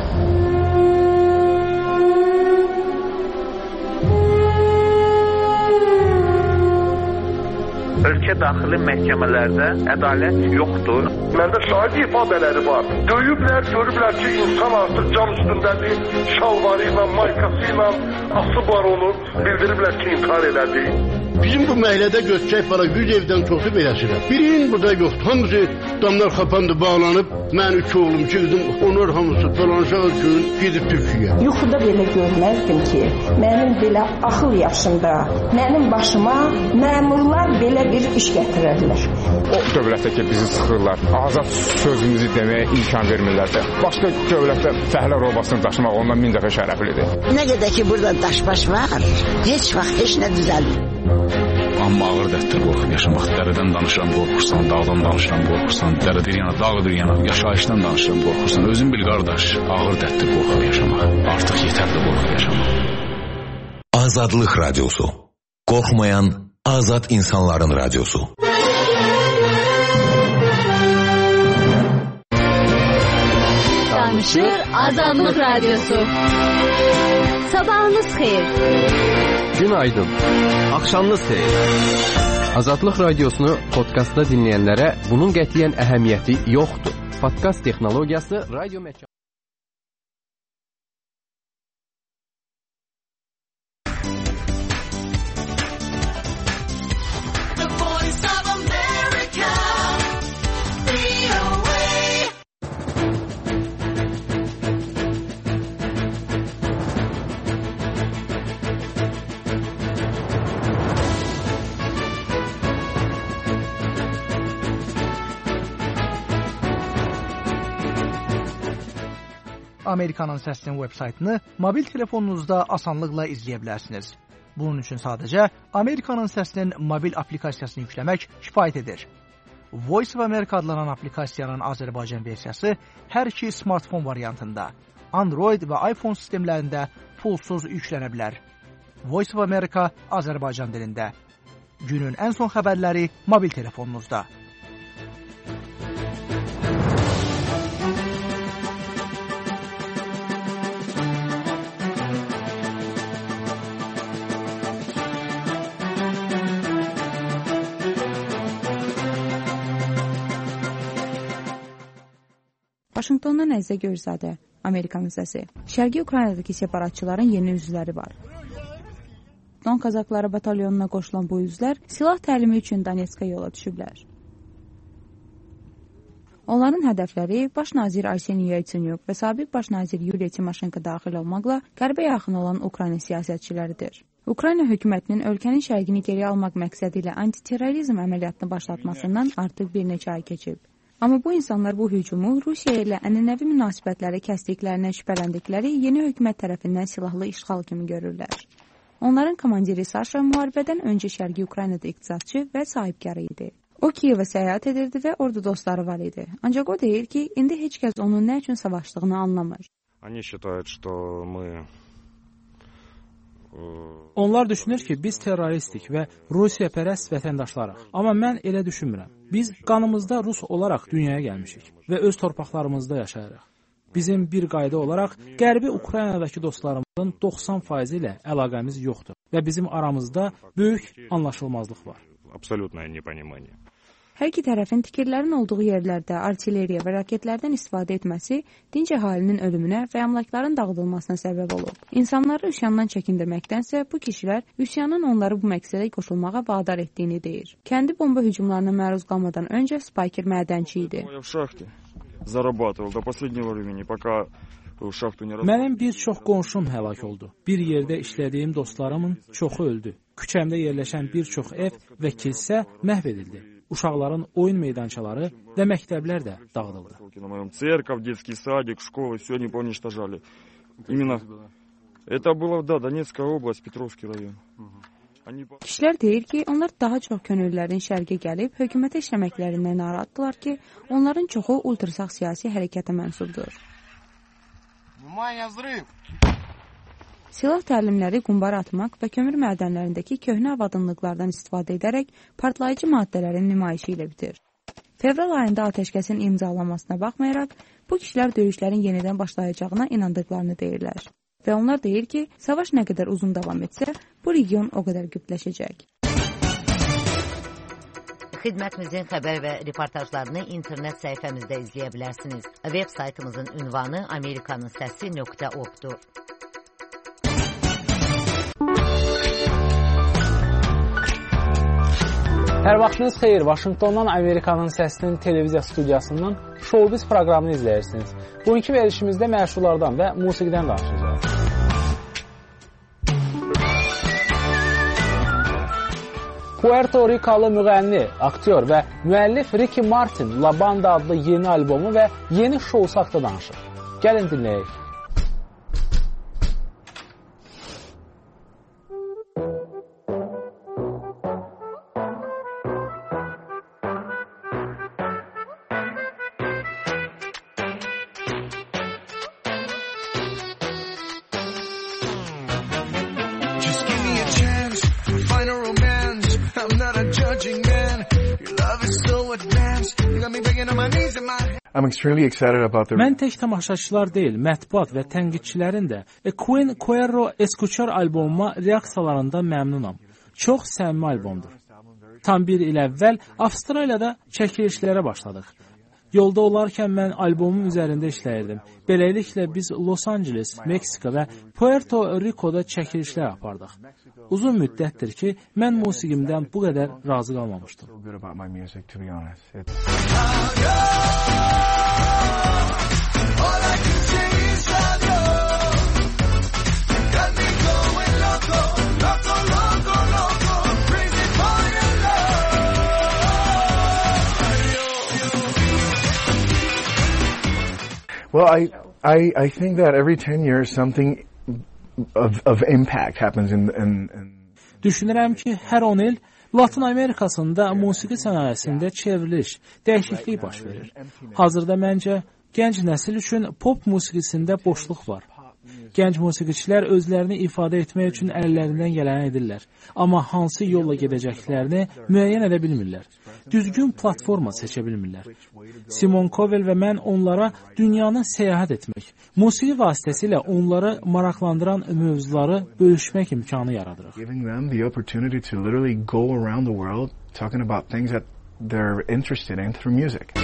Ölkə daxili məhkəmələrdə ədalət yoxdur. Məndə şahid ifadələri var. Döyüblər, görüblər ki, insan artıq cam üstündədir, şalvarı ilə, maykası ilə asıb var onu, bildiriblər ki, intihar elədi. Bizim bu məhəllədə göçək var, yüz evdən çoxu beləsirəm. Birinin burada yoxdur. Hamısı damlar xapandı, bağlanıb, mən üç oğlum, iki qızım, onlar hamısı dolanışaq üçün gedib Türkiyəyə. Yuxuda belə görməzdim ki, mənim belə axıl yaşımda, mənim başıma məmurlar belə bir iş gətirərlər. O dövlətdə ki, bizi sıxırlar, azad sözümüzü deməyə imkan vermirlərsə, başqa dövlətdə fəhlə robasını daşımaq ondan min dəfə şərəflidir. Nə qədər ki, burada daşbaş var, heç vaxt heç nə düzəlmir. Amma ağır dərddir qorxub yaşamaq. Dərədən danışıram, qorxursan, dağdan danışıram, qorxursan, dərədir yana, dağdır yana, yaşayışdan danışıram, qorxursan. Özün bil qardaş, ağır dərddir qorxub yaşamaq. Artıq yetərli qorxub yaşamaq. Azadlıq radiosu. Qorxmayan azad insanların radiosu. Danışır Azadlıq radiosu. Sabahınız xeyir. Günaydın. Axşamınız xeyir. Azadlıq radiosunu podkastda dinləyənlərə bunun qətiyyən əhəmiyyəti yoxdur. Podkast texnologiyası radio məkan Amerikanın Səsinin veb-saytını mobil telefonunuzda asanlıqla izləyə bilərsiniz. Bunun üçün sadəcə Amerikanın Səsinin mobil aplikasiyasını yükləmək kifayət edir. Voice of America adlanan aplikasiyanın Azərbaycan versiyası hər iki smartfon variantında, Android və iPhone sistemlərində pulsuz yüklənə bilər. Voice of America Azərbaycan dilində. Günün ən son xəbərləri mobil telefonunuzda. Vaşinqtondan Əzizə Görzadə, Amerikanın səsi. Şərqi Ukraynadakı separatçıların yeni üzvləri var. Don Kazakları batalyonuna qoşulan bu üzvlər silah təlimi üçün Donetskə yola düşüblər. Onların hədəfləri baş nazir Arseniy Yatsenyuk və sabiq baş nazir Yuliya Timoşenko daxil olmaqla qərbə yaxın olan Ukrayna siyasətçiləridir. Ukrayna hökumətinin ölkənin şərqini geri almaq məqsədi ilə antiterrorizm əməliyyatını başlatmasından artıq bir neçə ay keçib. Amma bu insanlar bu hücumu Rusiya ilə ənənəvi münasibətləri kəsdiklərindən şübhələndikləri yeni hökumət tərəfindən silahlı işğal kimi görürlər. Onların komandiri Saşa müharibədən öncə Şərqi Ukraynada iqtisadçı və sahibkarı idi. O Kiyevə səyahət edirdi və orada dostları var idi. Ancaq o deyir ki, indi heç kəs onun nə üçün savaşdığını anlamır. Onlar düşünür ki, biz terroristik və Rusiya pərəst vətəndaşlarıq. Amma mən elə düşünmürəm. Biz qanımızda Rus olaraq dünyaya gəlmişik və öz torpaqlarımızda yaşayırıq. Bizim bir qayda olaraq Qərbi Ukraynadakı dostlarımızın doxsan faizi ilə əlaqəmiz yoxdur və bizim aramızda böyük anlaşılmazlıq var. Hər iki tərəfin tikirlərin olduğu yerlərdə artilleriya və raketlərdən istifadə etməsi dinc əhalinin ölümünə və əmlakların dağıdılmasına səbəb olub. İnsanları üsyandan çəkindirməkdənsə bu kişilər üsyanın onları bu məqsədə qoşulmağa vadar etdiyini deyir. Kəndi bomba hücumlarına məruz qalmadan öncə Spiker mədənçi idi. Mənim bir çox qonşum həlak oldu. Bir yerdə işlədiyim dostlarımın çoxu öldü. Küçəmdə yerləşən bir çox ev və kilsə məhv edildi. Uşaqların oyun meydançaları və məktəblər də dağıdıldı. Kişilər deyir ki, onlar daha çox könüllülərin şərqə gəlib hökumətə işləməklərindən narahatdılar ki, onların çoxu ultrasağ siyasi hərəkətə mənsubdur. Silah təlimləri qumbara atmaq və kömür mədənlərindəki köhnə avadınlıqlardan istifadə edərək partlayıcı maddələrin nümayişi ilə bitir. Fevral ayında atəşkəsin imzalanmasına baxmayaraq, bu kişilər döyüşlərin yenidən başlayacağına inandıqlarını deyirlər. Və onlar deyir ki, savaş nə qədər uzun davam etsə, bu region o qədər gücləşəcək. Xidmətimizin xəbər və reportajlarını internet səhifəmizdə izləyə bilərsiniz. Web saytımızın ünvanı amerikanın səsi nöqtə org-dur. Hər vaxtınız xeyir, Vaşinqtondan Amerikanın Səsinin televiziya studiyasından Showbiz proqramını izləyirsiniz. Bugünkü verilişimizdə məşhurlardan və musiqidən danışacağız. Puerto Rikalı müğənni, aktyor və müəllif Ricky Martin La Banda adlı yeni albomu və yeni şousu haqqında danışır. Gəlin dinləyək. Mən tək tamaşaçılar deyil, mətbuat və tənqidçilərin də Queen Quero Escuchar albomuma reaksiyalarında məmnunam. Çox səmimi albomdur. Tam bir il əvvəl Avstraliyada çəkilişlərə başladıq. Yolda olarkən mən albomun üzərində işləyirdim. Beləliklə biz Los Angeles, Meksika və Puerto Rico'da çəkilişlər apardıq. Uzun müddətdir ki, mən musiqimdən bu qədər razı qalmamışdım. Well, I, I, I think that every ten years something of, of impact happens in, in, in... Düşünürəm ki, hər on il Latin Amerikasında musiqi sənayesində çevriliş, dəyişiklik baş verir. Hazırda məncə gənc nəsil üçün pop musiqisində boşluq var. Gənc musiqiçilər özlərini ifadə etmək üçün əllərindən gələni edirlər. Amma hansı yolla gedəcəklərini müəyyən edə bilmirlər. Düzgün platforma seçə bilmirlər. Simon Cowell və mən onlara dünyanı səyahət etmək, musiqi vasitəsilə onları maraqlandıran mövzuları bölüşmək imkanı yaradırıq. Giving them the opportunity to literally go around the world talking about things that they're interested in through music.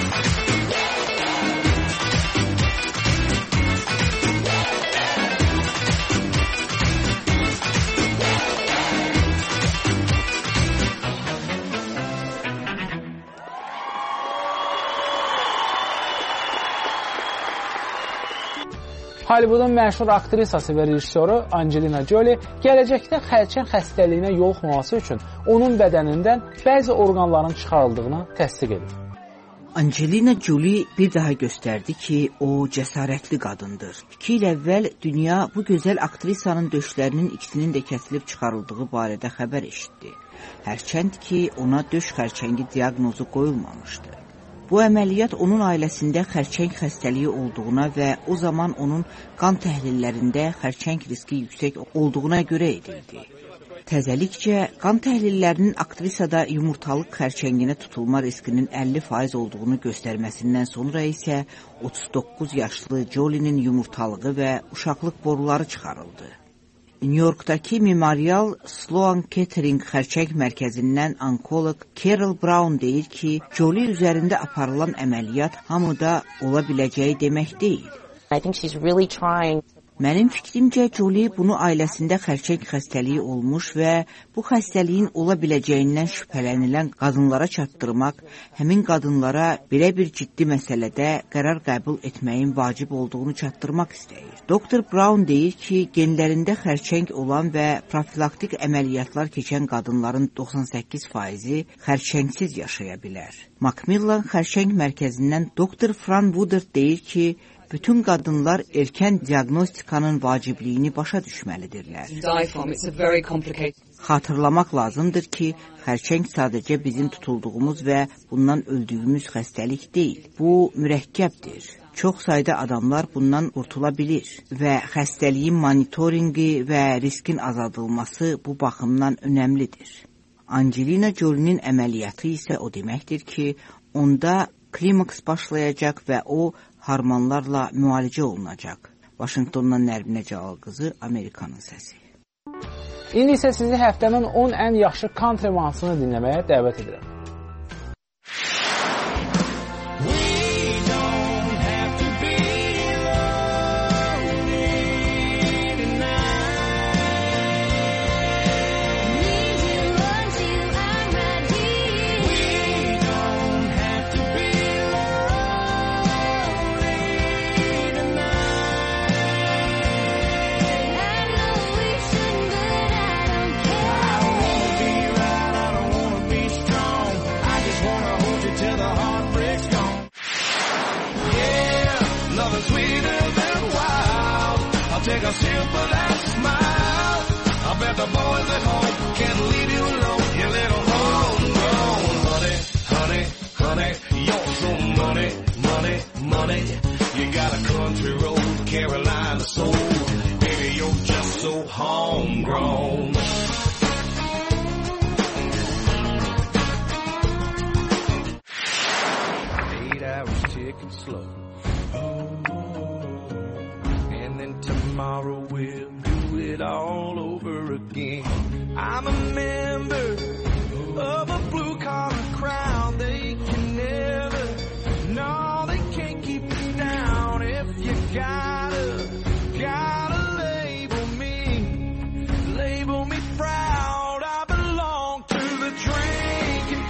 Hollywoodun məşhur aktrisası və rejissoru Angelina Jolie gələcəkdə xərçəng xəstəliyinə yoluxmaması üçün onun bədənindən bəzi orqanların çıxarıldığını təsdiq edir. Angelina Jolie bir daha göstərdi ki, o cəsarətli qadındır. İki il əvvəl dünya bu gözəl aktrisanın döşlərinin ikisinin də kəsilib çıxarıldığı barədə xəbər eşitdi. Hərçənd ki, ona döş xərçəngi diaqnozu qoyulmamışdı. Bu əməliyyat onun ailəsində xərçəng xəstəliyi olduğuna və o zaman onun qan təhlillərində xərçəng riski yüksək olduğuna görə edildi. Təzəlikcə, qan təhlillərinin aktrisada yumurtalıq xərçənginə tutulma riskinin əlli faiz olduğunu göstərməsindən sonra isə otuz doqquz yaşlı Jolie'nin yumurtalığı və uşaqlıq boruları çıxarıldı. New Yorkdakı Memorial Sloan Kettering xərçəng mərkəzindən onkoloq Carol Brown deyir ki, Jolie üzərində aparılan əməliyyat hamıda ola biləcəyi demək deyil. I think she's really trying. Mənim fikrimcə Jolie bunu ailəsində xərçəng xəstəliyi olmuş və bu xəstəliyin ola biləcəyindən şübhələnilən qadınlara çatdırmaq, həmin qadınlara belə bir ciddi məsələdə qərar qəbul etməyin vacib olduğunu çatdırmaq istəyir. doktor Brown deyir ki, genlərində xərçəng olan və profilaktik əməliyyatlar keçən qadınların doxsan səkkiz faizi xərçəngsiz yaşaya bilər. Macmillan xərçəng mərkəzindən doktor Fran Woodard deyir ki, bütün qadınlar erkən diaqnostikanın vacibliyini başa düşməlidirlər. Xatırlamaq lazımdır ki, xərçəng sadəcə bizim tutulduğumuz və bundan öldüyümüz xəstəlik deyil. Bu mürəkkəbdir. Çox sayda adamlar bundan qurtula bilir və xəstəliyin monitorinqi və riskin azaldılması bu baxımdan önəmlidir. Angelina Jolie'nin əməliyyatı isə o deməkdir ki, onda klimaks başlayacaq və o harmanlarla müalicə olunacaq. Vaşinqtondan Nərminə Cəlal qızı, Amerikanın səsi. İndi isə sizi həftənin on ən yaxşı country mahnısını dinləməyə dəvət edirəm. Take a sip of that smile. I bet the boys at home can't leave you alone. You little homegrown honey, honey, honey. You're so money, money, money. You got a country road, Carolina soul. Baby, you're just so homegrown. Eight hours ticking slow. Tomorrow we'll do it all over again. I'm a member of a blue-collar crowd. They can never, no, they can't keep me down. If you gotta, gotta label me, label me proud. I belong to the drinking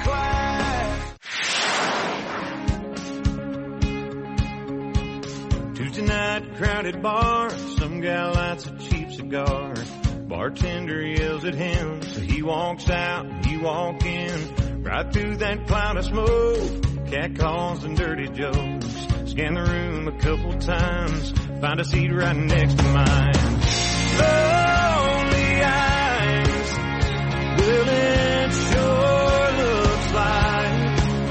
class. Tuesday night, crowded bar. Some guy lights a cheap cigar. Bartender yells at him, so he walks out, he walk in. Right through that cloud of smoke, cat calls and dirty jokes. Scan the room a couple times, find a seat right next to mine. Lonely eyes, well it sure looks like.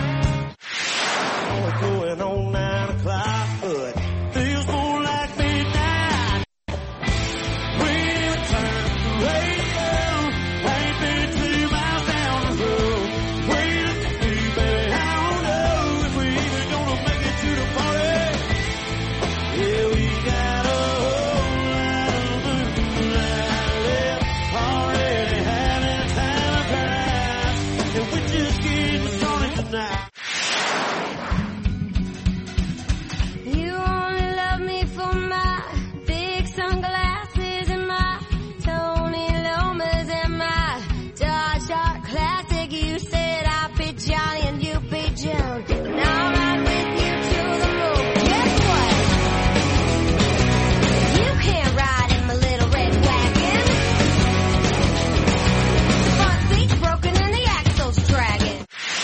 Oh, going on nine o'clock, but feels more like midnight. We'll turn the radio, ain't been two miles down the road. We'll do, baby, I don't know if we even gonna make it to the party. Yeah, we got a whole lot of moonlight left, already having time of paradise, and we just getting started tonight. You only love me for my big sunglasses and my Tony Lomas and my Dodge Dart Classic. You said I'd be Johnny and you'd be Joan, and I'll ride with you to the moon. Guess what? You can't ride in my little red wagon. The front seat's broken and the axle's dragging.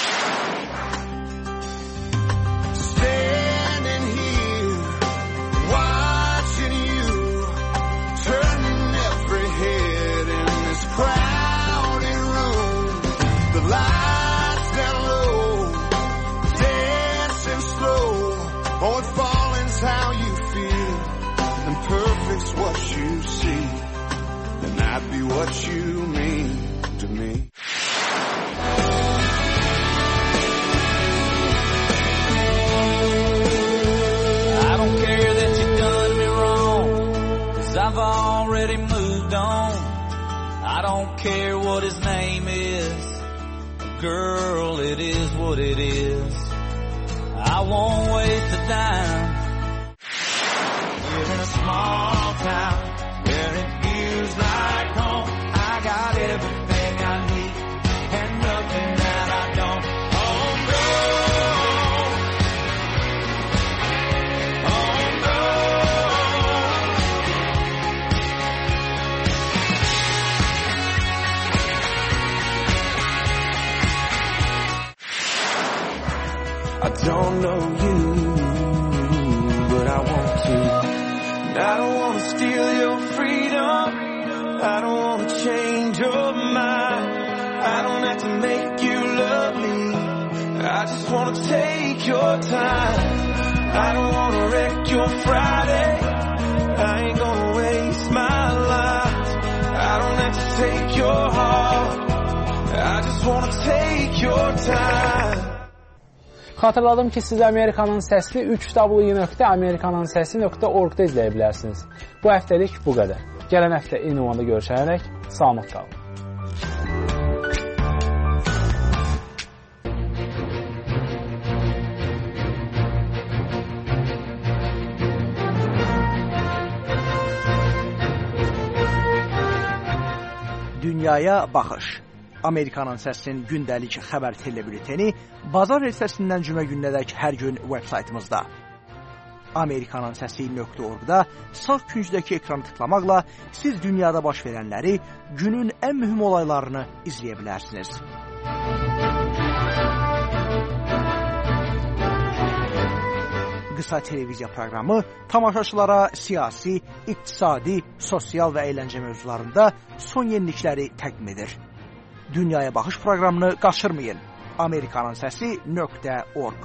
Standing here, watching you, turning every head in this crowded room. The lights down low, dancing slow. Oh, if falling's how you feel, and perfect's what you see, then I'd be what you mean to me. I don't care that you done me wrong, 'cause I've already moved on. don't care what his name is. Girl, it is what it is. I won't waste a dime. Live in a small town where it feels like home. I got everything I need and nothing that I don't. Oh no, oh no. I don't know you, but I want to. I don't want to steal your freedom. I don't want to change your mind. I don't have to make you love me. I just want to take your time. I don't want to wreck your Friday. I ain't gonna waste my life. I don't have to take your heart. I just want to take your time. Xatırladım ki, siz Amerikanın Səsi üç w nöqtə amerikanın səsi nöqtə org-da izləyə bilərsiniz. Bu həftəlik bu qədər. Gələn həftə eyni ünvanda görüşərək salamat qalın. Dünyaya baxış. Amerikanın Səsinin gündəlik xəbər telebülteni bazar ertəsindən cümə gününədək hər gün veb-saytımızda. amerikanın səsi nöqtə org-da sağ küncdəki ekranı tıklamaqla siz dünyada baş verənləri, günün ən mühüm olaylarını izləyə bilərsiniz. Qısa televiziya proqramı tamaşaçılara siyasi, iqtisadi, sosial və əyləncə mövzularında son yenilikləri təqdim edir. Dünyaya baxış proqramını qaçırmayın. amerikanın səsi nöqtə org.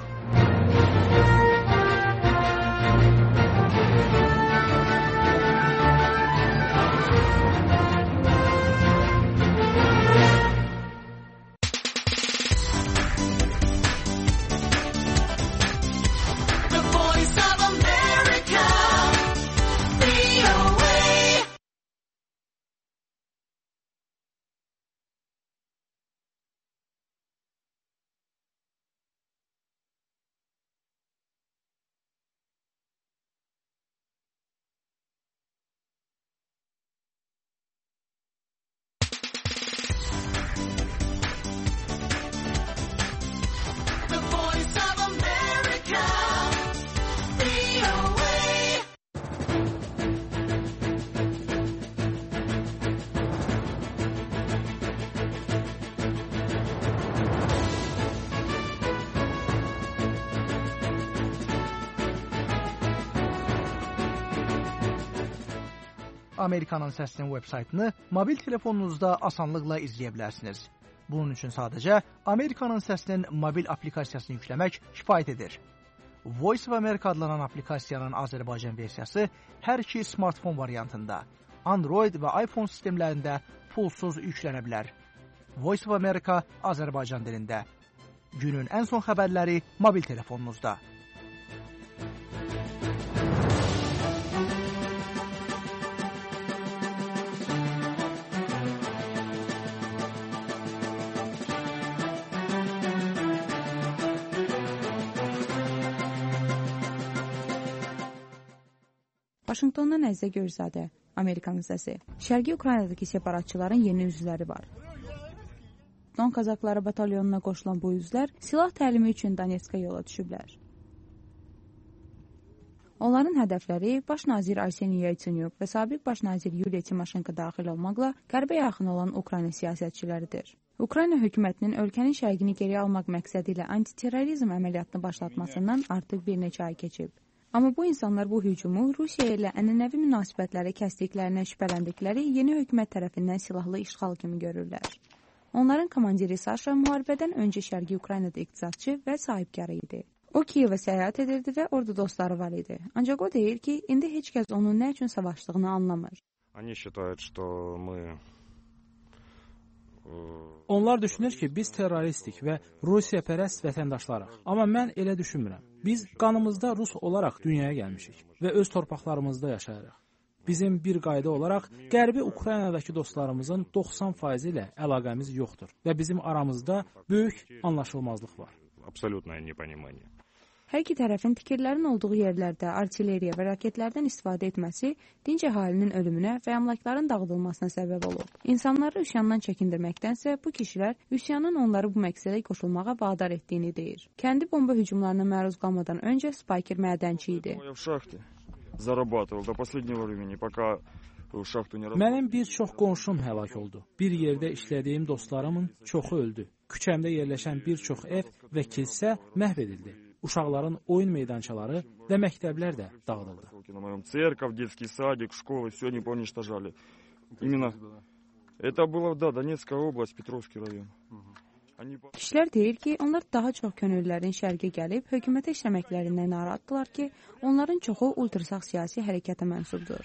Amerikanın Səsinin veb-saytını mobil telefonunuzda asanlıqla izləyə bilərsiniz. Bunun üçün sadəcə Amerikanın Səsinin mobil aplikasiyasını yükləmək kifayət edir. Voice of America adlanan aplikasiyanın Azərbaycan versiyası hər iki smartfon variantında, Android və iPhone sistemlərində pulsuz yüklənə bilər. Voice of America Azərbaycan dilində. Günün ən son xəbərləri mobil telefonunuzda. Vaşinqtondan Əzizə Görzadə, Amerikanın Səsi. Şərqi Ukraynadakı separatçıların yeni üzvləri var. Don Kazakları batalyonuna qoşulan bu üzvlər silah təlimi üçün Donetskə yola düşüblər. Onların hədəfləri baş nazir Arseniy Yaytsenyuk və sabiq baş nazir Yuliya Timoşenko daxil olmaqla qərbə yaxın olan Ukrayna siyasətçiləridir. Ukrayna hökumətinin ölkənin şərqini geri almaq məqsədi ilə antiterrorizm əməliyyatını başlatmasından artıq bir neçə ay keçib. Amma bu insanlar bu hücumu Rusiya ilə ənənəvi münasibətləri kəsdiklərindən şübhələndikləri yeni hökumət tərəfindən silahlı işğal kimi görürlər. Onların komandiri Saşa müharibədən öncə Şərqi Ukraynada iqtisadçı və sahibkarı idi. O Kiyevə səyahət edirdi və orada dostları var idi. Ancaq o deyir ki, indi heç kəs onun nə üçün savaşdığını anlamır. Onlar düşünür ki, biz terroristik və Rusiyapərəst vətəndaşlarıq. Amma mən elə düşünmürəm. Biz qanımızda Rus olaraq dünyaya gəlmişik və öz torpaqlarımızda yaşayırıq. Bizim bir qayda olaraq Qərbi Ukraynadakı dostlarımızın doxsan faizi ilə əlaqəmiz yoxdur və bizim aramızda böyük anlaşılmazlıq var. Absolutное непонимание. Hər iki tərəfin tikirlərin olduğu yerlərdə artilleriya və raketlərdən istifadə etməsi dinc əhalinin ölümünə və əmlakların dağıdılmasına səbəb olub. İnsanları üsyandan çəkindirməkdənsə bu kişilər üsyanın onları bu məqsədə qoşulmağa vadar etdiyini deyir. Kəndi bomba hücumlarına məruz qalmadan öncə Spiker mədənçi idi. Mənim bir çox qonşum həlak oldu. Bir yerdə işlədiyim dostlarımın çoxu öldü. Küçəmdə yerləşən bir çox ev və kilsə məhv edildi. Uşaqların oyun meydançaları və məktəblər də dağıdıldı. Церковь, детский садик, школы, все они уничтожали. Именно это было, да, Донецкая область, Petrovskiy rayon. Kişilər deyir ki, onlar daha çox könüllülərin şərqə gəlib hökumətə işləməklərindən narahatdılar ki, onların çoxu ultrasağ siyasi hərəkətə mənsubdur.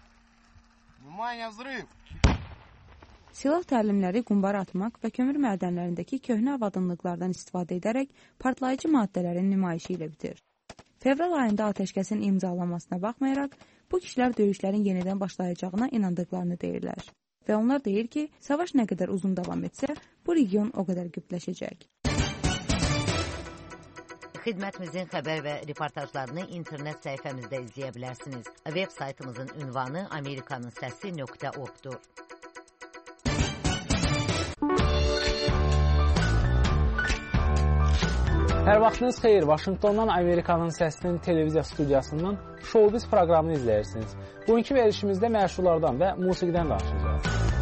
Silah təlimləri, qumbar atmaq və kömür mədənlərindəki köhnə avadınlıqlardan istifadə edərək partlayıcı maddələrin nümayişi ilə bitir. Fevral ayında atəşkəsin imzalanmasına baxmayaraq, bu kişilər döyüşlərin yenidən başlayacağına inandıqlarını deyirlər. Və onlar deyir ki, savaş nə qədər uzun davam etsə, bu region o qədər gücləşəcək. Xidmətimizin xəbər və reportajlarını internet səhifəmizdə izləyə bilərsiniz. Web saytımızın ünvanı amerikanın səsi nöqtə org-dur. Hər vaxtınız xeyir, Vaşinqtondan Amerikanın Səsinin televiziya studiyasından Showbiz proqramını izləyirsiniz. Bugünkü verilişimizdə məşhurlardan və musiqidən danışacağız.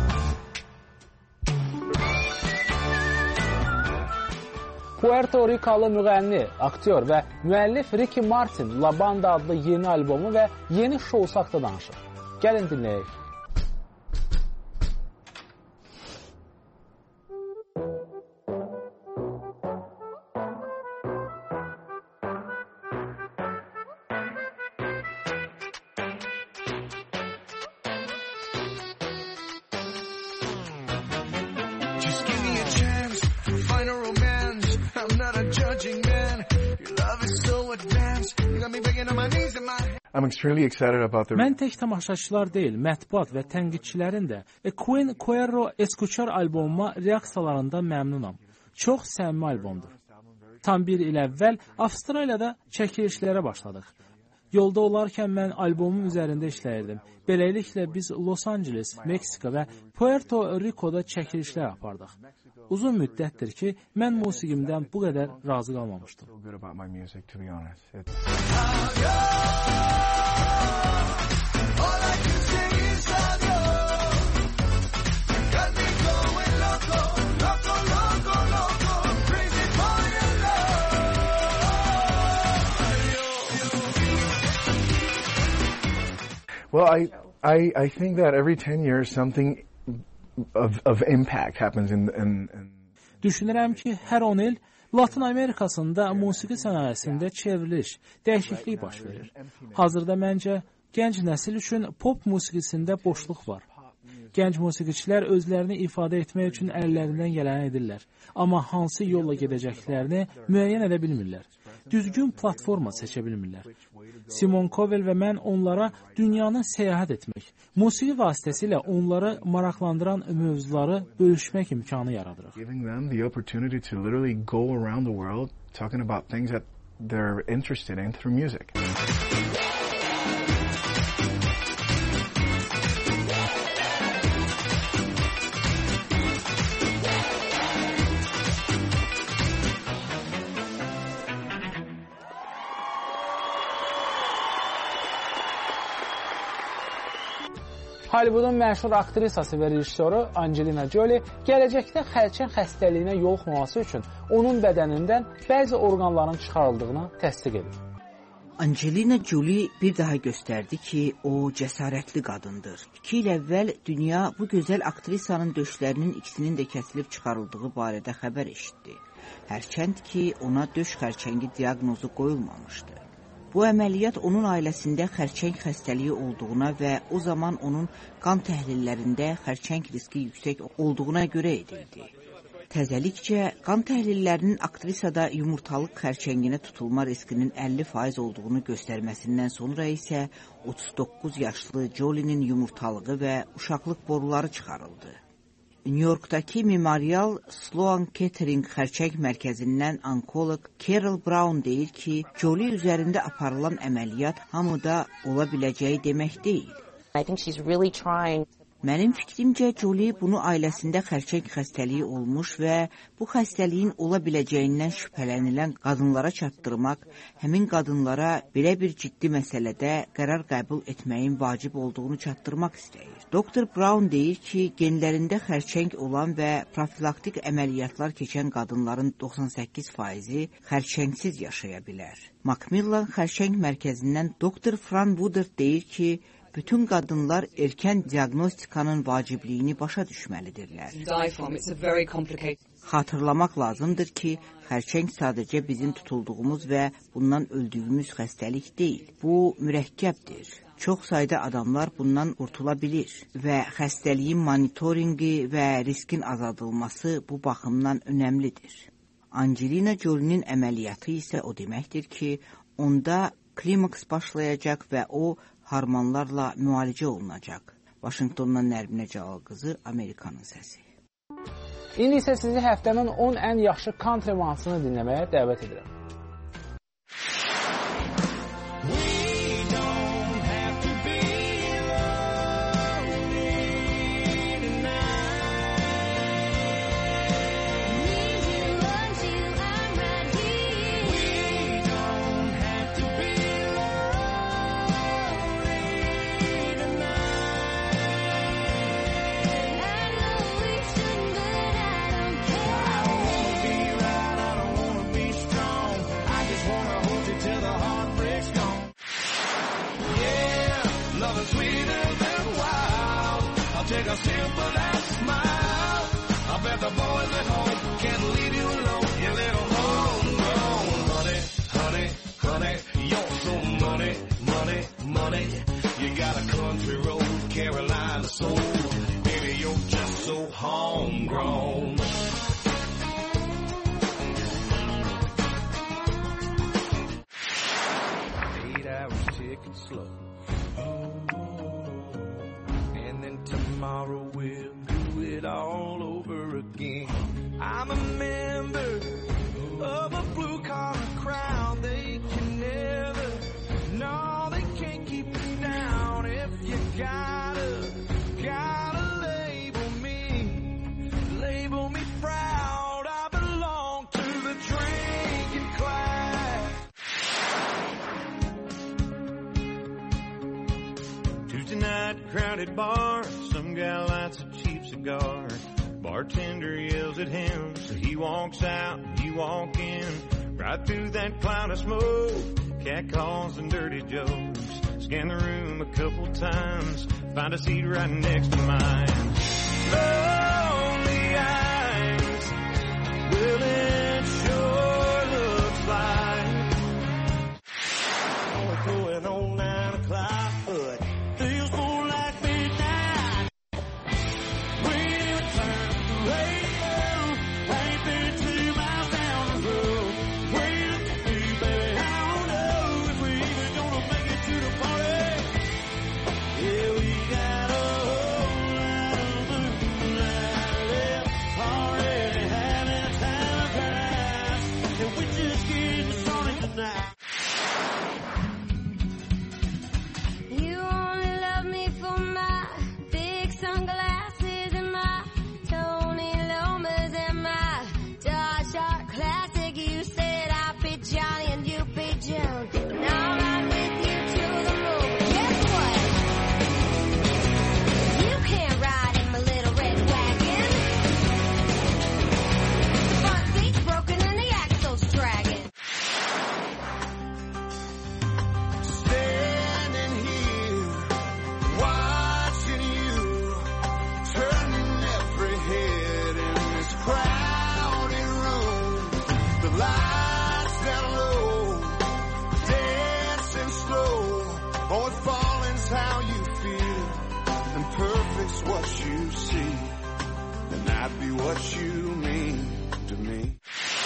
Puerto Rikalı müğənni, aktyor və müəllif Ricky Martin La Banda adlı yeni albomu və yeni şousu haqqında danışır. Gəlin dinləyək. Mən tək tamaşaçılar deyil, mətbuat və tənqidçilərin də Queen Cuervo Escuchar albomuma reaksiyalarında məmnunam. Çox səmimi albomdur. Tam bir il əvvəl Avstraliyada çəkilişlərə başladıq. Yolda olarkən mən albomum üzərində işləyirdim. Beləliklə biz Los Angeles, Meksika və Puerto Rico'da çəkilişlər apardıq. Uzun müddətdir ki, mən musiqimdən bu qədər razı qalmamışdım. Well, I, I, I think that every ten years something of, of impact happens in, in, in... Düşünürəm ki, hər on il Latin Amerikasında musiqi sənayesində çevriliş, dəyişiklik baş verir. Hazırda məncə gənc nəsil üçün pop musiqisində boşluq var. Gənc musiqiçilər özlərini ifadə etmək üçün əllərindən gələni edirlər. Amma hansı yolla gedəcəklərini müəyyən edə bilmirlər. Düzgün platforma seçə bilmirlər. Simon Cowell və mən onlara dünyanı səyahət etmək, musiqi vasitəsilə onları maraqlandıran mövzuları bölüşmək imkanı yaradırıq. Giving them the opportunity to literally go around the world talking about things that they're interested in through music. Hollywoodun məşhur aktrisası və rejissoru Angelina Jolie gələcəkdə xərçəng xəstəliyinə yoluxmaması üçün onun bədənindən bəzi orqanların çıxarıldığını təsdiq edir. Angelina Jolie bir daha göstərdi ki, o cəsarətli qadındır. İki il əvvəl dünya bu gözəl aktrisanın döşlərinin ikisinin də kəsilib çıxarıldığı barədə xəbər eşitdi. Hərçənd ki, ona döş xərçəngi diaqnozu qoyulmamışdı. Bu əməliyyat onun ailəsində xərçəng xəstəliyi olduğuna və o zaman onun qan təhlillərində xərçəng riski yüksək olduğuna görə edildi. Təzəlikcə, qan təhlillərinin aktrisada yumurtalıq xərçənginə tutulma riskinin əlli faiz olduğunu göstərməsindən sonra isə otuz doqquz yaşlı Jolie'nin yumurtalığı və uşaqlıq boruları çıxarıldı. New Yorkdakı Memorial Sloan Kettering xərçəng mərkəzindən onkoloq Carol Brown deyir ki, Jolie üzərində aparılan əməliyyat hamıda ola biləcəyi demək deyil. I think she's really trying. Mənim fikrimcə Jolie bunu ailəsində xərçəng xəstəliyi olmuş və bu xəstəliyin ola biləcəyindən şübhələnilən qadınlara çatdırmaq, həmin qadınlara belə bir ciddi məsələdə qərar qəbul etməyin vacib olduğunu çatdırmaq istəyir. doktor Brown deyir ki, genlərində xərçəng olan və profilaktik əməliyyatlar keçən qadınların doxsan səkkiz faizi xərçəngsiz yaşaya bilər. Macmillan xərçəng mərkəzindən doktor Fran Woodard deyir ki, bütün qadınlar erkən diaqnostikanın vacibliyini başa düşməlidirlər. Xatırlamaq lazımdır ki, xərçəng sadəcə bizim tutulduğumuz və bundan öldüyümüz xəstəlik deyil. Bu mürəkkəbdir. Çox sayda adamlar bundan qurtula bilir və xəstəliyin monitorinqi və riskin azaldılması bu baxımdan önəmlidir. Angelina Jolie'nin əməliyyatı isə o deməkdir ki, onda klimaks başlayacaq və o hormonlarla müalicə olunacaq. Vaşinqtondan Nərminə Cəlal qızı, Amerikanın səsi. İndi isə sizi həftənin on ən yaxşı country mahnısını dinləməyə dəvət edirəm. Take a sip of that smile. I bet the boys at home can't leave you alone. You little homegrown honey, honey, honey. You're so money, money, money. You got a country road, Carolina soul. Baby, you're just so homegrown. Eight hours ticking slow. Tomorrow we'll do it all over again. I'm a member of a blue-collar crowd. They can never, no, they can't keep us down. If you gotta, gotta label me, label me proud. I belong to the drinking class. Tuesday night, crowded bar. Some guy lights a cheap cigar. Bartender yells at him, so he walks out and you walk in. Right through that cloud of smoke, cat calls and dirty jokes. Scan the room a couple times, find a seat right next to mine. Lonely eyes, well it sure looks like only going on nine o'clock, but feels more like midnight. When you turn the radio, ain't been two miles down the road. Where you can be, baby, I don't know if we even gonna make it to the party. Yeah, we got a whole lot of moonlight left, already having time of pass, and we're just getting started tonight. You only love me for my big sunglasses and my Tony Lomas and my Josh Art classic. You said I'd be Johnny and you'd be Joan, and I'll ride with you to the moon. Guess what? You can't ride in my little red wagon. The front seat's broken and the axle's dragging. Standing here, watching you, turning every head in this crowded room. The lights down low, dancing slow. Oh, if falling's how you feel, and perfect's what you see. and I'd be what you mean to me.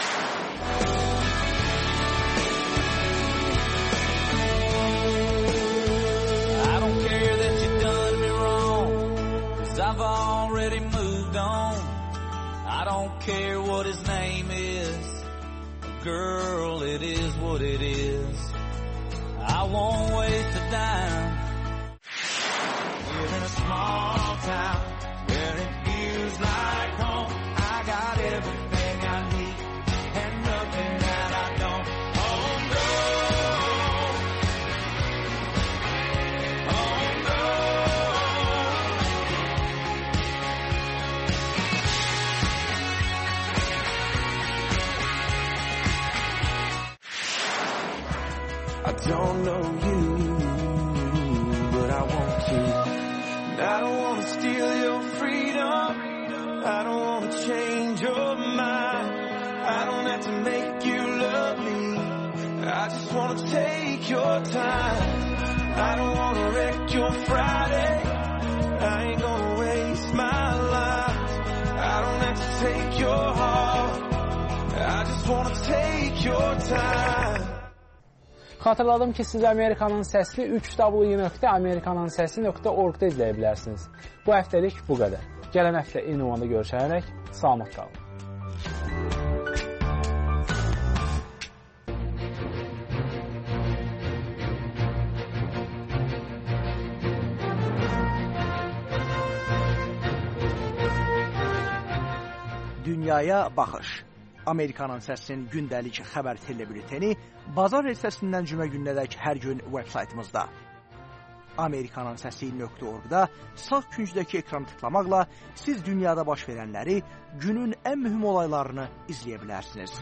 I don't care that you done me wrong, 'cause I've already moved on. I don't care what his name is, girl, it is what it is. I won't waste a dime. We're in a small town where it feels like home. I got everything I need and nothing that I don't. Oh no, oh no. I don't know you, but I want to. I don't want to steal your freedom. I don't want to change your mind. I don't have to make you love me. I just want to take your time. I don't want to wreck your Friday. I ain't gonna waste my life. I don't have to take your heart. I just want to take your time. Xatırladım ki, siz Amerikanın Səsli üç w nöqtə amerikanın səsi nöqtə org-da izləyə bilərsiniz. Bu həftəlik bu qədər. Gələn həftə eyni ünvanda görüşənərək salamat qalın. Dünyaya baxış. Amerikanın Səsinin gündəlik xəbər telebülteni bazar ertəsindən cümə gününədək hər gün veb-saytımızda. amerikanın səsi nöqtə org-da sağ küncdəki ekranı tıklamaqla siz dünyada baş verənləri, günün ən mühüm olaylarını izləyə bilərsiniz.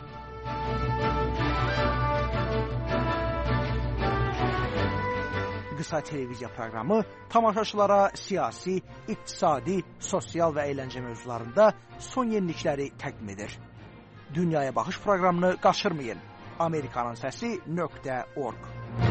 Qısa televiziya proqramı tamaşaçılara siyasi, iqtisadi, sosial və əyləncə mövzularında son yenilikləri təqdim edir. Dünyaya baxış proqramını qaçırmayın. amerikanın səsi nöqtə org.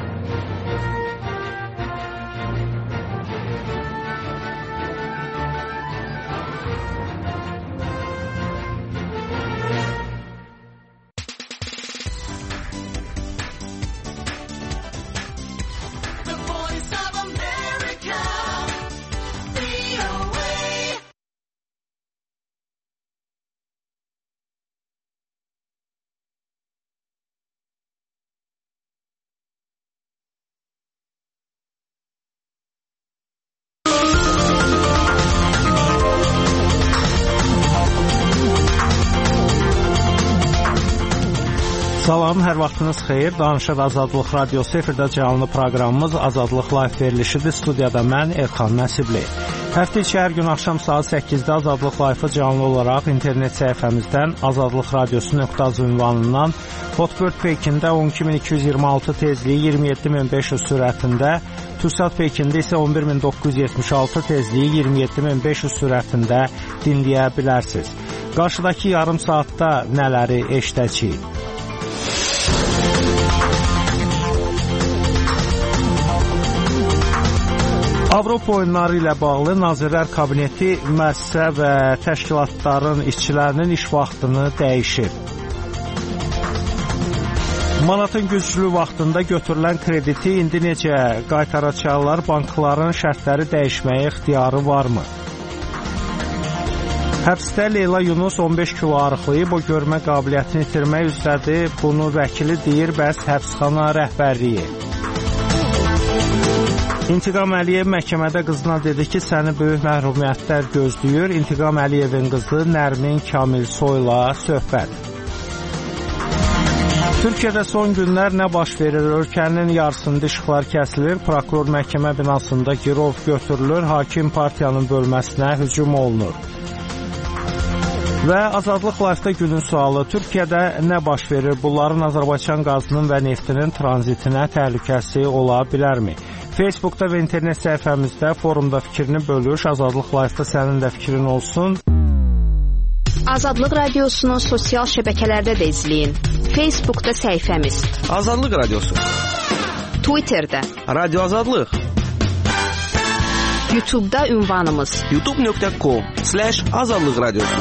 Salam, hər vaxtınız xeyir. Danışıq Azadlıq Radiosu efirdə canlı proqramımız Azadlıq Live verilişidir. Studiyada mən Elxan Nəsibli. Həftə içi hər gün axşam saat səkkizdə Azadlıq Live-ı canlı olaraq internet səhifəmizdən azadlıq radiosu nöqtə az ünvanından Hotbird Pekində on iki min iki yüz iyirmi altı tezliyi iyirmi yeddi min beş yüz sürətində, Tursat Pekində isə on bir min doqquz yüz yetmiş altı tezliyi iyirmi yeddi min beş yüz sürətində dinləyə bilərsiniz. Qarşıdakı yarım saatda nələri eşidəcəyik? Avropa oyunları ilə bağlı Nazirlər Kabineti müəssisə və təşkilatların işçilərinin iş vaxtını dəyişir. Manatın güclü vaxtında götürülən krediti indi necə qaytaracaqlar, bankların şərtləri dəyişməyə ixtiyarı varmı? Həbsdə Leyla Yunus on beş kilo arıqlayıb, o görmə qabiliyyətini itirmək üzrədir. Bunu vəkili deyir, bəs həbsxana rəhbərliyi. İntiqam Əliyev məhkəmədə qızına dedi ki, səni böyük məhrumiyyətlər gözləyir. İntiqam Əliyevin qızı Nərmin Kamilsoyla söhbət. Türkiyədə son günlər nə baş verir? Ölkənin yarısında işıqlar kəsilir, prokuror məhkəmə binasında girov götürülür, hakim partiyanın bölməsinə hücum olunur. Və Azadlıq Live-da günün sualı, Türkiyədə nə baş verir? Bunların Azərbaycan qazının və neftinin tranzitinə təhlükəsi ola bilərmi? Facebookda və internet səhifəmizdə forumda fikrini bölüş, Azadlıq Live-da sənin də fikrin olsun. Azadlıq Radiosunu sosial şəbəkələrdə də izləyin. Facebookda səhifəmiz Azadlıq Radiosu, Twitterdə Radio Azadlıq, YouTube-da ünvanımız youtube nöqtə com slash azadlıq radiosu.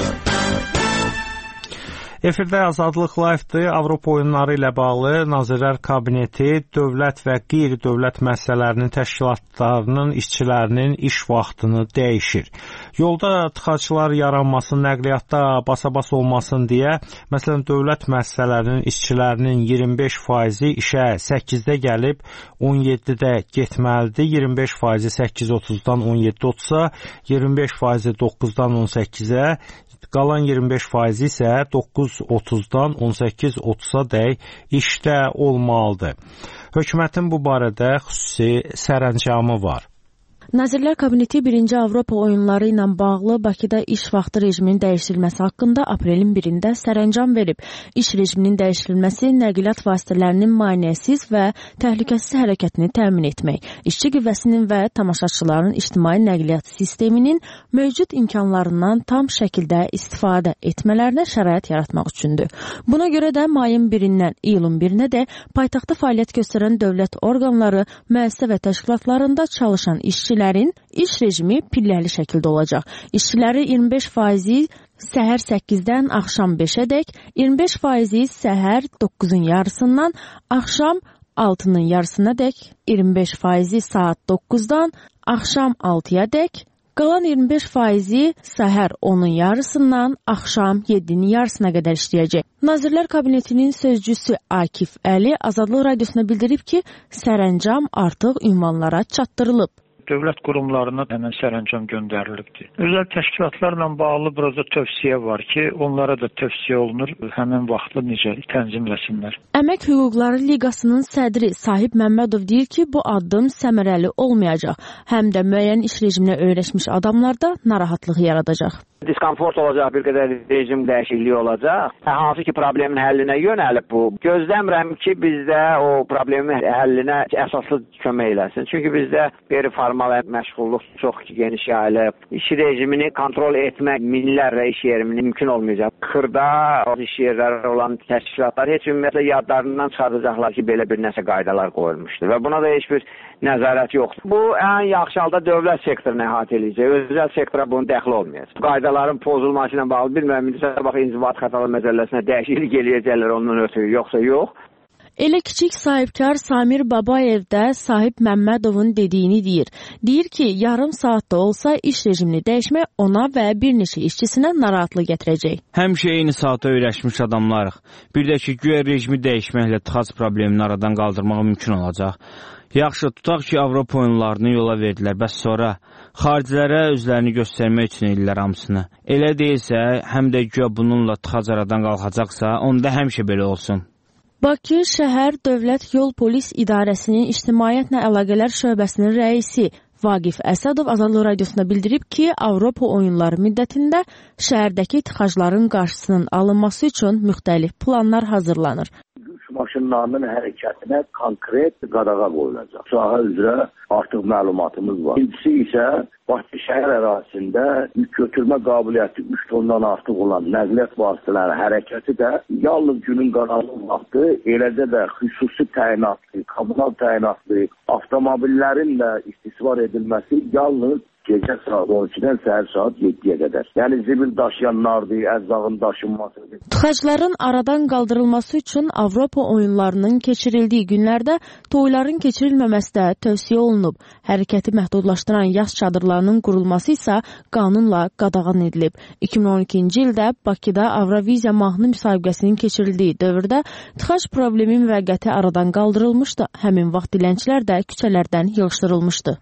Efirdə Azadlıq Live-dır. Avropa oyunları ilə bağlı Nazirlər Kabineti dövlət və qeyri-dövlət müəssisələrinin təşkilatlarının işçilərinin iş vaxtını dəyişir. Yolda tıxaclar yaranmasın, nəqliyyatda basa-bas olmasın deyə, məsələn, dövlət müəssisələrinin işçilərinin iyirmi beş faizi işə səkkizdə gəlib on yeddidə getməlidir. iyirmi beş faizi səkkiz otuzdan on yeddi otuza, iyirmi beş faizi doqquzdan on səkkizə, qalan iyirmi beş faizi isə doqquz otuzdan on səkkiz otuza dək işdə olmalıdır. Hökumətin bu barədə xüsusi sərəncamı var. Nazirlər Kabineti birinci Avropa oyunları ilə bağlı Bakıda iş vaxtı rejiminin dəyişdirilməsi haqqında aprelin birində sərəncam verib. İş rejiminin dəyişdirilməsi nəqliyyat vasitələrinin maneəsiz və təhlükəsiz hərəkətini təmin etmək, işçi qüvvəsinin və tamaşaçıların ictimai nəqliyyat sisteminin mövcud imkanlarından tam şəkildə istifadə etmələrinə şərait yaratmaq üçündür. Buna görə də mayın birindən iyulun birinə də paytaxtda fəaliyyət göstərən dövlət orqanları, müəssisə və təşkilatlarında çalışan işçi iş rejimi pilləli şəkildə olacaq. İşçiləri iyirmi beş faizi səhər səkkizdən axşam beşədək, iyirmi beş faizi səhər doqquzun yarısından axşam altının yarısınadək, iyirmi beş faizi saat doqquzdan axşam altıya dək, qalan iyirmi beş faizi səhər onun yarısından axşam yeddinin yarısına qədər işləyəcək. Nazirlər Kabinetinin sözcüsü Akif Əli Azadlıq Radiosuna bildirib ki, sərəncam artıq ünvanlara çatdırılıb. Dövlət qurumlarına həmən sərəncam göndərilibdir. Özəl təşkilatlarla bağlı burada tövsiyə var ki, onlara da tövsiyə olunur, həmən vaxtlı necə tənzimləsinlər. Əmək Hüquqları Liqasının sədri Sahib Məmmədov deyir ki, bu addım səmərəli olmayacaq, həm də müəyyən iş rejiminə öyrəşmiş adamlarda narahatlıq yaradacaq. Diskomfort olacaq, bir qədər rejim dəyişikliyi olacaq. Hansı ki, problemin həllinə yönəlib bu. Gözləmirəm ki, bizdə o problemin həllinə əsaslı kömək eləsin. Çünki bizdə qeyri-formal məşğulluq çox geniş yayılıb. İş rejimini kontrol etmək minlərlə iş yerini mümkün olmayacaq. Xırda iş yerləri olan təşkilatlar heç ümumiyyətlə yadlarından çıxardacaqlar ki, belə bir nəsə qaydalar qoyulmuşdur və buna da heç bir nəzarət yoxdur. Bu, ən yaxşı halda dövlət sektorunu əhatə edəcək. Özəl sektora bunun dəxli olmayacaq. Qaydaların pozulması ilə bağlı bilmirəm, indi sabah inzibat xətalı məcəlləsinə dəyişiklik eləyəcəklər ondan ötürü, yoxsa yox. Elə kiçik sahibkar Samir Babayev də Sahib Məmmədovun dediyini deyir. Deyir ki, yarım saatda olsa iş rejimini dəyişmək ona və bir neçə işçisinə narahatlıq gətirəcək. Həmişə eyni saata öyrəşmiş adamlarıq. Bir də ki, güya rejimi dəyişməklə tıxac problemini aradan qaldırmaq mümkün olacaq. Yaxşı, tutaq ki, Avropa oyunlarını yola verdilər, bəs sonra xaricilərə özlərini göstərmək üçün ellər hamısını. Elə deyilsə, həm də güya bununla tıxac aradan qalxacaqsa, onda həmişə belə olsun. Bakı Şəhər Dövlət Yol Polis İdarəsinin İctimaiyyətlə Əlaqələr Şöbəsinin rəisi Vaqif Əsədov Azadlıq Radiosuna bildirib ki, Avropa oyunları müddətində şəhərdəki tıxacların qarşısının alınması üçün müxtəlif planlar hazırlanır. Maşınlarının hərəkətinə konkret qadağa qoyulacaq. Sahə üzrə artıq məlumatımız var. İkincisi isə Bakı şəhər ərazisində yük götürmə qabiliyyəti üç tondan artıq olan nəqliyyat vasitələri hərəkəti də yalnız günün qaranlıq vaxtı, eləcə də xüsusi təyinatlı, kommunal təyinatlı avtomobillərin də istismar edilməsi yalnız gecə saat on ikidən səhər saat yeddiyə qədər. Yəni zibil daşıyanlardır, ərzağın daşınmasıdır. Tıxacların aradan qaldırılması üçün Avropa oyunlarının keçirildiyi günlərdə toyların keçirilməməsi də tövsiyə olunub. Hərəkəti məhdudlaşdıran yas çadırlarının qurulması isə qanunla qadağan edilib. iki min on ikinci ildə Bakıda Avroviziya mahnı müsabiqəsinin keçirildiyi dövrdə tıxac problemi müvəqqəti aradan qaldırılmışdı. Həmin vaxt dilənçilər də küçələrdən yığışdırılmışdı.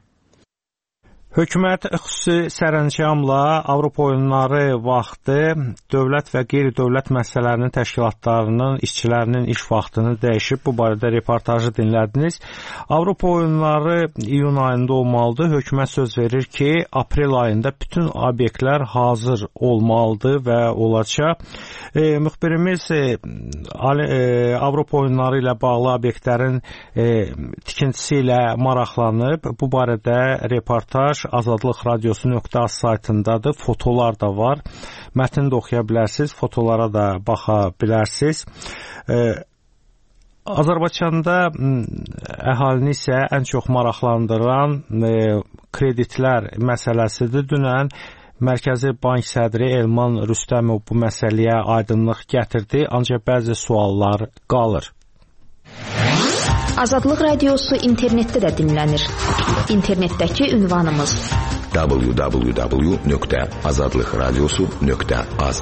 Hökumət xüsusi sərəncamla Avropa oyunları vaxtı dövlət və qeyri-dövlət müəssisələrinin təşkilatlarının işçilərinin iş vaxtını dəyişib. Bu barədə reportajı dinlədiniz. Avropa oyunları iyun ayında olmalıdır. Hökumət söz verir ki, aprel ayında bütün obyektlər hazır olmalıdır və olacaq. E, müxbirimiz e, e, Avropa oyunları ilə bağlı obyektlərin e, tikintisi ilə maraqlanıb. Bu barədə reportaj Azadlıq Radiosu nöqtə az saytındadır. Fotolar da var. Mətni də oxuya bilərsiniz. Fotolara da baxa bilərsiniz. E, Azərbaycanda əhalini isə ən çox maraqlandıran e, kreditlər məsələsidir. Dünən Mərkəzi Bank sədri Elman Rüstəmov bu məsələyə aydınlıq gətirdi, ancaq bəzi suallar qalır. Azadlıq Radiosu internetdə də dinlənir. İnternetdəki ünvanımız w w w nöqtə azadlıq radiosu nöqtə az.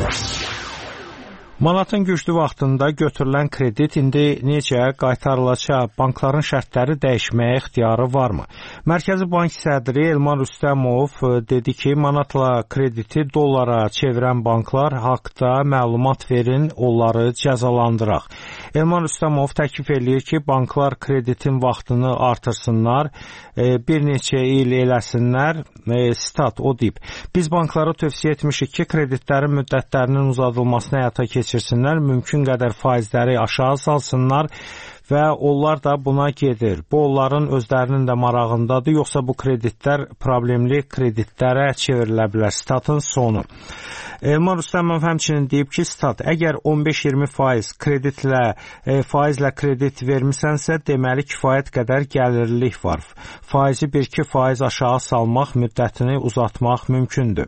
Manatın güclü vaxtında götürülən kredit indi necə qaytarılacaq? Bankların şərtləri dəyişməyə ixtiyarı varmı? Mərkəzi Bank sədri Elman Rüstəmov dedi ki, manatla krediti dollara çevirən banklar haqqda məlumat verin, onları cəzalandıraq. Elman Rüstəmov təklif eləyir ki, banklar kreditin vaxtını artırsınlar, bir neçə il eləsinlər. Stat o deyib. Biz banklara tövsiyə etmişik ki, kreditlərin müddətlərinin uzadılmasına həyata keçirsinlər, mümkün qədər faizləri aşağı salsınlar və onlar da buna gedir. Bu, onların özlərinin də marağındadır, yoxsa bu kreditlər problemli kreditlərə çevrilə bilər. Statın sonu. Elman Rüstəmov həmçinin deyib ki, stat, əgər on beş iyirmi faiz kreditlə, e, faizlə kredit vermisənsə, deməli kifayət qədər gəlirlilik var. Faizi bir iki faiz aşağı salmaq, müddətini uzatmaq mümkündür.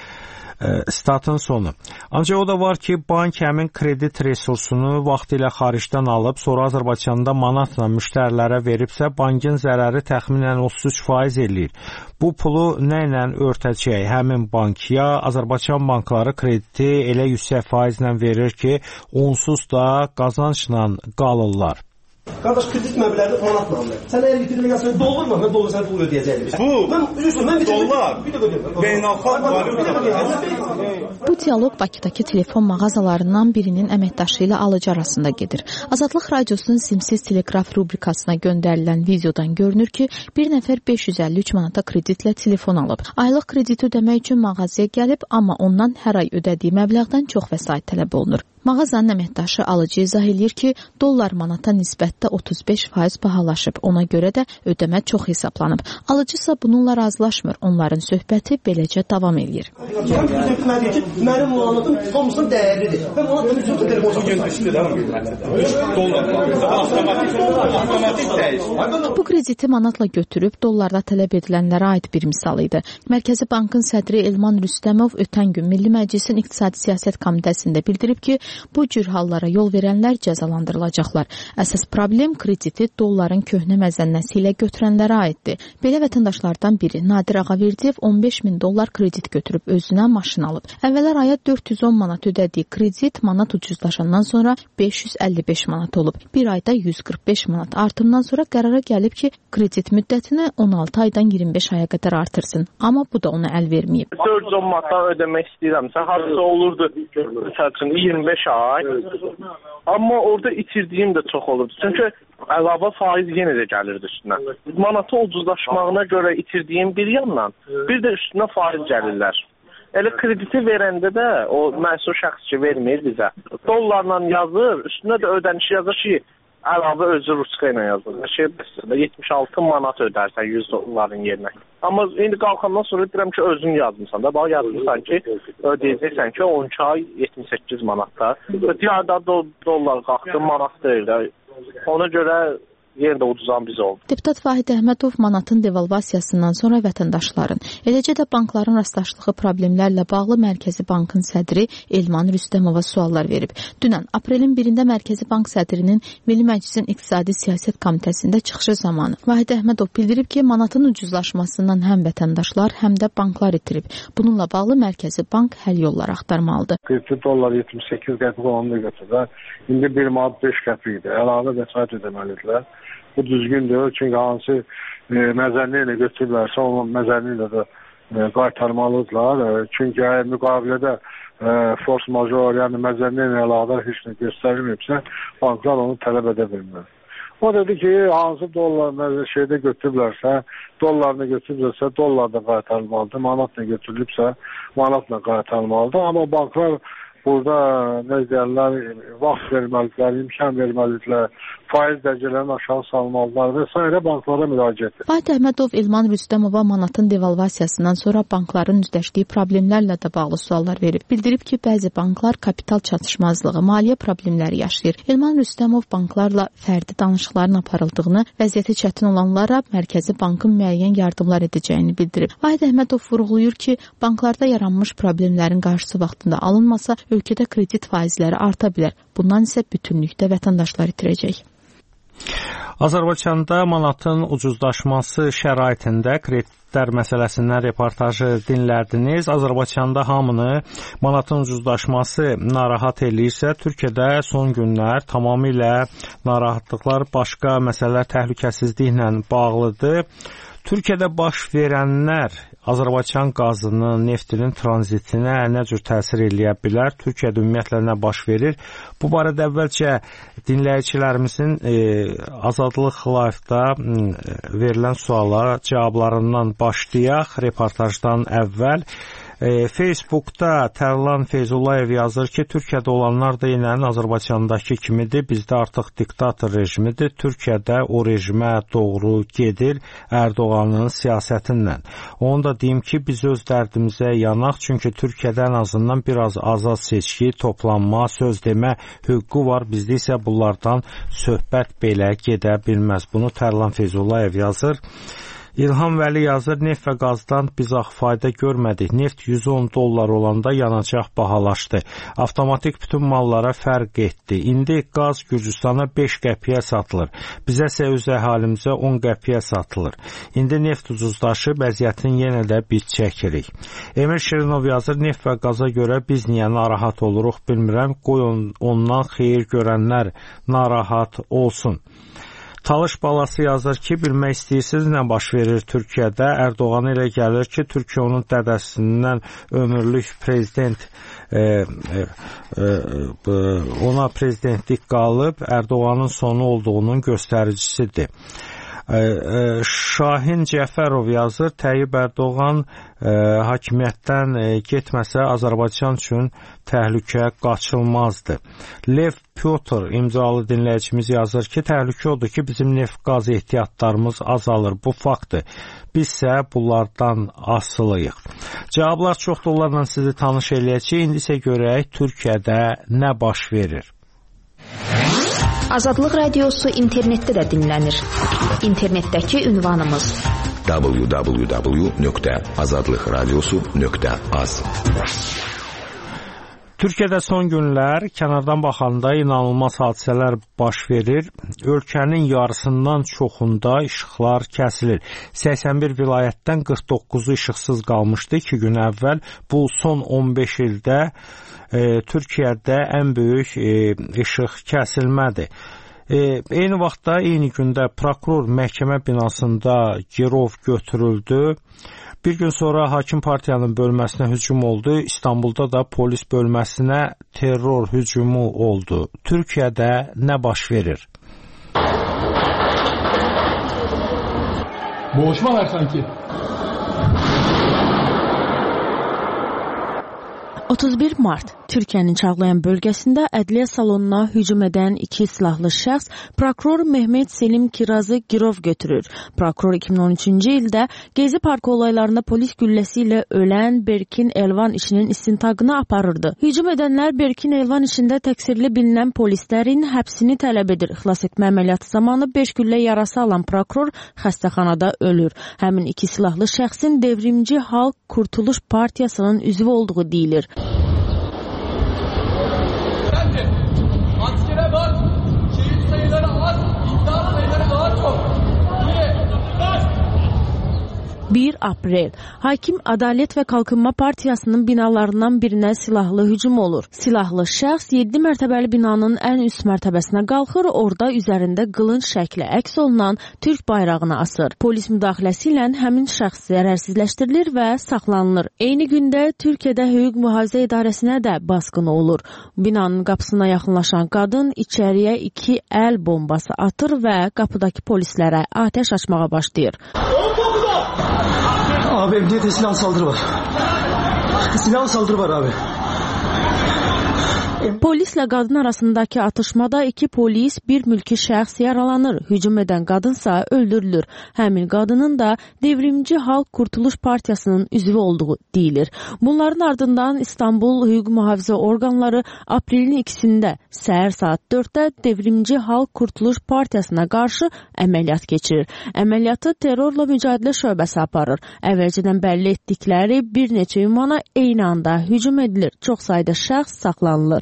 Statın sonu. Ancaq o da var ki, bank həmin kredit resursunu vaxtilə xaricdən alıb, sonra Azərbaycanda manatla müştərilərə veribsə, bankın zərəri təxminən otuz üç faiz eləyir. Bu pulu nə ilə örtəcək həmin bank? Ya Azərbaycan bankları krediti elə yüksək faizlə verir ki, onsuz da qazançla qalırlar. Qardaş, kredit məbləği manatla alır. Sən əgər getirmək yazsan, dollar mı? Mən dollar sənə pul ödəyəcəyim. Bu, mən üzrə, mən dollar, beynəlxalq valyuta. Bu dialoq Bakıdakı telefon mağazalarından birinin əməkdaşı ilə alıcı arasında gedir. Azadlıq Radiosunun simsiz teleqraf rubrikasına göndərilən videodan görünür ki, bir nəfər beş yüz əlli üç manata kreditlə telefon alıb. Aylıq krediti ödəmək üçün mağazaya gəlib, amma ondan hər ay ödədiyi məbləğdən çox vəsait tələb olunur. Mağazanın əməkdaşı alıcı izah edir ki, dollar manata nisbətdə otuz beş faiz bahalaşıb. Ona görə də ödəmə çox hesablanıb. Alıcı isə bununla razılaşmır. Onların söhbəti beləcə davam edir. Mənim manatım hamısının dəyərlidir. Mən ona dönüşüm Bu krediti manatla götürüb dollarda tələb edilənlərə aid bir misal idi. Mərkəzi Bankın sədri Elman Rüstəmov ötən gün Milli Məclisin İqtisadi Siyasət Komitəsində bildirib ki, bu cür hallara yol verənlər cəzalandırılacaqlar. Əsas problem krediti dolların köhnə məzənnəsi ilə götürənlərə aiddir. Belə vətəndaşlardan biri Nadir Ağaverdiyev on beş min dollar kredit götürüb özünə maşın alıb. Əvvəllər aya dörd yüz on manat ödədiyi kredit manat ucuzlaşandan sonra beş yüz əlli beş manat olub. Bir ayda yüz qırx beş manat artımdan sonra qərara gəlib ki, kredit müddətini on altı aydan iyirmi beş aya qədər artırsın. Amma bu da ona əl verməyib. dörd yüz on manatdan ödəmək istəyirəmsə, harası olurdu iyirmi beş ay. Amma orada itirdiyim də çox olurdu. Çünki əlavə faiz yenə də gəlirdi üstünə. Manatı ucuzlaşmağına görə itirdiyim bir yandan, bir də üstünə faiz gəlirlər. Elə krediti verəndə də o məsul şəxs ki vermir bizə. Dollarla yazır, üstünə də ödənişi yazır ki, əlavə özü ruska ilə yazır. Şey, yetmiş altı manat ödərsən yüz dolların yerinə. Amma indi qalxandan sonra deyirəm ki, özün yazmısan da. Bax, yazmısan ki, ödəyəcəksən ki, on iki ay yetmiş səkkiz manatda. Diğərdə do dollar qalxdı, manat deyil də. Ona görə yenə də ucuzan biz oldu. Deputat Vahid Əhmədov manatın devalvasiyasından sonra vətəndaşların, eləcə də bankların rastlaşdığı problemlərlə bağlı Mərkəzi Bankın sədri Elman Rüstəmova suallar verib. Dünən aprelin birində Mərkəzi Bank sədrinin Milli Məclisin İqtisadi Siyasət Komitəsində çıxışı zamanı Vahid Əhmədov bildirib ki, manatın ucuzlaşmasından həm vətəndaşlar, həm də banklar itirib. Bununla bağlı Mərkəzi Bank həll yolları axtarmalıdır. kredit dollar yetmiş səkkiz qəpik olanını götürürlər. İndi bir manat beş qəpikdir. Əlavə vəsait ödəməlidirlər. Bu düzgündür, çünki hansı e, məzənli ilə götürürlərsə, onun məzənli ilə də e, qaytarmalıdırlar. E, çünki əgər müqavilədə e, force major, yəni məzənli ilə əlaqədar heç nə göstərilməyibsə, banklar onu tələb edə bilmir. O dedi ki, hansı dollar şeydə götürürlərsə, dollarını götürürlərsə, dollar da qaytarılmalıdır, manatla götürülübsə, manatla qaytarılmalıdır. Amma banklar burada nə deyirlər, vaxt verməlidirlər, imkan verməlidirlər, faiz dərəcələrini aşağı salmalıdırlar və s. banklara müraciət edir. Fatih Əhmədov İlman Rüstəmova manatın devalvasiyasından sonra bankların üzləşdiyi problemlərlə də bağlı suallar verib. Bildirib ki, bəzi banklar kapital çatışmazlığı, maliyyə problemləri yaşayır. İlman Rüstəmov banklarla fərdi danışıqların aparıldığını, vəziyyəti çətin olanlara Mərkəzi Bankın müəyyən yardımlar edəcəyini bildirib. Fatih Əhmədov vurğulayır ki, banklarda yaranmış problemlərin qarşısı vaxtında alınmasa, ölkədə kredit faizləri arta bilər. Bundan isə bütünlükdə vətəndaşlar itirəcək. Azərbaycanda manatın ucuzlaşması şəraitində kreditlər məsələsindən reportajı dinlərdiniz. Azərbaycanda hamını manatın ucuzlaşması narahat eləyirsə, Türkiyədə son günlər tamamilə narahatlıqlar başqa məsələlər təhlükəsizliklə bağlıdır. Türkiyədə baş verənlər Azərbaycan qazının, neftinin tranzitinə nə cür təsir eləyə bilər? Türkiyədə ümumiyyətlə nə baş verir? Bu barədə əvvəlcə dinləyicilərimizin e, Azadlıq Live-da e, verilən suallara cavablarından başlayaq. Reportajdan əvvəl e, Facebookda Tərlan Feyzullayev yazır ki, Türkiyədə olanlar da yenə Azərbaycandakı kimidir. Bizdə artıq diktator rejimidir. Türkiyədə o rejimə doğru gedir Ərdoğanın siyasətindən. Onu da deyim ki, biz öz dərdimizə yanaq, çünki Türkiyədə ən azından biraz azad seçki, toplanma, söz demə hüququ var. Bizdə isə bunlardan söhbət belə gedə bilməz. Bunu Tərlan Feyzullayev yazır. İlham Vəli yazır, neft və qazdan biz axı fayda görmədik. Neft yüz on dollar olanda yanacaq bahalaşdı. Avtomatik bütün mallara fərq etdi. İndi qaz Gürcüstana beş qəpiyə satılır. Bizə isə öz əhalimizə on qəpiyə satılır. İndi neft ucuzlaşıb, vəziyyətin yenə də biz çəkirik. Emir Şirinov yazır, neft və qaza görə biz niyə narahat oluruq bilmirəm. Qoy on, ondan xeyir görənlər narahat olsun. Talış balası yazır ki, bilmək istəyirsiniz nə baş verir Türkiyədə? Ərdoğan elə gəlir ki, Türkiyə onun dədəsindən ömürlük prezident e, e, e, ona prezidentlik qalıb, Ərdoğanın sonu olduğunun göstəricisidir. Şahin Cəfərov yazır, Tayyip Ərdoğan e, hakimiyyətdən e, getməsə Azərbaycan üçün təhlükə qaçılmazdı. Lev Pyotr imzalı dinləyicimiz yazır ki, təhlükə odur ki, bizim neft qaz ehtiyatlarımız azalır. Bu faktdır. Biz isə bunlardan asılıyıq. Cavablar çoxdur, onlarla sizi tanış eləyəcək. İndi isə görək Türkiyədə nə baş verir. Azadlıq Radiosu internetdə də dinlənir. İnternetdəki ünvanımız w w w nöqtə azadlıq radiosu nöqtə az. Türkiyədə son günlər kənardan baxanda inanılmaz hadisələr baş verir. Ölkənin yarısından çoxunda işıqlar kəsilir. səksən bir vilayətdən qırx doqquzu işıqsız qalmışdı iki gün əvvəl. Bu son on beş ildə e, Türkiyədə ən böyük e, işıq kəsilmədir. E, eyni vaxtda, eyni gündə prokuror məhkəmə binasında girov götürüldü. Bir gün sonra hakim partiyanın bölməsinə hücum oldu. İstanbulda da polis bölməsinə terror hücumu oldu. Türkiyədə nə baş verir? Boğuşma var sanki. otuz bir mart Türkiyənin Çağlayan bölgəsində ədliyyə salonuna hücum edən iki silahlı şəxs prokuror Mehmet Selim Kirazı girov götürür. Prokuror iki min on üçüncü ildə Gezi Parkı olaylarında polis gülləsi ilə ölən Berkin Elvan işinin istintaqını aparırdı. Hücum edənlər Berkin Elvan işində təqsirli bilinən polislərin həbsini tələb edir. Xilas etmə əməliyyatı zamanı beş güllə yarası alan prokuror xəstəxanada ölür. Həmin iki silahlı şəxsin Devrimci Xalq Qurtuluş Partiyasının üzvü olduğu deyilir. Askere bak, şehit sayıları az, intihar sayıları daha çok. Niye? bir aprel Hakim Ədalət və Qalxınma Partiyasının binalarından birinə silahlı hücum olur. Silahlı şəxs yeddi mərtəbəli binanın ən üst mərtəbəsinə qalxır, orada üzərində qılınc şəkli əks olunan Türk bayrağını asır. Polis müdaxiləsi ilə həmin şəxs zərərsizləşdirilir və saxlanılır. Eyni gündə Türkiyədə Hüquq Mühafizə İdarəsinə də basqını olur. Binanın qapısına yaxınlaşan qadın içəriyə iki əl bombası atır və qapıdakı polislərə atəş açmağa başlayır. Abi emniyete silah saldırı var. Silah saldırı var abi. Polislə qadın arasındakı atışmada iki polis, bir mülki şəxs yaralanır. Hücum edən qadınsa öldürülür. Həmin qadının da Devrimci Xalq Qurtuluş Partiyasının üzvü olduğu deyilir. Bunların ardından İstanbul Hüquq Mühafizə orqanları aprelin ikisində səhər saat dörddə Devrimci Xalq Qurtuluş Partiyasına qarşı əməliyyat keçirir. Əməliyyatı terrorla mücadilə şöbəsi aparır. Əvvəlcədən bəlli etdikləri bir neçə ünvana eyni anda hücum edilir. Çox sayda şəxs saxlanılır.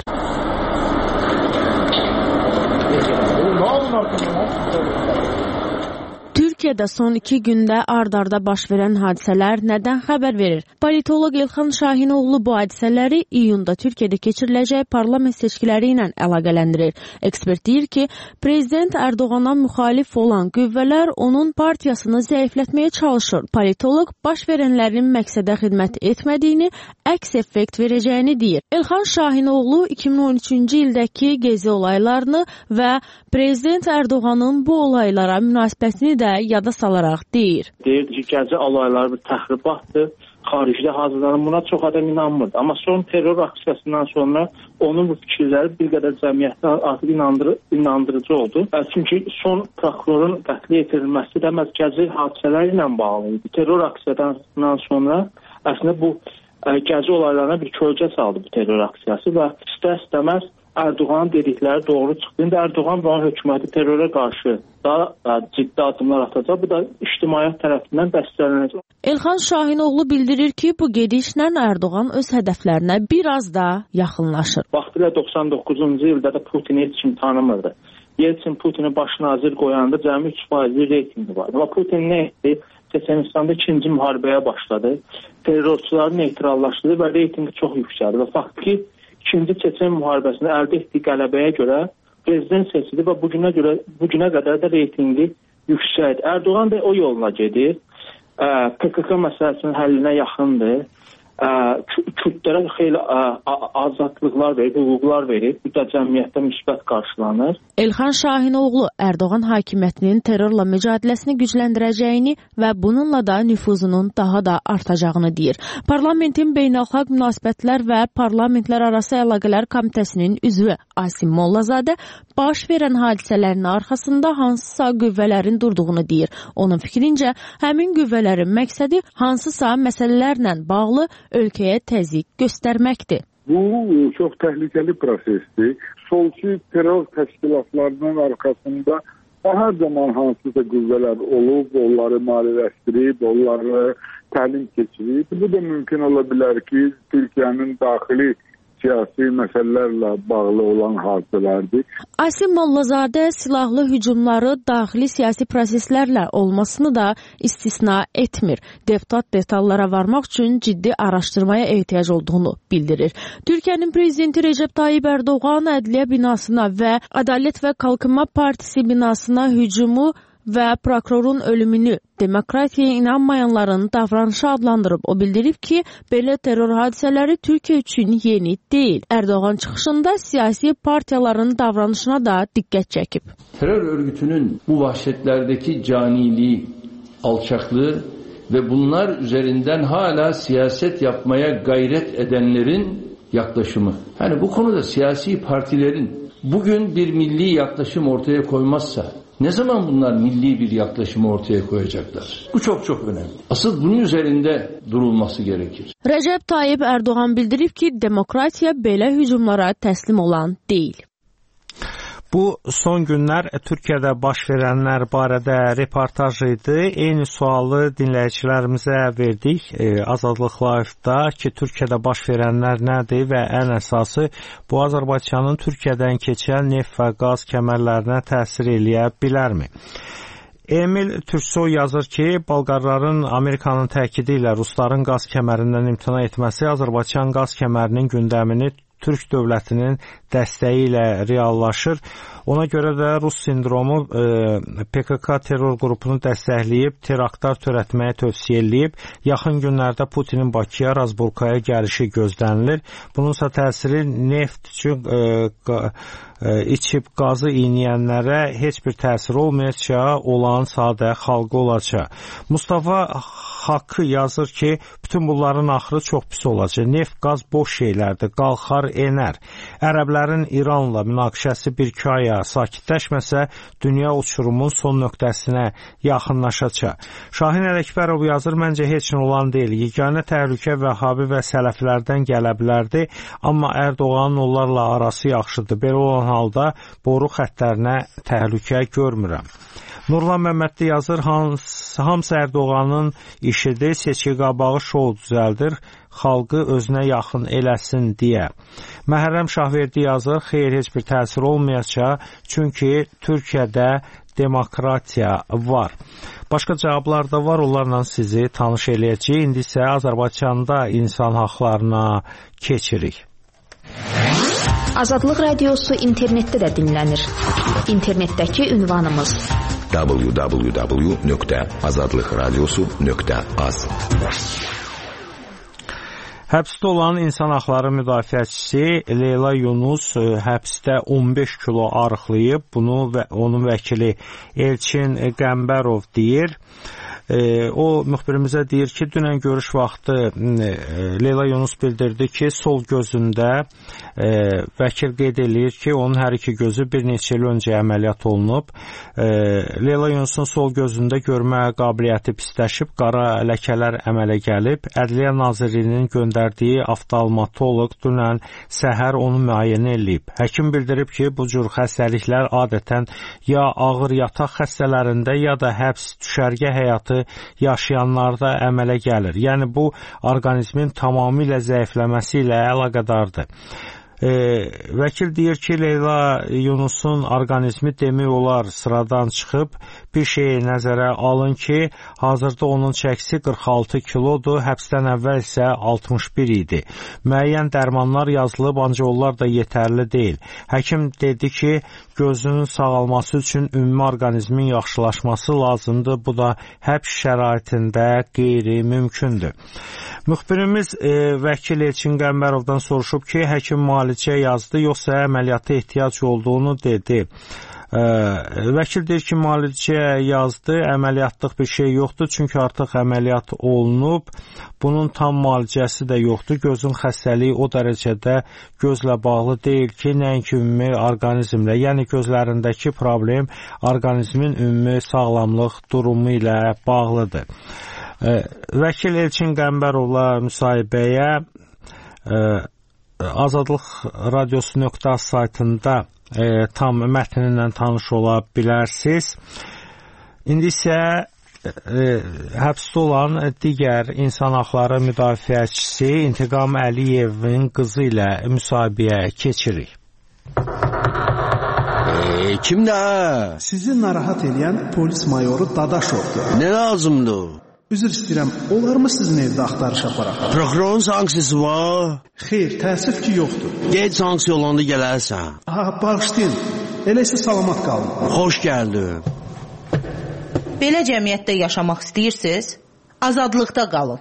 Türkiyədə son iki gündə ard-arda baş verən hadisələr nədən xəbər verir? Politoloq Elxan Şahinoğlu bu hadisələri iyunda Türkiyədə keçiriləcək parlament seçkiləri ilə əlaqələndirir. Ekspert deyir ki, Prezident Ərdoğana müxalif olan qüvvələr onun partiyasını zəiflətməyə çalışır. Politoloq baş verənlərin məqsədə xidmət etmədiyini, əks effekt verəcəyini deyir. Elxan Şahinoğlu iki min on üçüncü ildəki gezi olaylarını və Prezident Ərdoğanın bu olaylara münasibətini də yada salaraq deyir. Deyirdi ki, gəzi olayları bir təxribatdır. Xaricdə hazırlanan buna çox adam inanmırdı. Amma son terror aksiyasından sonra onun bu fikirləri bir qədər cəmiyyətdə artıq inandır inandırıcı oldu. Çünki son prokurorun qətlə yetirilməsi də məhz gəzi hadisələri ilə bağlı idi. Terror aksiyasından sonra əslində bu ə, gəzi olaylarına bir kölgə saldı bu terror aksiyası və istər-istəməz Erdoğan'ın dedikləri doğru çıxdı. İndi Erdoğan və onun hökuməti terrora qarşı daha, daha ciddi adımlar atacaq. Bu da ictimaiyyət tərəfindən dəstəklənəcək. Elxan Şahinoğlu bildirir ki, bu gedişlə Erdoğan öz hədəflərinə biraz da yaxınlaşır. Vaxtilə doxsan doqquzuncu ildə də Putini heç kim tanımırdı. Yeltsin Putini baş nazir qoyanda cəmi üç faizli reytingi vardı. Amma Putin nə etdi? Çeçenistanda ikinci müharibəyə başladı. Terrorçuları neytrallaşdırdı və reytingi çox yüksəldi. Və faktiki İkinci Çeçen müharibəsində əldə etdiyi qələbəyə görə prezident seçildi və bugünə görə bugünə qədər də reytingi yüksəkdir. Erdoğan da o yoluna gedir. P K K məsələsinin həllinə yaxındır. Kürdlərə xeyli azadlıqlar verir, hüquqlar verir. Bu da cəmiyyətdə müsbət qarşılanır. Elxan Şahinoğlu Erdoğan hakimiyyətinin terrorla mücadeləsini gücləndirəcəyini və bununla da nüfuzunun daha da artacağını deyir. Parlamentin Beynəlxalq Münasibətlər və Parlamentlər Arası Əlaqələr Komitəsinin üzvü Asim Mollazadə baş verən hadisələrin arxasında hansısa qüvvələrin durduğunu deyir. Onun fikrincə, həmin qüvvələrin məqsədi hansısa məsələlərlə bağlı ölkəyə təzyiq göstərməkdir. Bu çox təhlükəli prosesdir. Solçu terror təşkilatlarının arxasında hər zaman hansısa qüvvələr olub, onları maliyyələşdirib, onları təlim keçirib. Bu da mümkün ola bilər ki, Türkiyənin daxili siyasi məsələlərlə bağlı olan hadisələrdir. Asim Mollazadə silahlı hücumları daxili siyasi proseslərlə olmasını da istisna etmir. Deputat detallara varmaq üçün ciddi araşdırmaya ehtiyac olduğunu bildirir. Türkiyənin prezidenti Recep Tayyip Erdoğan ədliyyə binasına və Ədalət və Qalkınma Partisi binasına hücumu və prokurorun ölümünü demokratiyaya inanmayanların davranışı adlandırıb. O bildirib ki, belə terror hadisələri Türkiyə üçün yeni deyil. Erdoğan çıxışında siyasi partiyaların davranışına da diqqət çəkib. Terör örgütünün bu vahşetlərdəki caniliği, alçaklığı ve bunlar üzerinden hala siyaset yapmaya gayret edenlerin yaklaşımı. Yani bu konuda siyasi partilerin bugün bir milli yaklaşım ortaya koymazsa ne zaman bunlar milli bir yaklaşımı ortaya koyacaklar? Bu çok çok önemli. Asıl bunun üzerinde durulması gerekir. Recep Tayyip Erdoğan bildirib ki, demokratiya belə hücumlara təslim olan deyil. Bu son günlər Türkiyədə baş verənlər barədə reportaj idi. Eyni sualı dinləyicilərimizə verdik e, Azadlıq Live-da ki, Türkiyədə baş verənlər nədir və ən əsası bu Azərbaycanın Türkiyədən keçən neft və qaz kəmərlərinə təsir eləyə bilərmi? Emil Türksoy yazır ki, Balqarların Amerikanın təkidi ilə Rusların qaz kəmərindən imtina etməsi Azərbaycan qaz kəmərinin gündəmini Türk dövlətinin dəstəyi ilə reallaşır. Ona görə də Rus sindromu e, P K K terror qrupunu dəstəkləyib, teraktlar törətməyə tövsiyə eləyib. Yaxın günlərdə Putinin Bakıya, Razborkaya gəlişi gözlənilir. Bununsa təsiri neft üçün e, e, içib qazı iynəyənlərə heç bir təsir olmayacaq, olan sadə xalqı olacaq. Mustafa Hakkı yazır ki, bütün bunların axırı çox pis olacaq. Neft, qaz boş şeylərdir. Qalxar enər. Ərəblərin İranla münaqişəsi bir iki aya sakitləşməsə, dünya uçurumun son nöqtəsinə yaxınlaşacaq. Şahin Ələkbərov yazır, məncə heç nə olan deyil. Yeganə təhlükə Vəhhabi və Sələfilərdən gələ bilərdi, amma Ərdoğanın onlarla arası yaxşıdır. Belə olan halda boru xəttlərinə təhlükə görmürəm. Nurlan Məmmədli yazır, hamısı Ərdoğanın işidir, seçki qabağı şou düzəldir, xalqı özünə yaxın eləsin deyə. Məhərrəm Şahverdi yazır, xeyr, heç bir təsir olmayacaq, çünki Türkiyədə demokratiya var. Başqa cavablar da var, onlarla sizi tanış eləyəcək. İndi isə Azərbaycanda insan haqlarına keçirik. Azadlıq Radiosu internetdə də dinlənir. İnternetdəki ünvanımız w w w nöqtə azadlıq radiosu nöqtə az. Həbsdə olan insan haqları müdafiəçisi Leyla Yunus həbsdə on beş kilo arıqlayıb. Bunu və onun vəkili Elçin Qəmbərov deyir. E, o müxbirimizə deyir ki, dünən görüş vaxtı e, Leyla Yunus bildirdi ki, sol gözündə e, vəkil qeyd edir ki, onun hər iki gözü bir neçə il öncə əməliyyat olunub. E, Leyla Yunusun sol gözündə görmə qabiliyyəti pisləşib, qara ləkələr əmələ gəlib. Ədliyyə Nazirliyinin göndərdiyi oftalmoloq dünən səhər onu müayinə eləyib. Həkim bildirib ki, bu cür xəstəliklər adətən ya ağır yataq xəstələrində, ya da həbs düşərgə həyatı yaşayanlarda əmələ gəlir. Yəni bu orqanizmin tamamilə zəifləməsi ilə əlaqədardır. E, vəkil deyir ki, Leyla Yunusun orqanizmi demək olar sıradan çıxıb. Bir şeyi nəzərə alın ki, hazırda onun çəkisi qırx altı kilodur, həbsdən əvvəl isə altmış bir idi. Müəyyən dərmanlar yazılıb, ancaq onlar da yetərli deyil. Həkim dedi ki, gözünün sağalması üçün ümumi orqanizmin yaxşılaşması lazımdır. Bu da həbs şəraitində qeyri-mümkündür. Müxbirimiz e, vəkil Elçin Qəmbərovdan soruşub ki, həkim müalicə yazdı, yoxsa əməliyyata ehtiyac olduğunu dedi. E, vəkil deyir ki, müalicə yazdı, əməliyyatlıq bir şey yoxdur, çünki artıq əməliyyat olunub. Bunun tam müalicəsi də yoxdur. Gözün xəstəliyi o dərəcədə gözlə bağlı deyil ki, nəinki ümumi orqanizmlə, yəni gözlərindəki problem orqanizmin ümumi sağlamlıq durumu ilə bağlıdır. Vəkil Elçin Qəmbərovla müsahibəyə Azadlıq Radiosu nöqtə az saytında e, tam mətninlə tanış ola bilərsiniz. İndi isə e, həbsdə olan digər insan haqları müdafiəçisi İntiqam Əliyevin qızı ilə müsahibəyə keçirik. E, kimdə? Sizi narahat edən polis mayoru Dadaşovdur. Nə lazımdır? Üzr istəyirəm, olar mı sizin evdə axtarış aparaq? Prokurorun sanksiyası var? Xeyr, təəssüf ki, yoxdur. Gec sanksiya olanda gələrsən. Ha, bağışlayın. Elə isə salamat qalın. Xoş gəldin. Belə cəmiyyətdə yaşamaq istəyirsiniz? Azadlıqda qalın.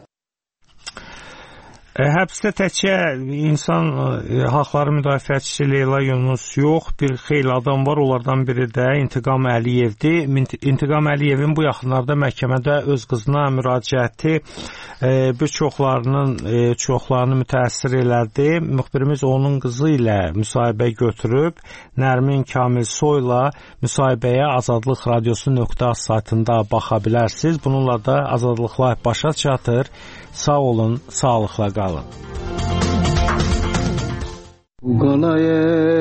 Həbsdə təkcə insan haqları müdafiəçisi Leyla Yunus yox, bir xeyli adam var. Onlardan biri də İntiqam Əliyevdir. İntiqam Əliyevin bu yaxınlarda məhkəmədə öz qızına müraciəti bir çoxlarının çoxlarını mütəəssir elədi. Müxbirimiz onun qızı ilə müsahibə götürüb. Nərmin Kamilsoyla müsahibəyə Azadlıq Radiosu nöqtə az saytında baxa bilərsiniz. Bununla da Azadlıqlar başa çatır. Sağ olun, sağlıqla qalın. Qalay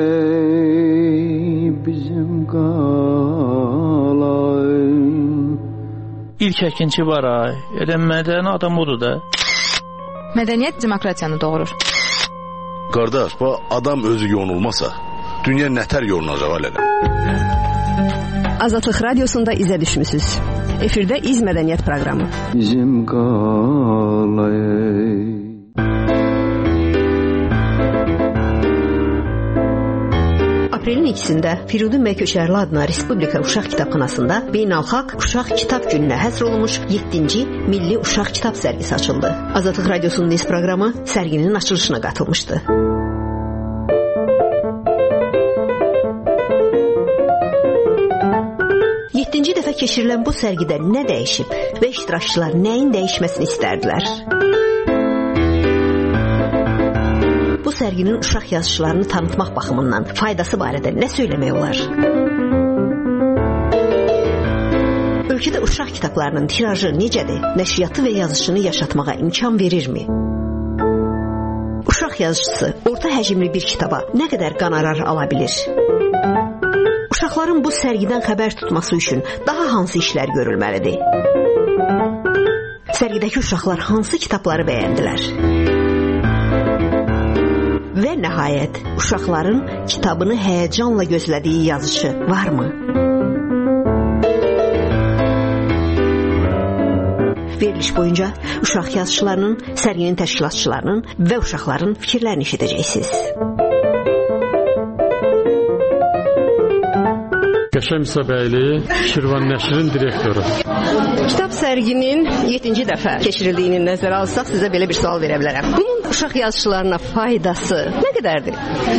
bizim qalay. İlk əkinçi var ay. Elə mədəni adam odur da. Mədəniyyət demokratiyanı doğurur. Qardaş, bu adam özü yonulmasa, dünya nətər yonulacaq alədə? Azadlıq Radiosunda izə düşmüsünüz. Efirdə İz Mədəniyyət proqramı. Bizim qalay. Aprelin ikisində Firudun bəy Köçərli adına Respublika Uşaq Kitabxanasında Beynəlxalq Uşaq Kitab Gününə həsr olunmuş yeddinci Milli Uşaq Kitab sərgisi açıldı. Azadlıq Radiosunun İz proqramı sərginin açılışına qatılmışdı. yeddinci dəfə keçirilən bu sərgidə nə dəyişib və iştirakçılar nəyin dəyişməsini istərdilər? Bu sərginin uşaq yazıçılarını tanıtmaq baxımından faydası barədə nə söyləmək olar? Ölkədə uşaq kitablarının tirajı necədir? Nəşriyyatı və yazıçını yaşatmağa imkan verirmi? Uşaq yazıcısı orta həcmli bir kitaba nə qədər qonorar ala bilir? Uşaqların bu sərgidən xəbər tutması üçün daha hansı işlər görülməlidir? Sərgidəki uşaqlar hansı kitabları bəyəndilər? Və nəhayət, uşaqların kitabını həyəcanla gözlədiyi yazıcı varmı? Veriliş boyunca uşaq yazıçılarının, sərginin təşkilatçılarının və uşaqların fikirlərini eşidəcəksiniz. Qəşəm İsabəyli, Şirvan Nəşrin direktoru. Kitab sərginin yeddinci dəfə keçirildiyini nəzərə alsaq, sizə belə bir sual verə bilərəm. Bunun uşaq yazıçılarına faydası nə qədərdir?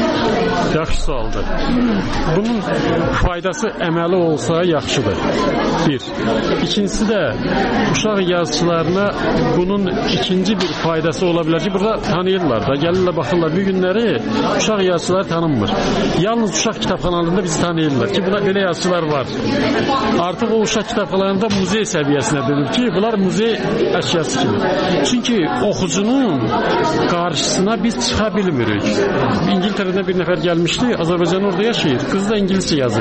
Yaxşı sualdır. Bunun faydası əməli olsa yaxşıdır. Bir. İkincisi də uşaq yazıçılarına bunun ikinci bir faydası ola bilər ki, burada tanıyırlar da, gəlirlər, baxırlar. Bu günləri uşaq yazıçıları tanınmır. Yalnız uşaq kitabxanalarında bizi tanıyırlar ki, buna belə yazıçılar var. Artıq o uşaq kitabxanalarında muzey səviyyəsinə dönür ki, bunlar muzey əşyası kimi. Çünki oxucunun qarşısına biz çıxa bilmirik. İngiltərədən bir nəfər gəlmişdi, Azərbaycan orada yaşayır, qız da İngiliscə yazır.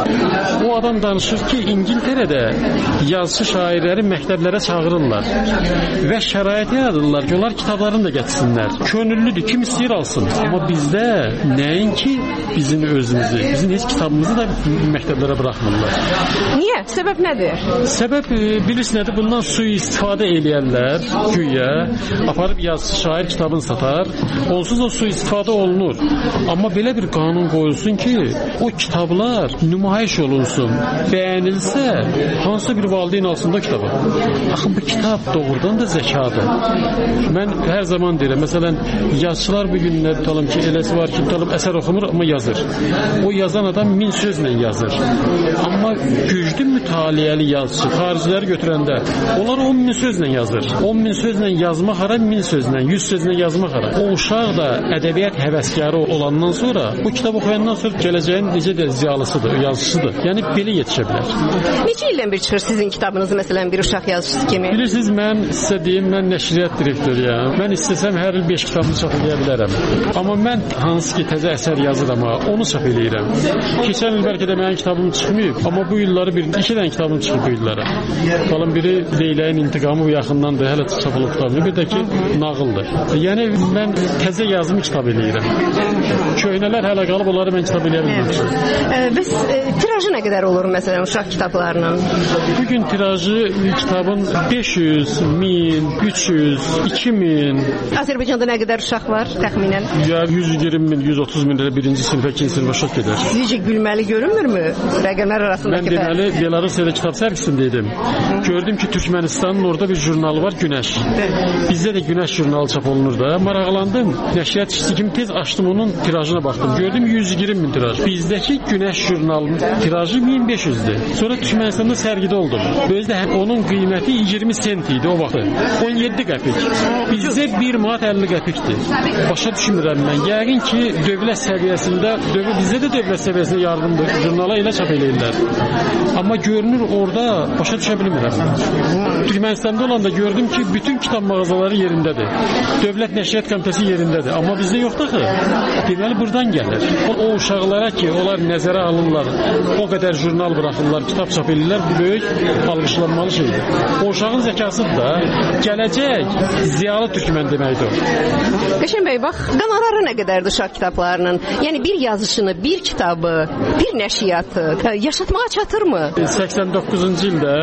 O adam danışır ki, İngiltərədə yazıçı şairləri məktəblərə çağırırlar və şərait yaradırlar ki, onlar kitablarını da gətirsinlər. Könüllüdür, kim istəyir alsın. Amma bizdə nəinki bizim özümüzü, bizim heç kitabımızı da məktəblərə buraxmırlar. Niyə? Səbəb nədir? Səbəb bilirsiniz nədir? Bundan sui-istifadə eləyərlər, güya, aparıb yazıçı şair kitabını satar, onsuz o sui-istifadə olunur. Amma belə bir qanun qoyulsun ki, o kitablar nümayiş olunsun, bəyənilsə, hansısa bir valideyn alsın da kitabı. Axı, bu kitab doğrudan da zəkadır. Mən hər zaman deyirəm, məsələn, yazıçılar bu günlər tutalım ki, eləsi var ki, tutalım əsər oxumur, amma yazır. O yazan adam min sözlə yazır. Amma güclü mütaliəli yazıcı, xariciləri götürəndə, onlar on min sözlə yazır. on min sözlə yazmaq hara, min sözlə, yüz sözlə yazmaq hara. O uşaq da ədəbiyyat həvəskarı olandan sonra, bu kitab oxuyandan sonra gələcəyin necə də ziyalısıdır, yazıcısıdır. Yəni, belə yetişə bilər. Neçə ildən bir çıxır sizin kitabınız, məsələn, bir uşaq yazıcısı kimi? Bilirsiniz, mən sizə deyim, mən nəşriyyat direktoruyam. Mən istəsəm hər il beş kitabını çap edə bilərəm. Amma mən hansı ki, təzə əsər yazıram, onu çap eləyirəm. Keçən il bəlkə də mənim kitabım çıxmayıb, amma bu illəri bir, iki dənə kitabım çıxıb bu illərə. Falan biri Leyləyin intiqamı bu yaxındandır, hələ çapılıb kitabını, bir də ki, nağıldır. Yəni, mən təzə yazımı kitab eləyirəm. Köhnələr hələ qalıb, onları mən kitab eləyə bilməmişim. Bəs e, tirajı nə qədər olur, məsələn, uşaq kitablarının? Bugün tirajı kitabın beş yüz, min, üç yüz, iki min. Azərbaycanda nə qədər uşaq var, təxminən? Ya, yüz iyirmi min, yüz otuz min də birinci sinifə, ikinci sinifə uşaq gedər. Sizcə gülməli görünmürmü rəqəmlər arasındakı fərq? Mən deməli, Belarusiyada kitab sərgisindəydim. Gördüm ki, Türkmənistanın orada bir jurnalı var, Günəş. Bizdə də Günəş jurnalı çap olunur da. Maraqlandım. Nəşriyyat işçisi kimi tez açdım onun tirajına baxdım. Gördüm yüz iyirmi min tiraj. Bizdəki Günəş jurnalının tirajı min beş yüzdür. Sonra Türkmənistanda sərgidə oldum. Özdə onun qiyməti iyirmi sent idi o vaxt. on yeddi qəpik. Bizdə bir manat əlli qəpikdir. Başa düşmürəm mən. Yəqin ki, dövlət səviyyəsində, dövlət, bizdə də dövlət səviyyəsində yardımdır. Jurnala elə çap eləyirlər. Amma görünür orada başa düşə bilmirəm. Türkmenistanda olanda gördüm ki, bütün kitab mağazaları yerindədir. Dövlət Nəşriyyat Komitəsi yerindədir. Amma bizdə yoxdur ki. Deməli, buradan gəlir. O, o uşaqlara ki, onlar nəzərə alırlar, o qədər jurnal buraxırlar, kitab çap edirlər, bu böyük alqışlanmalı şeydir. O uşağın zəkasıdır da, gələcək ziyalı türkmən deməkdir o. Qəşəm bəy, bax, qonorarı nə qədərdir uşaq kitablarının? Yəni, bir yazışını, bir kitabı, bir nəşriyyatı yaşatmağa çatırmı? səksən doqquzuncu ildə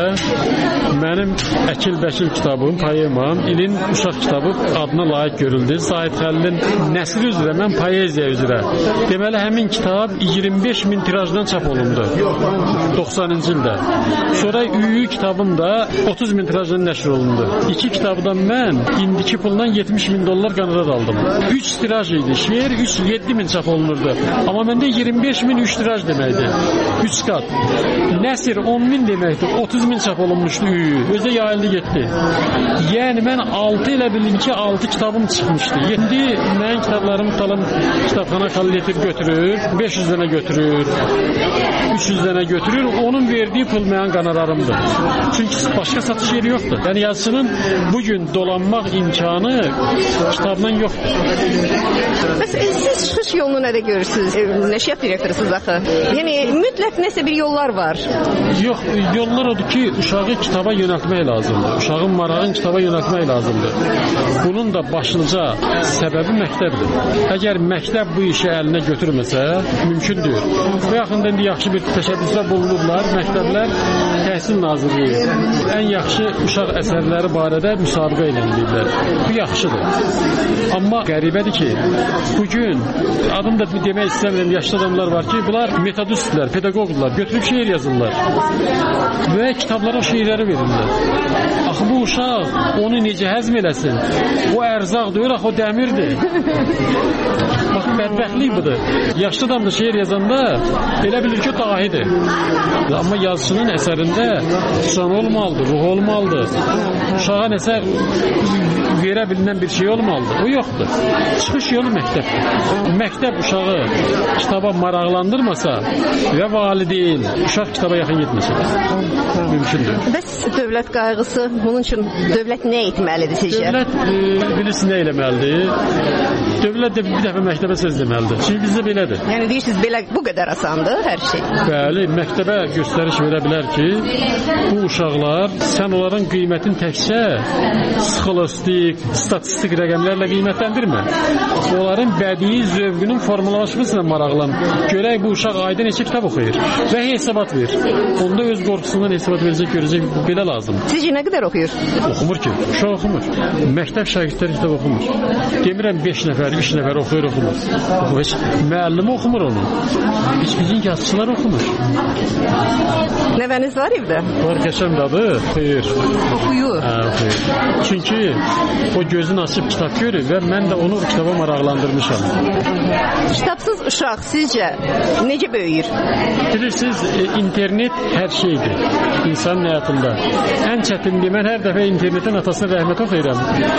mənim Əkil-Bəkil kitabım, poemam, ilin uşaq kitabı adına layiq görüldü. Sait Xəlilin nəsri üzrə, mən poeziya üzrə Deməli həmin kitab iyirmi beş min tirajdan çap olundu doxsanıncı ildə. Sonra Üyü kitabım da otuz min tirajdan nəşr olundu. İki kitabdan mən indiki pulla yetmiş min dollar qonorar aldım. üç tiraj idi. Şeir üç yeddi min çap olunurdu. Amma məndə iyirmi beş min üç tiraj deməkdir. üç qat. Nəsir on min deməkdir. otuz min çap olunmuşdu Üyü. Özdə yayıldı getdi. Yəni mən altı ilə bildim ki, altı kitabım çıxmışdı. İndi mənim kitablarımı talan kitabxana kollektiv götürür, beş yüz dənə götürür, üç yüz dənə götürür. Onun verdiyi pul mənim qonorarımdır. Çünki başqa satış yeri yoxdur. Yəni yazıçının bugün dolanmaq imkanı kitabdan yoxdur. Bəs siz çıxış yolunu nədə görürsünüz? Nəşriyyat direktorusunuz axı. Yəni mütləq nəsə bir yollar var. Yox, yollar odur ki, uşağı kitaba yönəltmək lazımdır. Uşağın marağını kitaba yönəltmək lazımdır. Bunun da başlıca səbəbi məktəbdir. Əgər məktəb bu işi əlinə götürməsə, mümkün deyil. Bu yaxında indi yaxşı bir təşəbbüsdə bulunurlar. Məktəblər Təhsil Nazirliyi ən yaxşı uşaq əsərləri barədə müsabiqə edirlər. Bu yaxşıdır. Amma qəribədir ki, bugün adım da demək istəmirəm, yaşlı adamlar var ki, bunlar metodistlər, pedaqoqlar, götürüb şeir yazırlar və kitablara o şeirləri verirlər. Axı bu uşaq onu necə həzm eləsin? O ərzaq deyir, axı o dəmirdir. Bax, bədbəxtlik budur. Yaşlı adam da şeir yazanda elə bilir ki, dahidir. Amma yazıçının əsərində can olmalıdır, ruh olmalıdır. Uşağa nəsə verə bilinən bir şey olmalıdır. O yoxdur. Çıxış yolu məktəbdir. Məktəb uşağı kitaba maraqlandırmasa və valideyn uşaq kitaba yaxın getməsin. Mümkündür. Bəs dövlət qayğısı bunun üçün dövlət nə etməlidir sizcə? Dövlət e, bilirsin nə eləməlidir? Dövlət də bir dəfə məktəbə söz deməlidir. Çünki bizdə belədir. Yəni deyirsiniz belə bu qədər asandır hər şey. Bəli, məktəbə göstəriş verə bilər ki, bu uşaqlar sən onların qiymətini təkcə sxolostik, statistik rəqəmlərlə qiymətləndirmə. Onların bədii zövqünün formalaşmasına maraqlan. Görək bu uşaq ayda neçə kitab oxuyur və hesabat ver. Onda öz qorxusundan hesabat verəcək, görəcək, belə lazım. Sizcə nə qədər oxuyur? Oxumur ki, uşaq oxumur. Məktəb şagirdləri kitab oxumur. Demirəm beş nəfər, üç nəfər oxuyur, oxumur. Heç müəllimi oxumur onu. Heç bizim yazıçılar oxumur. Nəvəniz var evdə? Var, qəşəm dadı, oxuyur. Oxuyur? Hə, oxuyur. Çünki o gözünü açıb kitab görür və mən də onu kitaba maraqlandırmışam. Kitabsız uşaq sizcə necə böyüyür? Bilirsiniz, internet hər şeydir insanın həyatında. Ən çətinliyi, mən hər dəfə internetin atasına rəhmət oxuyuram.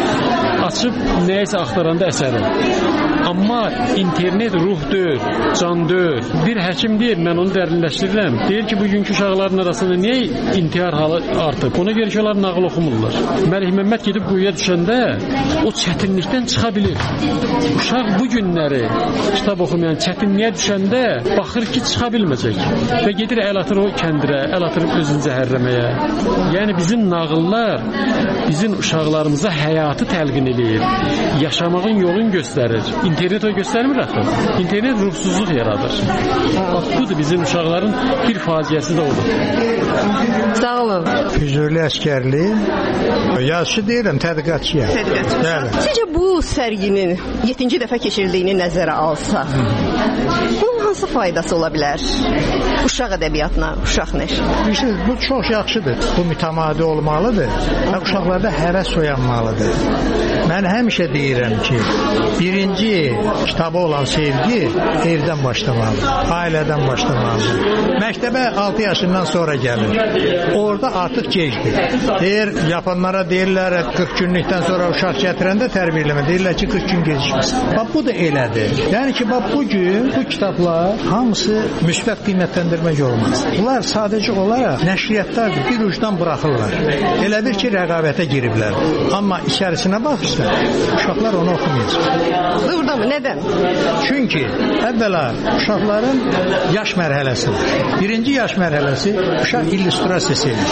Açıb nəyisə axtaranda əsərim. Amma internet ruhdur, candır. Bir həkim deyir, mən onu dərinləşdirirəm. Deyir ki, bugünkü uşaqların arasında niyə intihar halı artıb? Ona görə ki, onlar nağıl oxumurlar. Məlik Məmməd gedib quyuya düşəndə o çətinlikdən çıxa bilir. Uşaq bu günləri kitab oxumayan çətinliyə düşəndə baxır ki, çıxa bilməyəcək. Və gedir əl atır o kəndirə, əl atır özünü zəhərləməyə. Yəni bizim nağıllar bizim uşaqlarımıza həyatı təlqin edir. Yaşamağın yolunu göstərir. İnternet o göstərmir axı. İnternet ruhsuzluq yaradır. Bax, budur bizim uşaqların bir faciəsi də odur. Sağ olun. Füzuli əskərli. Yazıçı deyirəm, tədqiqatçıyam. Tədqiqatçı. Sizcə bu sərginin yeddinci dəfə keçirdiyini nəzərə alsa, bunun hansı faydası ola bilər? Uşaq ədəbiyyatına, uşaq nəşri. Bilirsiniz, bu çox yaxşıdır. Bu mütəmadi olmalıdır və uşaqlarda həvəs oyanmalıdır. Mən həmişə deyirəm ki, birinci kitaba olan sevgi evdən başlamalıdır, ailədən başlamalıdır. Məktəbə altı yaşından sonra gəlir. Orada artıq gecdir. Deyir, yapanlara deyirlər, qırx günlükdən sonra uşaq gətirəndə tərbiyələmə, deyirlər ki, qırx gün gecikməsin. Bax, bu da elədir. Yəni ki, bax, bugün bu kitablar hamısı müsbət qiymətləndirmək olmaz. Bunlar sadəcə olaraq nəşriyyatlardır, bir ucdan buraxırlar. Elə bir ki, rəqabətə giriblər. Amma içərisinə baxırsan, uşaqlar onu oxumayacaq. Burada mı? Nədən? Çünki əvvəla uşaqların yaş mərhələsi var. Birinci yaş mərhələsi uşaq illüstrasiyası edir.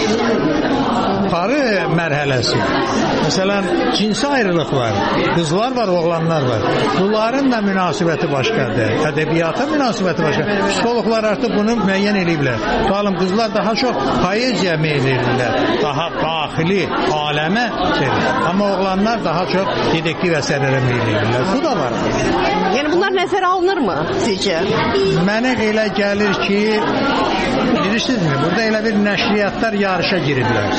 Yuxarı mərhələsi. Məsələn, cinsi ayrılıq var. Qızlar var, oğlanlar var. Bunların da münasibəti başqadır. Ədəbiyyata münasibəti başqadır. Psixologlar artıq bunu müəyyən ediblər. Qalım, qızlar daha çox poeziya meyl edirlər. Daha daxili aləmə şeydir. Amma oğlanlar daha çox dedektiv əsərlərə meyl edirlər. Bu da var. Yəni bunlar Bunlar nəzərə alınırmı sizcə? Mənə elə gəlir ki, bilirsinizmi, burada elə bir nəşriyyatlar yarışa giriblər.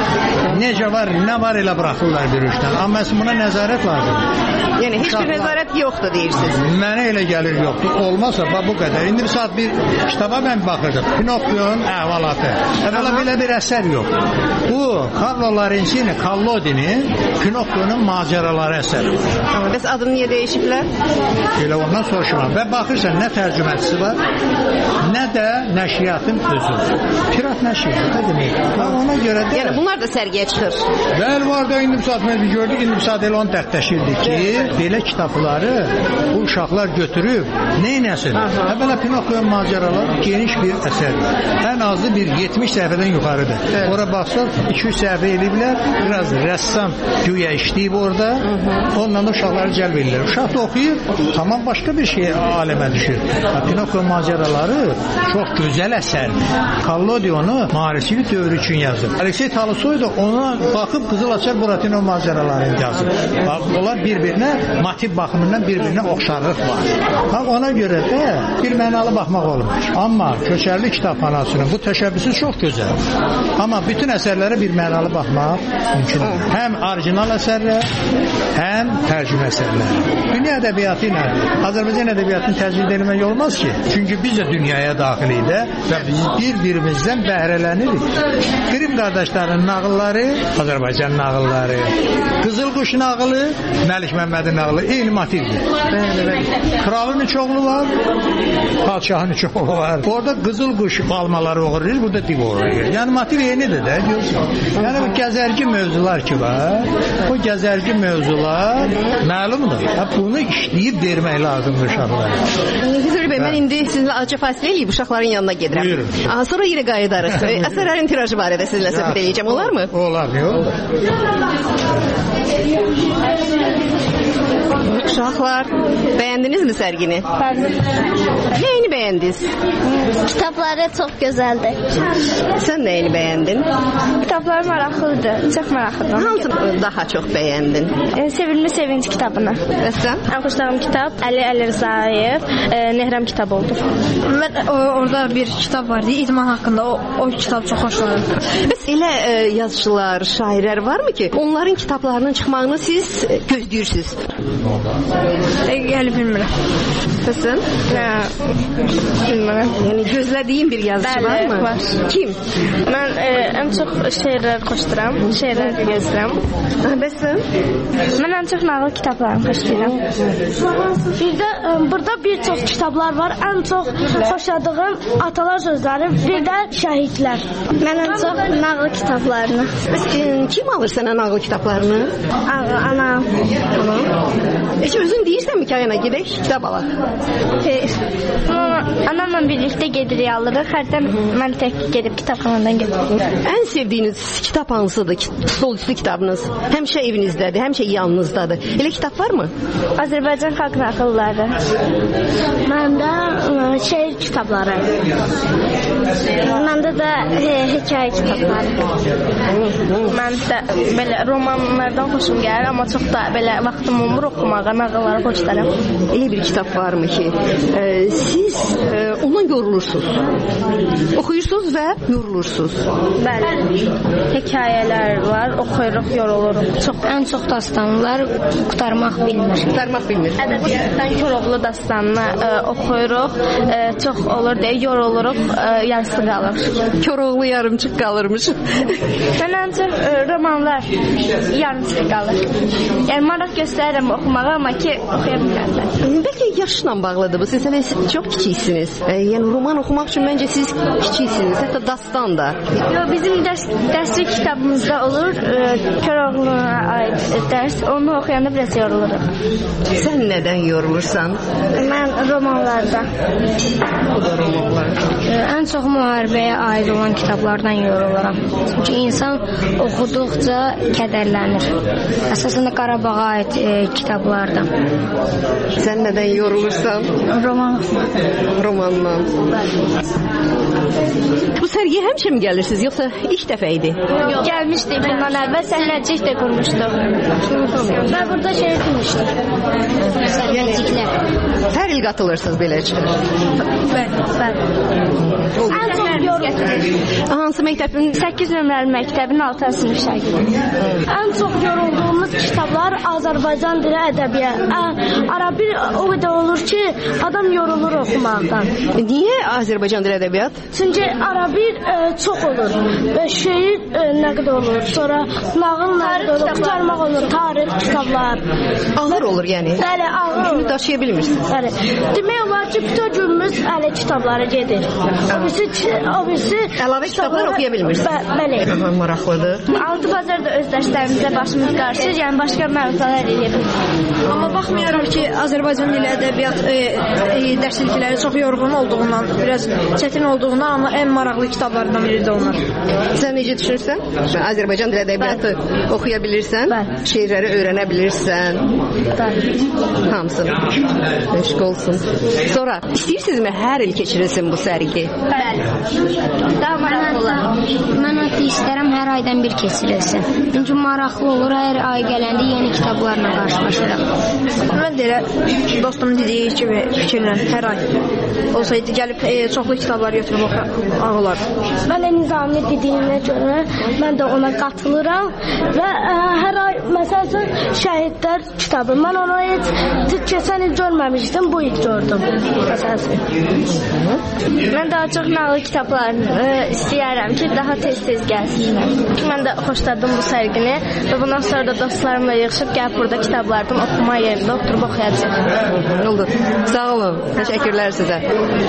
Necə var, nə var elə buraxırlar bir üçdən. Amma buna nəzarət lazımdır. Yəni heç bir nəzarət yoxdur deyirsiniz. Mənə elə gəlir yoxdur. Olmasa bu qədər. İndi bir saat bir kitaba mən baxırdım. Pinokyo'nun əhvalatı. Əvvəla belə bir əsər yox. Bu Carlo Lorenzini, Collodinin Pinokyo'nun macəraları əsəri var. Amma bəs adını niyə dəyişiblər? Elə ondan soruşmam. Və baxırsan nə tərcüməçisi var, nə də nəşriyyatın özü. Pirat nəşriyyatı nə demək? Ona görə də... Yəni bunlar da sərgiyə çıxır. Bəli, var da indi bir saat mən bir gördük, indi bir saat elə onu dərdləşirdi ki, belə kitabları bu uşaqlar götürüb neynəsin? Əvvəla Pinokyo'nun macəraları geniş bir əsərdir. Ən azı bir yetmiş səhifədən yuxarıdır. Evet. Ora baxsaq iki yüz səhifə eləyiblər, biraz rəssam güya işləyib orada, onunla da uşaqları cəlb edirlər. Uşaq da oxuyur, tamam başqa bir şey aləmə düşür. Pinokyo'nun macəraları çox gözəl əsərdir. Collodi onu maarifçilik dövrü üçün yazıb. Aleksey Tolstoy da ona baxıb Qızıl Açar Buratino macəralarını yazıb. Onlar bir-birinə motiv baxımından bir-birinə oxşarlıq var. Ona görə də bir mənalı baxmaq olmur. Amma Köçərli Kitabxanasının bu təşəbbüsü çox gözəl. Amma bütün əsərlərə bir mənalı baxmaq mümkündür. Həm orijinal əsərlər, həm tərcümə əsərlər. Dünya ədəbiyyatı ilə Azərbaycan ədəbiyyatını tərcümə etmək olmaz ki. Çünki biz də dünyaya daxilik də və biz bir-birimizdən bəhrələnirik. Qrim qardaşlarının nağılları, Azərbaycan nağılları, Qızıl Quş nağılı, Məlik Məmmədin nağılı eyni motivdir. Kralın üç oğlu var, padşahın üç oğlu var. Orada Qızıl Quş balmaları oğurlayır, burada div oğurlayır. Yəni motiv eynidir də, görürsən. Yəni bu gəzərgi mövzular ki var, o gəzərgi mövzular məlumdur. Bunu işləyib vermək lazımdır uşaqlara. Füzuli bəy, mən indi sizinlə acı fasilə eləyib uşaqların yanına gedirəm. Buyurun. Sonra yenə qayıdarıq. Əsərlərin tirajı barədə sizinlə söhbət edəcəm, olar mı? Olar, yox. Uşaqlar, bəyəndinizmi sərgini? Bəli. Nəyini bəyəndiniz? Kitabları çox gözəldir. Sən nəyini bəyəndin? Kitablar maraqlıdır, çox maraqlıdır. Hansını daha çox bəyəndin? E, Sevilmiş Sevinç kitabını. Və sən? Ən xoşladığım kitab Əli Əlirzayev, e, Nehram kitabı oldu. Mən orada bir kitab vardı, idman haqqında. O, o kitab çox xoşladım. Bəs elə e, yazıçılar, şairlər varmı ki, onların kitablarının çıxmağını siz gözləyirsiniz? Yəni bilmirəm. Bəsən? Bilmirəm. Yəni gözlədiyin bir yazıcı var mı? Var. Kim? Mən e, ən çox şeirlər xoşlayıram. Şeirlər gözləyirəm. Bəsən? Mən ən çox nağıl kitablarını xoşlayıram. Bir də e, burada bir çox kitablar var. Ən çox xoşladığım Atalar sözləri, bir də Şəhidlər. Mən ən çox nağıl kitablarını. Bəs kim alır sənə nağıl kitablarını? Ana. Ana. Heç özün deyirsənmi ki, ayına gedək, kitab alaq? Anamla birlikdə gedirik, alırıq. Hərdən mən tək gedib kitabxanadan getiririk. Ən sevdiyiniz kitab hansıdır? Stol üstü kitabınız. Həmişə evinizdədir, həmişə yanınızdadır. Elə kitab varmı? Azərbaycan xalq nağılları. Məndə şeir kitabları. Məndə də hekayə kitabları. Mən də belə romanlardan xoşum gəlir, amma çox da belə vaxtım olmur oxumağa, nağılları xoşlayıram. Elə bir kitab varmı ki, e, siz e, ondan yorulursunuz. Oxuyursunuz və yorulursunuz. Bəli. Hekayələr var, oxuyuruq, yoruluruq. Çox, ən çox dastanlar qurtarmaq bilmir. Qurtarmaq bilmir. Ədəbiyyatdan Koroğlu dastanını e, oxuyuruq, e, çox olur deyə yoruluruq, e, yarısı qalır. Koroğlu yarımçıq qalırmış. Mən ancaq e, romanlar yarımçıq qalır. Yəni maraq göstərirəm oxumağa, amma ki oxuya bilmərlər. Bəlkə yaşla bağlıdır bu. Siz hələ çox kiçiksiniz. E, yəni roman oxumaq üçün məncə siz kiçiksiniz. Hətta dastan da. Yo, bizim dərs, dərslik kitabımızda olur. E, Koroğlu'na aid dərs. Onu oxuyanda biraz yorulurum. Sən nədən yorulursan? Mən romanlarda. O da romanlar. E, ən çox müharibəyə aid olan kitablardan yoruluram. Çünki insan oxuduqca kədərlənir. Əsasən də Qarabağa aid e, kitablardan. Sən nədən yorulursan? Roman. Romandan. Bu sərgiyə həmişə mi gəlirsiniz, yoxsa ilk dəfə idi? Yox, gəlmişdik bundan əvvəl, səhnəcik də qurmuşduq. Və burada şey etmişdik. Səhnəciklər. Hər il qatılırsınız belə çıxır. Bəli, bəli. Ən çox yorulduğum hansı məktəbin? səkkiz nömrəli məktəbin altıncı sinif şagirdiyəm. Ən çox yorulduğumuz kitablar Azərbaycan dili, ədəbiyyat. Arabir o qədər olur ki, adam yorulur oxumaqdan. Niyə Azərbaycan dili, ədəbiyyat? Çünki arabir e, çox olur. Və şeir e, nə qədər olur. Sonra nağıl nə qədər olur. Qutarmaq olur. Tarix kitablar. Ağır olur yəni. Bəli, ağır olur. Günü daşıya bilmirsiniz. Bəli. Demək olar ki, bütün günümüz ələ kitablara gedir. O birisi, o birisi əlavə kitablar oxuya bilmirsiniz. Bəli. Maraqlıdır. Altı bazarda öz dərslərimizə başımız qarışır, yəni başqa mövzular eləyirik. Amma baxmayaraq ki, Azərbaycan dili, ədəbiyyat e, e, dərslikləri çox yorğun olduğundan, biraz çətin olduğundan, amma ən maraqlı kitablardan biri də onlar. Sən necə düşünürsən? Azərbaycan dili, ədəbiyyatı Bəli. Oxuya bilirsən, Bəli. Şeirləri öyrənə bilirsən. Bəli. Hamısını. Eşq olsun. Sonra istəyirsinizmi hər il keçirilsin bu sərgi? Bəli. Daha maraqlı olar. Mən hətta istərəm hər aydan bir keçirilsin. Çünki maraqlı olur, hər ay gələndə yeni kitablarla qarşılaşırıq. Mən də elə dostumun dediyi kimi fikirlən hər ay olsaydı gəlib e, çoxlu kitablar götürüb oxumaq olardı. Mən də Nizami dediyinə görə mən də ona qatılıram və ə, hər ay məsələn Şəhidlər kitabı. Mən onu heç keçən il görməmişdim, bu il gördüm. Məsələn. Mən daha çox nağıl kitablarını ə, istəyərəm ki, daha tez-tez gəlsinlər. Mən də xoşladım bu sərgini və bundan sonra da dostlarımla yığışıb gəlib burada kitablardan oxuma yerində oturub oxuyacağıq. Oldu. Sağ olun. Təşəkkürlər sizə.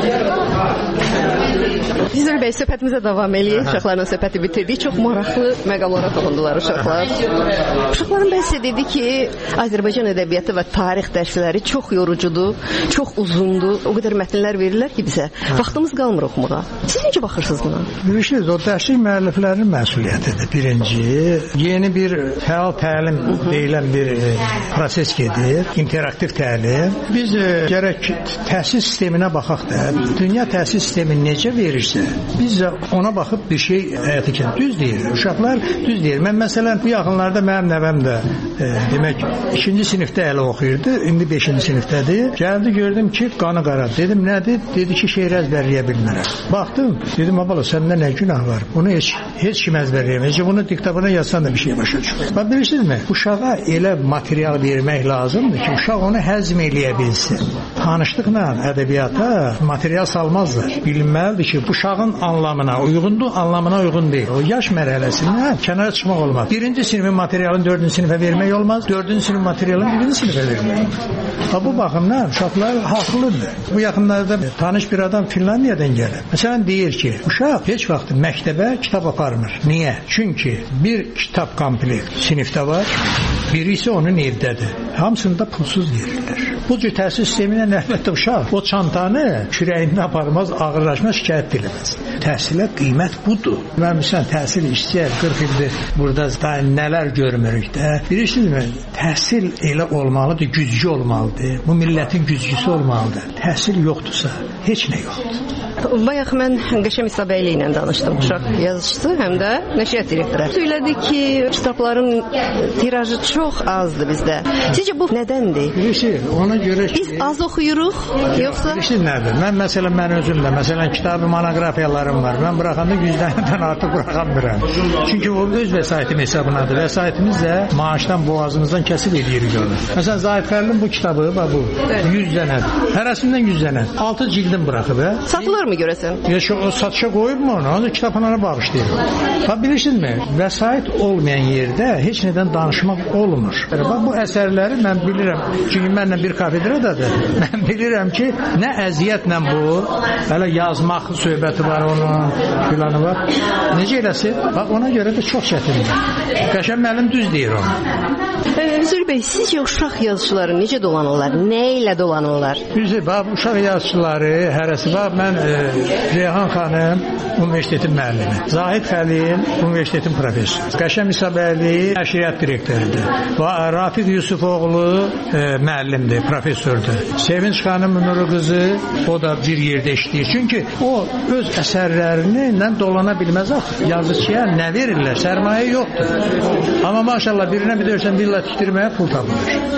Füzuli bəy, söhbətimizə davam eləyək. Uşaqlarla söhbəti bitirdik. Çox maraqlı məqamlara toxundular uşaqlar. Uşaqların bəzi dedi ki, Azərbaycan ədəbiyyatı və tarix dərsləri çox yorucudur, çox uzundur. O qədər mətnlər verirlər ki bizə. Vaxtımız qalmır oxumağa. Siz necə baxırsınız buna? Bilirsiniz, o dərslik müəlliflərinin məsuliyyətidir. Birinci, yeni bir fəal təlim deyilən bir e, proses gedir. İnteraktiv təlim. Biz e, gərək təhsil sisteminə baxaq da, dünya təhsil sistemi necə verirsə, biz də ona baxıb bir şey həyata keçirir. Düz deyir. Uşaqlar düz deyir. Mən məsələn bu yaxınlarda mənim nəvəm də e, demək ikinci sinifdə elə oxuyurdu. İndi beşinci sinifdədir. Gəldi gördüm ki, qanı qara. Dedim nədir? Dedi ki, şeir əzbərləyə bilmirəm. Baxdım, dedim abala səndə nə günah var? Bunu heç heç kim əzbərləyəmez. Bunu diktabına yazsan da bir şey başa düşür. Bax bilirsinizmi? Uşağa elə material vermək lazımdır ki, uşaq onu həzm eləyə bilsin. Tanışlıqla ədəbiyyata material salmazlar. Bilinməlidir ki, uşağın anlamına uyğundur, anlamına uyğun deyil. O yaş mərhələsindən kənara çıxmaq olmaz. Birinci sinifin materialını dördüncü sinifə vermək olmaz, dördüncü sinifin materialını birinci sinifə vermək olmaz. Ha, bu baxımdan uşaqlar haqlıdır. Bu yaxınlarda tanış bir adam Finlandiyadan gəlir. Məsələn deyir ki, uşaq heç vaxt məktəbə kitab aparmır. Niyə? Çünki bir kitab komplekt sinifdə var, biri isə onun evdədir. Hamısını da pulsuz verirlər. Bu cür təhsil sisteminə əlbəttə uşaq o çantanı kürəyində aparmaz, ağırlaşmaz, şikayət ediləməz. Təhsilə qiymət budur. Mən məsələn təhsil işləyər qırx ildir burada da nələr görmürük də. Bilirsinizmi? Təhsil elə olmalıdır, güclü olmalıdır. Bu millətin güclüsü olmalıdır. Təhsil yoxdursa heç nə yoxdur. Bayaq mən Qəşəm İsabəyli ilə danışdım. Uşaq yazıcısı, həm də nəşriyyat direktoru. Söylədi ki, kitabların tirajı çox azdır bizdə. Sizcə bu nədəndir? Bilirsiniz, ona görə ki... Biz az oxuyuruq, yoxsa... Bilirsiniz nədir? Mən məsələn, mən özüm də, məsələn, kitabı monoqrafiyalarım var. Mən buraxanda yüzdən artıq buraxamıram. Çünki o öz vəsaitim hesabınadır. Vəsaitimiz də maaşdan, boğazımızdan kəsib edirik onu. Məsələn, Zahid Xəlilin bu kitabı, bu, yüz dənədir. Hərəsindən yüz dənədir. altı cildin buraxıb, hə? Satılır mı görəsən? Ya şu, o satışa qoyub mu onu? Onu kitabxanana bağışlayır. Bax, bilirsinizmi? Vəsait olmayan yerdə heç nədən danışmaq olmur. Bax, bu əsərləri mən bilirəm. Çünki mənlə bir kafedradadır. Mən bilirəm ki, nə əziyyətlə bu, hələ yazmaq söhbəti var onun, filanı var. Necə eləsin? Bax, ona görə də çox çətindir. Qəşəm müəllim düz deyir onu. Füzuli bəy, sizcə uşaq yazıçıları necə dolanırlar? Nə ilə dolanırlar? Bilirsiniz, bax, uşaq yazıçıları hərəsi var. Mən e, Reyhan xanım universitetin müəllimi. Zahid Xəlil universitetin professoru. Qəşəm İsabəyli nəşriyyat direktorudur. Və Rafiq Yusufoğlu e, müəllimdir, professordur. Sevinç xanım Nuru qızı, o da bir yerdə işləyir. Çünki o öz əsərlərini dolana bilməz axı. Yazıçıya nə verirlər? Sərmayə yoxdur. Amma maşallah birinə bir dörsən villa tikdirməyə pul tapılır.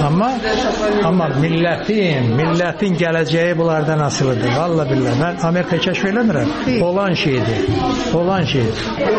Amma amma millətin, millətin gələcəyi bunlardan asılıdır. Vallahi billahi mən Amerika kəşf eləmirəm. Olan şeydir. Olan şeydir.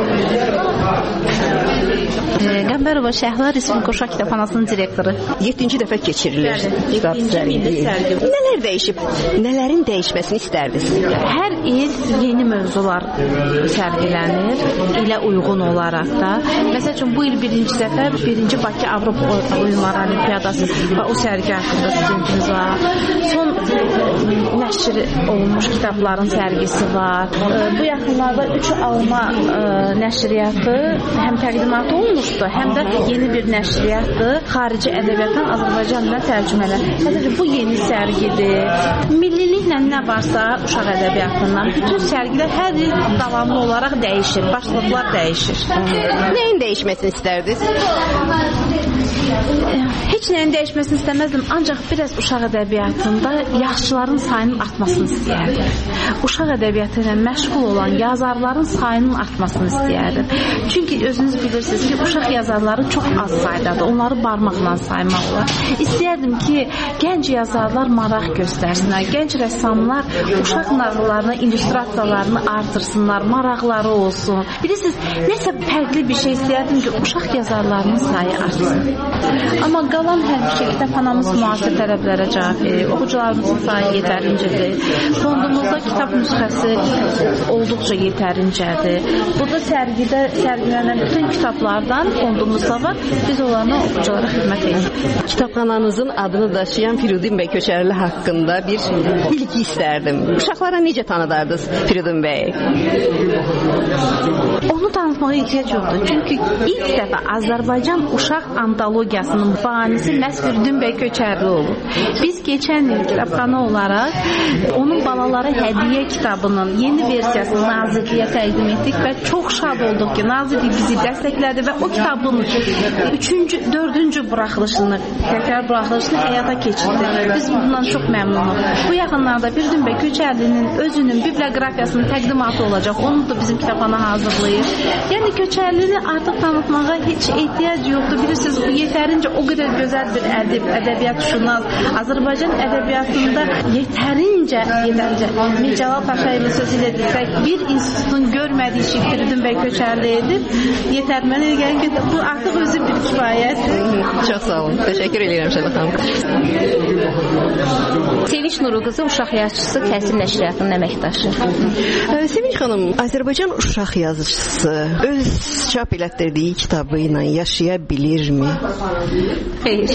Qəmbərova Şəhla Respublika Uşaq Kitabxanasının direktoru. yeddinci dəfə keçirilir kitab sərgisi. Nələr dəyişib? Nələrin dəyişməsini istərdiniz? Hər il yeni mövzular sərgilənir, ilə uyğun olaraq da. Məsəl üçün bu il birinci dəfə birinci Bakı Avropa Oyunları Olimpiyadası və o sərgi haqqında studentimiz var. Son nəşr olunmuş kitabların sərgisi var. Bu yaxınlarda üç alma nəşriyyatı həm təqdimat olunmuşdu, həm də yeni bir nəşriyyatdır. Xarici ədəbiyyatdan Azərbaycan dilinə tərcümələr. Hətta bu yeni sərgidir. Milliliklə nə varsa uşaq ədəbiyyatından bütün sərgilər hər il davamlı olaraq dəyişir, başlıqlar dəyişir. Nəyin dəyişməsini istərdiniz? Heç nəyin dəyişməsini istəməzdim, ancaq biraz uşaq ədəbiyyatında yaxşıların sayının artmasını istəyərdim. Uşaq ədəbiyyatı ilə məşğul olan yazarların sayının artmasını istəyərdim. Çünki özünüz bilirsiniz ki, uşaq yazarları çox az saydadır. Onları barmaqla saymaq olar. İstəyərdim ki, gənc yazarlar maraq göstərsinlər, gənc rəssamlar uşaq nağıllarını, illüstrasiyalarını artırsınlar, maraqları olsun. Bilirsiniz, nəsə fərqli bir şey istəyərdim ki, uşaq yazarlarının sayı artsın. Amma qalan həmişə kitabxanamız müasir tələblərə cavab verir. Oxucularımızın sayı yetərincədir. Fondumuzda kitab nüsxəsi olduqca yetərincədir. Burada sərgidə sərgilənən bütün kitablardan fondumuzda var. Biz onlarla oxuculara xidmət edirik. Kitabxananızın adını daşıyan Firudin bəy Köçərli haqqında bir bilgi istərdim. Uşaqlara necə tanıdardınız Firudin bəy? Onu tanıtmağa ehtiyac yoxdur. Çünki ilk dəfə Azərbaycan uşaq antologiyasının banisi məhz Firudin bəy Köçərli olub. Biz keçən il kitabxana olaraq onun balalara hədiyyə kitabının yeni versiyasını Nazirliyə təqdim etdik və çox şad olduq ki, Nazirlik bizi dəstəklədi və o kitabın üçüncü, dördüncü buraxılışını, təkrar buraxılışını həyata keçirdi. Biz bundan çox məmnunuq. Bu yaxınlarda Firudin bəy Köçərlinin özünün biblioqrafiyasının təqdimatı olacaq. Onu da bizim kitabxana hazırlayır. Yəni Köçərlini artıq tanıtmağa heç ehtiyac yoxdur. Bilirsiniz, o yetərincə o qədər gözəl bir ədib, ədəbiyyat şünas. Azərbaycan ədəbiyyatında yetərincə, yetərincə Mir Cəlal Paşayevin sözü ilə desək, bir institutun görmədiyi şey Firudin bəy Köçərli edib. Yetər mənə gəlir ki, bu artıq özü bir kifayətdir. Çox sağ olun. Təşəkkür edirəm Şəhla xanım. Sevinç Nuru qızı uşaq yazıçısı, Təhsil Nəşriyyatının əməkdaşı. Sevinç xanım, Azərbaycan uşaq yazıçısı öz çap elətdirdiyi kitabı ilə yaşaya bilirmi? Xeyr.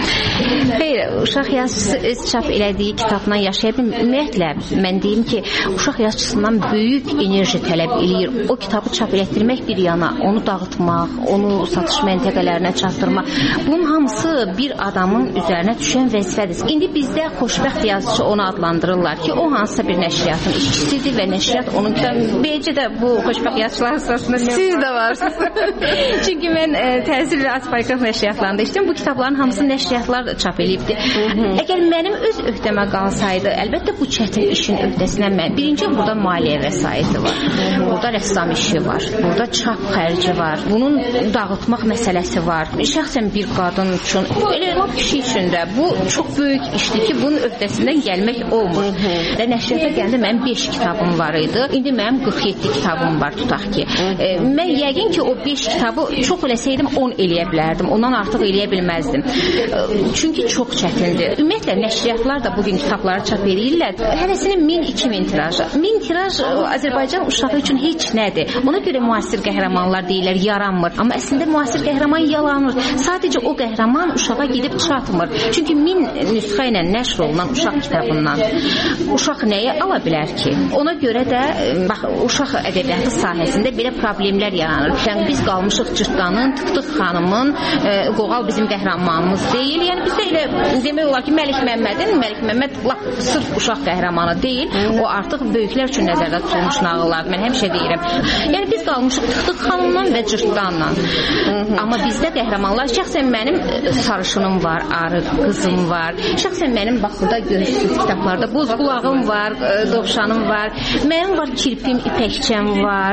Xeyr, uşaq yazıçısı öz çap elədiyi kitabla yaşaya bilmir. Ümumiyyətlə, mən deyim ki, uşaq yazıçısından böyük enerji tələb eləyir. O kitabı çap elətdirmək bir yana, onu dağıtmaq, onu satış məntəqələrinə çatdırmaq. Bunun hamısı bir adamın üzərinə düşən vəzifədir. İndi bizdə xoşbəxt yazıcı onu adlandırırlar ki, o hansısa bir nəşriyyatın işçisidir və nəşriyyat onun kitabı. Beləcə də bu xoşbəxt yazıçılar sırasında siz də varsınız. Çünki mən e, təhsil və Azərbaycan nəşriyyatlarında işləyirəm. Bu kitabların hamısını nəşriyyatlar çap eləyibdi. Əgər mənim öz öhdəmə qalsaydı, əlbəttə bu çətin işin öhdəsindən mən. Birinci, burada maliyyə vəsaiti var. Burada rəssam işi var. Burada çap xərci var. Bunun dağıtmaq məsələsi var. Şəxsən bir qadın üçün, elə kişi üçün də bu çox böyük işdir ki, bunun öhdəsindən gəlmək olmur. Və nəşriyyata gəndə mənim beş kitabım var idi. İndi mənim qırx yeddi kitabım var, tutaq ki. E, mən yəqin ki, o beş kitabı çox eləsəydim on eləyə bilərdim. Ondan artıq eləyə bilməzdim. E, çünki çox çətindir. Ümumiyyətlə, nəşriyyatlar da bugün kitabları çap edirlər. Həvəsinin min, iki min tirajı. Min tiraj Azərbaycan uşağı üçün heç nədir. Ona görə müasir qəhrəmanlar deyirlər, yaranmır. Amma əslində müasir qəhrəman yalanır. Sadəcə o qəhrəman uşağa gedib çatmır. Çünki min nüsxə ilə nəşr olunan uşaq kitabından uşaq nəyə ala bilər ki? Ona görə də bax, uşaq ədəbiyyatı sahəsində belə problemlər yaranır. Yəni biz qalmışıq Cırtdanın, Tıktıq xanımın, e, Qoğal bizim qəhrəmanımız deyil. Yəni bizdə elə demək olar ki, Məlik Məmmədin, Məlik Məmməd lap sırf uşaq qəhrəmanı deyil. O artıq böyüklər üçün nəzərdə tutulmuş nağıllar. Mən həmişə deyirəm. Yəni biz qalmışıq Tıktıq xanımdan və Cırtdanla. Amma bizdə qəhrəmanlar, şəxsən mənim sarışınım var, arı qızım var. Şəxsən mənim baxıda görürsünüz kitablarda boz qulağım var, dovşanım var. Mənim var kirpim, ipəkçəm var.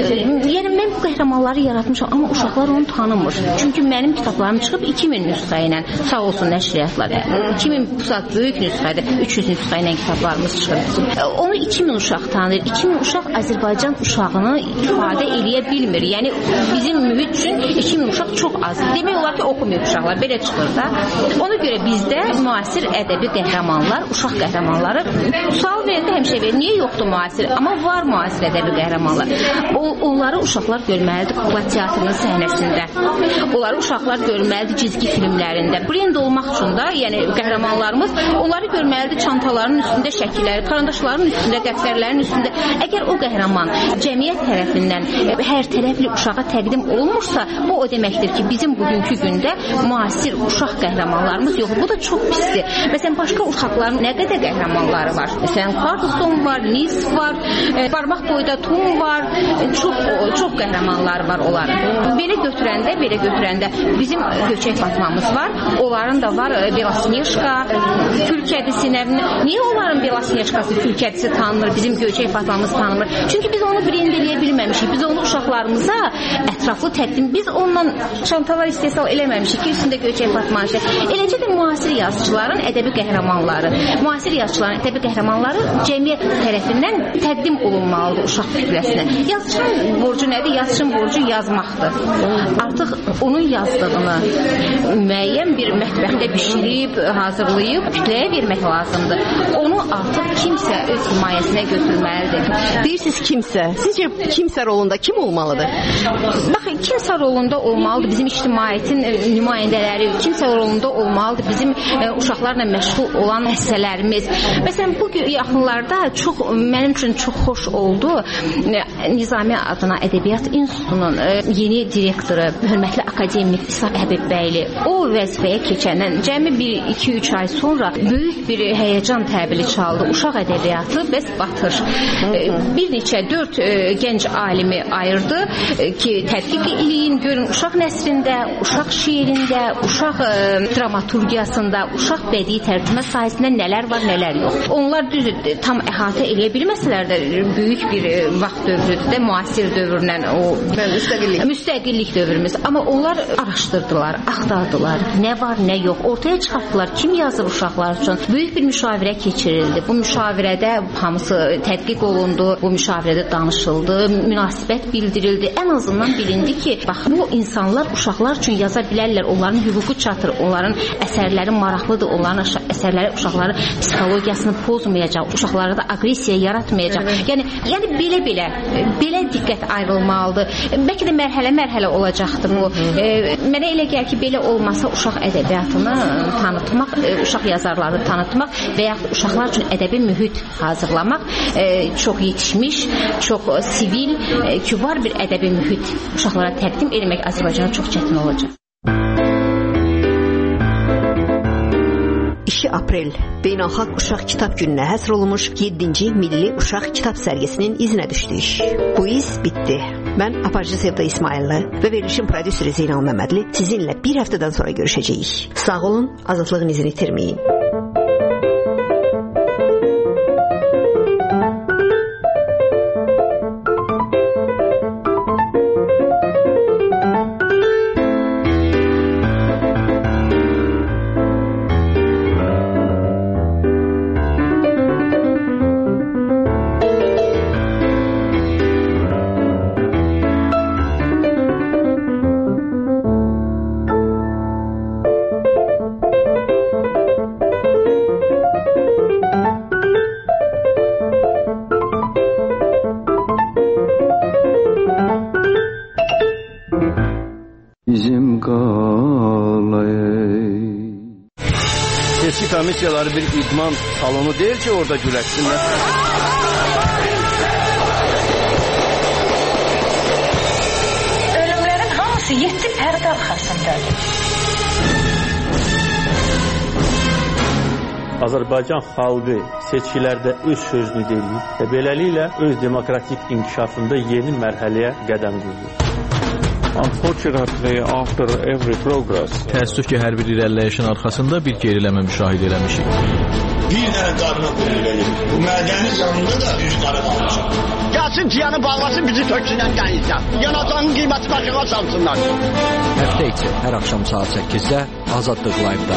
Yəni mən bu qəhrəmanları yaratmışam, amma uşaqlar onu tanımır. Çünki mənim kitablarım çıxıb iki min nüsxə ilə. ilə sağ olsun nəşriyyatlar. iki min pusat böyük nüsxədə üç yüz nüsxə ilə kitablarımız çıxır. Onu iki min uşaq tanıyır. iki min uşaq Azərbaycan uşağını ifadə eləyə bilmir. Yəni bizim mühit üçün iki min uşaq çox azdır. Demək olar ki, oxumayıb uşaqlar belə çıxır da. Ona görə bizdə müasir ədəbi qəhrəmanlar, uşaq qəhrəmanları sual verdi həmişə verir. Niyə yoxdur müasir? Amma var müasir ədəbi qəhrəmanlar. O, onları uşaqlar görməlidir kukla teatrının səhnəsində. Onları uşaqlar görməlidir cizgi filmlərində. Brend olmaq üçün də, yəni qəhrəmanlarımız onları görməlidir çantaların üstündə şəkilləri, karandaşların üstündə, dəftərlərin üstündə. Əgər o qəhrəman cəmiyyət tərəfindən hər tərəfli uşağa təqdim olunmursa, bu o deməkdir ki, bizim bugünkü gündə müasir uşaq qəhrəmanlarımız yoxdur. Bu da çox pisdir. Məsələn, başqa uşaqların nə qədər qəhrəmanları var? Məsələn, Carlson var, Nis var, e, barmaq boyda Tom var, e, çox çox qəhrəmanları var onların. Belə götürəndə, belə götürəndə bizim Göçək Fatmamız var. Onların da var e, Belasneşka, Kül kədisi nə? Niyə onların Belasneşkası, Kül kədisi tanınır, bizim Göçək Fatmamız tanınır? Çünki biz onu brend eləyə bilməmişik. Biz onu uşaqlarımıza ətraflı təqdim, biz onunla çantalar istehsal eləməmişik ki, üstündə Göçək Fatmanı. Eləcə də müasir yazıçıların ədəbi qəhrəmanları, müasir yazıçıların ədəbi qəhrəmanları cəmiyyət tərəfindən təqdim olunmalıdır uşaq kütləsinə. Yazıçının borcu nədir? Yazıçının borcu yazmaqdır. Artıq onun yazdığını müəyyən bir mətbəxdə bişirib, hazırlayıb kütləyə vermək lazımdır. Onu artıq kimsə öz himayəsinə götürməlidir. Deyirsiniz kimsə. Sizcə kimsə rolunda kim olmalıdır? Baxın, kimsə rolunda olmalıdır bizim ictimaiyyətin nümayəndələri, kimsə rolunda olmalıdır bizim e, uşaqlarla məşğul olan həssələrimiz. Məsələn, bu yaxınlarda çox, mənim üçün çox xoş oldu. Nizami adına Ədəbiyyat İnstitutunun e, yeni direktoru, hörmətli akademik İsa Həbibbəyli, o vəzifəyə keçəndən cəmi bir iki üç ay sonra böyük bir həyəcan təbili çaldı. Uşaq ədəbiyyatı bəs batır. E, bir neçə dörd e, gənc alimi ayırdı e, ki, tədqiq eləyin, görün uşaq nəsrində, uşaq şeirində, uşaq e, dramaturgiyasında, uşaq bədii tərcümə sahəsində nələr var, nələr yox. Onlar düz tam əhatə eləyə bilməsələr də böyük bir e, vaxt dövrüdür də, müasir dövrlə o müstəqillik. müstəqillik dövrümüz. Amma onlar araşdırdılar, axtardılar. Nə var, nə yox. Ortaya çıxartdılar. Kim yazır uşaqlar üçün? Böyük bir müşavirə keçirildi. Bu müşavirədə hamısı tədqiq olundu. Bu müşavirədə danışıldı, münasibət bildirildi. Ən azından bilindi ki, bax, bu insanlar uşaqlar üçün yaza bilərlər. Onların hüququ çatır. Onların əsərləri maraqlıdır. Onların əsərləri uşaqların psixologiyasını pozmayacaq. Uşaqlara da aqressiya yaratmayacaq. Evet. Yəni, yəni belə-belə, belə diqqət ayrılmalıdır. Bəlkə də mərhələ-mərhələ olacaqdır bu. E, mənə elə gəlir ki, belə olmasa uşaq ədəbiyyatını tanıtmaq, uşaq yazarları tanıtmaq və yaxud uşaqlar üçün ədəbi mühit hazırlamaq e, çox yetişmiş, çox sivil, e, kübar bir ədəbi mühit uşaqlara təqdim etmək Azərbaycana çox çətin olacaq. iki aprel Beynəlxalq Uşaq Kitab Gününə həsr olunmuş yeddinci Milli Uşaq Kitab sərgisinin izinə düşdük. Bu iz bitdi. Mən Aparıcı Sevda İsmailli və verilişin prodüseri Zeynal Məmmədli sizinlə bir həftədən sonra görüşəcəyik. Sağ olun, azadlığın izini itirməyin. Komissiyaları bir idman salonu deyil ki, orada güləşsinlər. Ölümlərin hamısı yeddi pərdə arxasındadır. Azərbaycan xalqı seçkilərdə öz sözünü deyir və beləliklə öz demokratik inkişafında yeni mərhələyə qədəm qoyur. Unfortunately, after every progress, təəssüf ki, hər bir irəliləyişin arxasında bir geriləmə müşahidə eləmişik. Bir dənə qarına qoyulur. Bu mədəni yanında da düz qarın almışıq. Gəlsin tiyanı bağlasın, bizi töksünən gəlirsən. Yanacağın qiyməti başına salsınlar. Həftə içi hər axşam saat səkkizdə Azadlıq Live-da.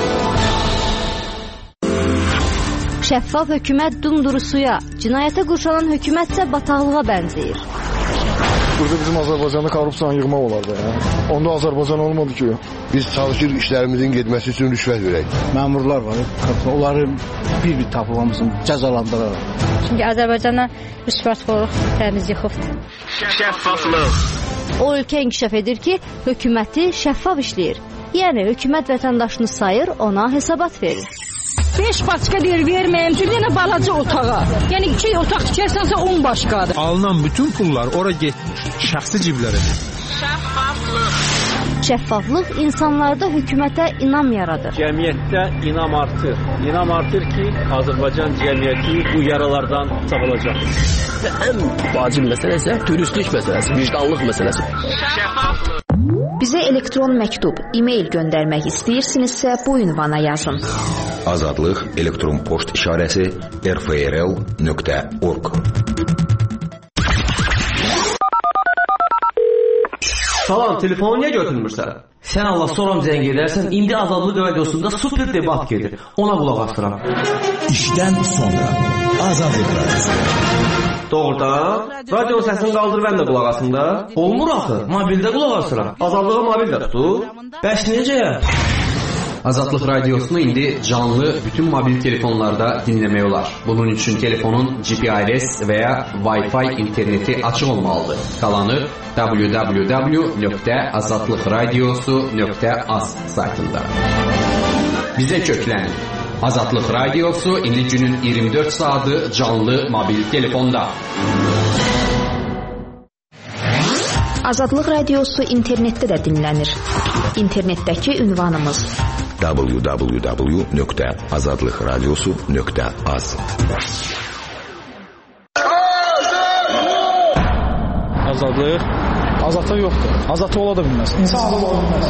Şəffaf hökumət dumduru suya, cinayətə qurşanan hökumətsə bataqlığa bənzəyir. Burada bizim Azərbaycanda korrupsiyanı yığmaq olardı. Ya. Onda Azərbaycan olmadı ki. Biz çalışır işlərimizin getməsi üçün rüşvət verək. Məmurlar var. Onları bir-bir tapılmamızın cəzalandıraraq. Çünki Azərbaycana rüşvətxorluq təmiz yıxıbdır. Şəffaflıq. O ölkə inkişaf edir ki, hökuməti şəffaf işləyir. Yəni hökumət vətəndaşını sayır, ona hesabat verir. beş başqa yer verməyəm üçün yenə balaca otağa. Yəni iki otaq tikərsənsə on başqadır. Alınan bütün pullar ora getmiş, şəxsi ciblərədir. Şəffaflıq. Şəffaflıq insanlarda hökumətə inam yaradır. Cəmiyyətdə inam artır. İnam artır ki, Azərbaycan cəmiyyəti bu yaralardan sağalacaq. Ən vacib məsələ isə dürüstlük məsələsi, vicdanlıq məsələsi. Şəffaflıq. Bizə elektron məktub, e-mail göndərmək istəyirsinizsə bu ünvana yazın. Azadlıq elektron poçt işarəsi r f r l nöqtə org. Salam, telefonu niyə götürmürsən? Sən Allah soram zəng edərsən, indi Azadlıq radiosunda super debat gedir. Ona qulaq asıram. İşdən sonra Azadlıq radiosu. Doğrudan, radio səsini qaldır, mən də qulaq asım da. Olmur axı, mobildə qulaq asıram. Azadlığı mobildə tutur. Bəs necə? Azadlıq radiosunu indi canlı bütün mobil telefonlarda dinləmək olar. Bunun üçün telefonun G P R S və ya Wi-Fi interneti açıq olmalıdır. Qalanı w w w nöqtə azadlıq radiosu nöqtə az saytında. Bizə köklənin. Azadlıq radiosu indi günün iyirmi dörd saatı canlı mobil telefonda. Azadlıq radiosu internetdə də dinlənir. İnternetdəki ünvanımız w w w nöqtə azadlıq radiosu nöqtə az. Azadlıq? Azadlıq yoxdur. Azadlıq ola da bilməz. İnsan azad ola bilməz.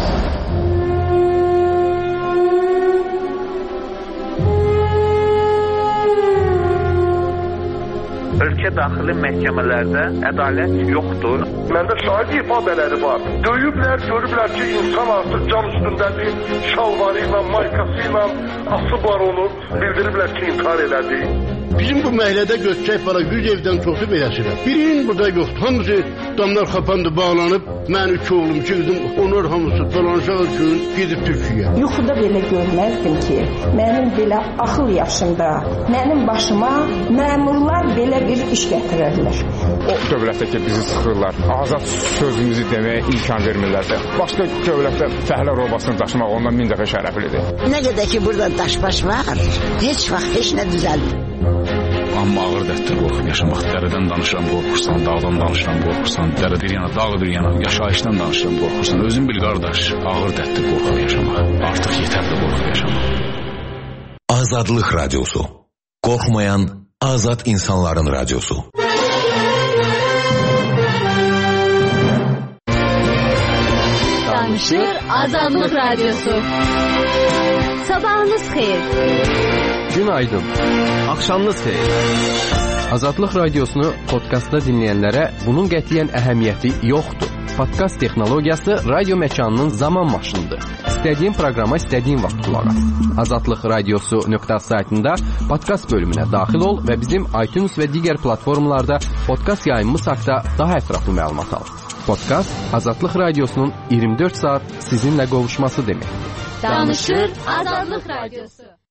Ölkə daxili məhkəmələrdə ədalət yoxdur. Məndə şahid ifadələri var. Döyüblər, görüblər ki, insan artıq can üstündədir, şalvarı ilə, maykası ilə asıblar onu, bildiriblər ki, intihar elədi. Bizim bu məhəllədə götürək para yüz evdən çoxu beləsirə. Birinin burada yoxdur. Hamısı damlar xapandı, bağlanıb. Mən üç oğlum, iki qızım, onlar hamısı dolanışaq üçün gedib Türkiyə. Yuxuda belə görməzdim ki, mənim belə axıl yaşında, mənim başıma məmurlar belə bir iş gətirərlər. O dövlətdə ki, bizi sıxırlar, azad sözümüzü deməyə imkan vermirlər də. Başqa dövlətdə fəhlə robasını daşımaq ondan min dəfə şərəflidir. Nə qədər ki, burada daşbaş var, heç vaxt heç nə düzəlmir. Amma ağır dərddir qorxub yaşamaq. Dərədən danışıram, qorxursan, dağdan danışıram, qorxursan, dərə bir yana, dağ bir yana, yaşayışdan danışıram, qorxursan. Özün bil qardaş, ağır dərddir qorxub yaşamaq. Artıq yetərdir qorxub yaşamaq. Azadlıq radiosu. Qorxmayan azad insanların radiosu. Danışır Azadlıq radiosu. Sabahınız xeyir. Günaydın. Axşamınız xeyir. Azadlıq radiosunu podkastda dinləyənlərə bunun qətiyyən əhəmiyyəti yoxdur. Podkast texnologiyası radio məkanının zaman maşınıdır. İstədiyin proqrama istədiyin vaxt qulaq as. azadlıq radiosu nöqtə az saytında podkast bölümünə daxil ol və bizim iTunes və digər platformalarda podkast yayımımız haqqında daha ətraflı məlumat al. Podkast Azadlıq radiosunun iyirmi dörd saat sizinlə qovuşması deməkdir. Danışır Azadlıq radiosu.